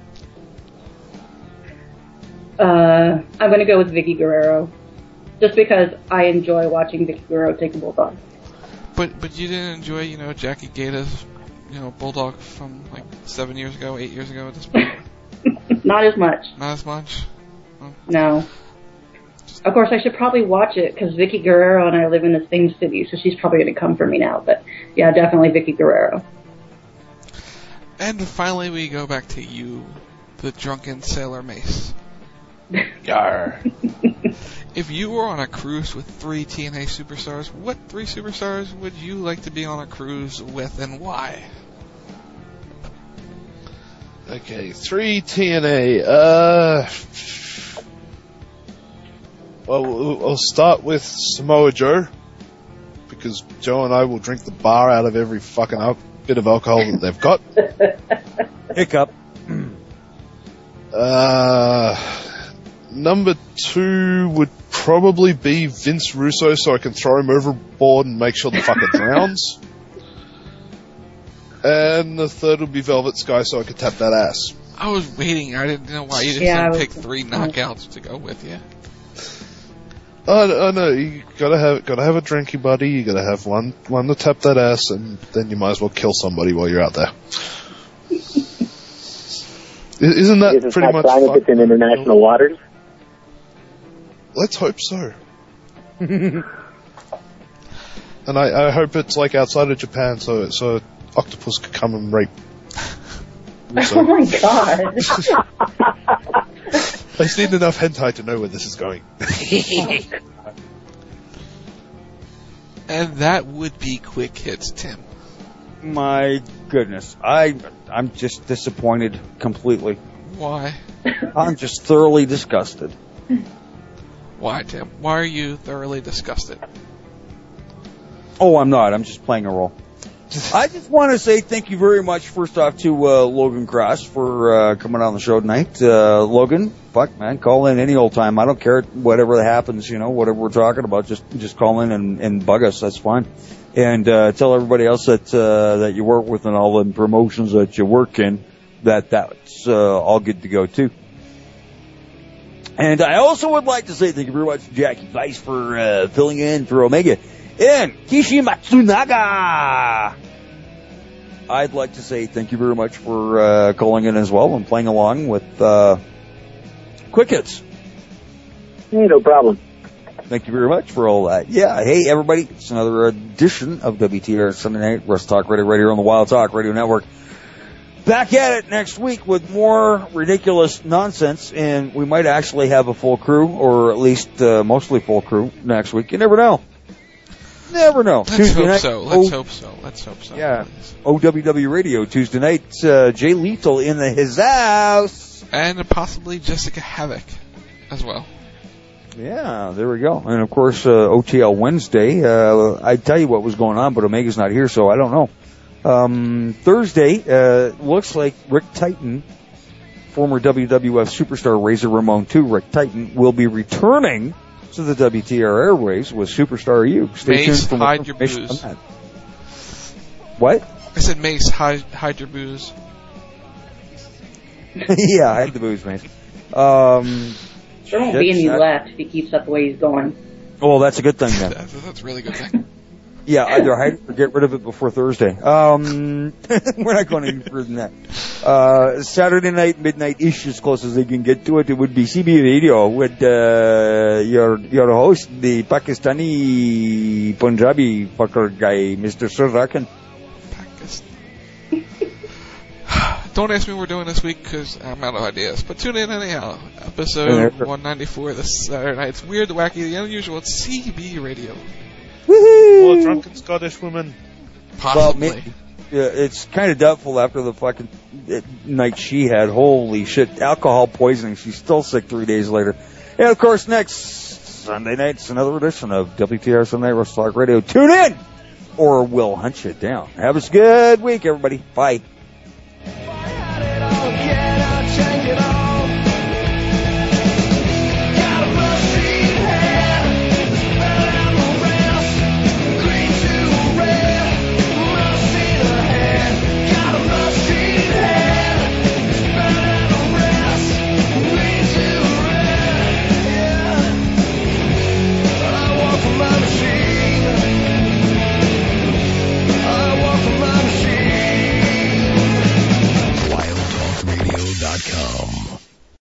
Uh, I'm going to go with Vicky Guerrero, just because I enjoy watching Vicky Guerrero take a bulldog. But but you didn't enjoy, you know, Jackie Gata's, you know, bulldog from like seven years ago, eight years ago at this point. Not as much. Not as much. Oh. No. Just Of course, I should probably watch it because Vicky Guerrero and I live in the same city, so she's probably going to come for me now. But yeah, definitely Vicky Guerrero. And finally, we go back to you, the drunken Sailor Mace. Yar. If you were on a cruise with three T N A superstars, what three superstars would you like to be on a cruise with, and why? Okay, three T N A. Uh, well, we'll I'll start with Samoa Joe, because Joe and I will drink the bar out of every fucking al- bit of alcohol that they've got. Hiccup. Uh, number two would probably be Vince Russo, so I can throw him overboard and make sure the fucker drowns. And the third would be Velvet Sky, so I could tap that ass. I was waiting. I didn't know why you didn't Yeah, I was- pick three knockouts to go with you. Oh, no, you gotta have gotta have a drinky buddy. You gotta have one one to tap that ass, and then you might as well kill somebody while you're out there. Isn't that Is it pretty not much? fine if it's in international waters? Let's hope so. And I, I hope it's like outside of Japan, so so octopus could come and rape. So, Oh my god. I just need enough hentai to know where this is going. And that would be Quick Hits, Tim. My goodness, I I'm just disappointed completely. Why? I'm just thoroughly disgusted. Why, Tim? Why are you thoroughly disgusted? Oh, I'm not. I'm just playing a role. I just want to say thank you very much, first off, to uh, Logan Cross for uh, coming on the show tonight. Uh, Logan, fuck, man, call in any old time. I don't care whatever happens, you know, whatever we're talking about. Just just call in and, and bug us. That's fine. And uh, tell everybody else that uh, that you work with and all the promotions that you work in that that's uh, all good to go, too. And I also would like to say thank you very much to Jackie Weiss for uh, filling in for Omega. And Kishi Matsunaga! I'd like to say thank you very much for uh, calling in as well and playing along with uh, Quick Hits. Hey, no problem. Thank you very much for all that. Yeah, hey everybody, it's another edition of W T R Sunday Night Wrestling Talk Radio right here on the Wild Talk Radio Network. Back at it next week with more ridiculous nonsense, and we might actually have a full crew, or at least uh, mostly full crew next week. You never know. Never know. Let's Tuesday hope night, so. Let's o- hope so. Let's hope so. Yeah. O W W Radio Tuesday night. Uh, Jay Lethal in the his house. And possibly Jessica Havoc as well. Yeah, there we go. And of course, uh, O T L Wednesday. Uh, I'd tell you what was going on, but Omega's not here, so I don't know. Um, Thursday, uh, looks like Rick Titan, former W W F superstar Razor Ramon two, Rick Titan, will be returning to the W T R airways with Superstar U. Stay Mace, tuned for hide more your information booze. on that. What? I said, Mace, hide, hide your booze. Yeah, I had the booze, man. Um, There won't shit, be any that- left if he keeps up the way he's going. Well, that's a good thing then. That's, that's a really good thing. Yeah, either hide it or get rid of it before Thursday. Um, we're not going any further than that. Uh, Saturday night, midnight-ish, as close as they can get to it, it would be C B Radio with, uh, your, your host, the Pakistani Punjabi fucker guy, Mister Surakan. Don't ask me what we're doing this week because I'm out of ideas. But tune in anyhow. Episode one ninety-four this Saturday night. It's weird, the wacky, the unusual. It's C B Radio. Or a drunken Scottish woman. Possibly. Well, maybe, yeah, it's kind of doubtful after the fucking uh, night she had. Holy shit. Alcohol poisoning. She's still sick three days later. And of course, next Sunday night, it's another edition of W T R Sunday Night Wrestling Talk Radio. Tune in! Or we'll hunt you down. Have a good week, everybody. Bye.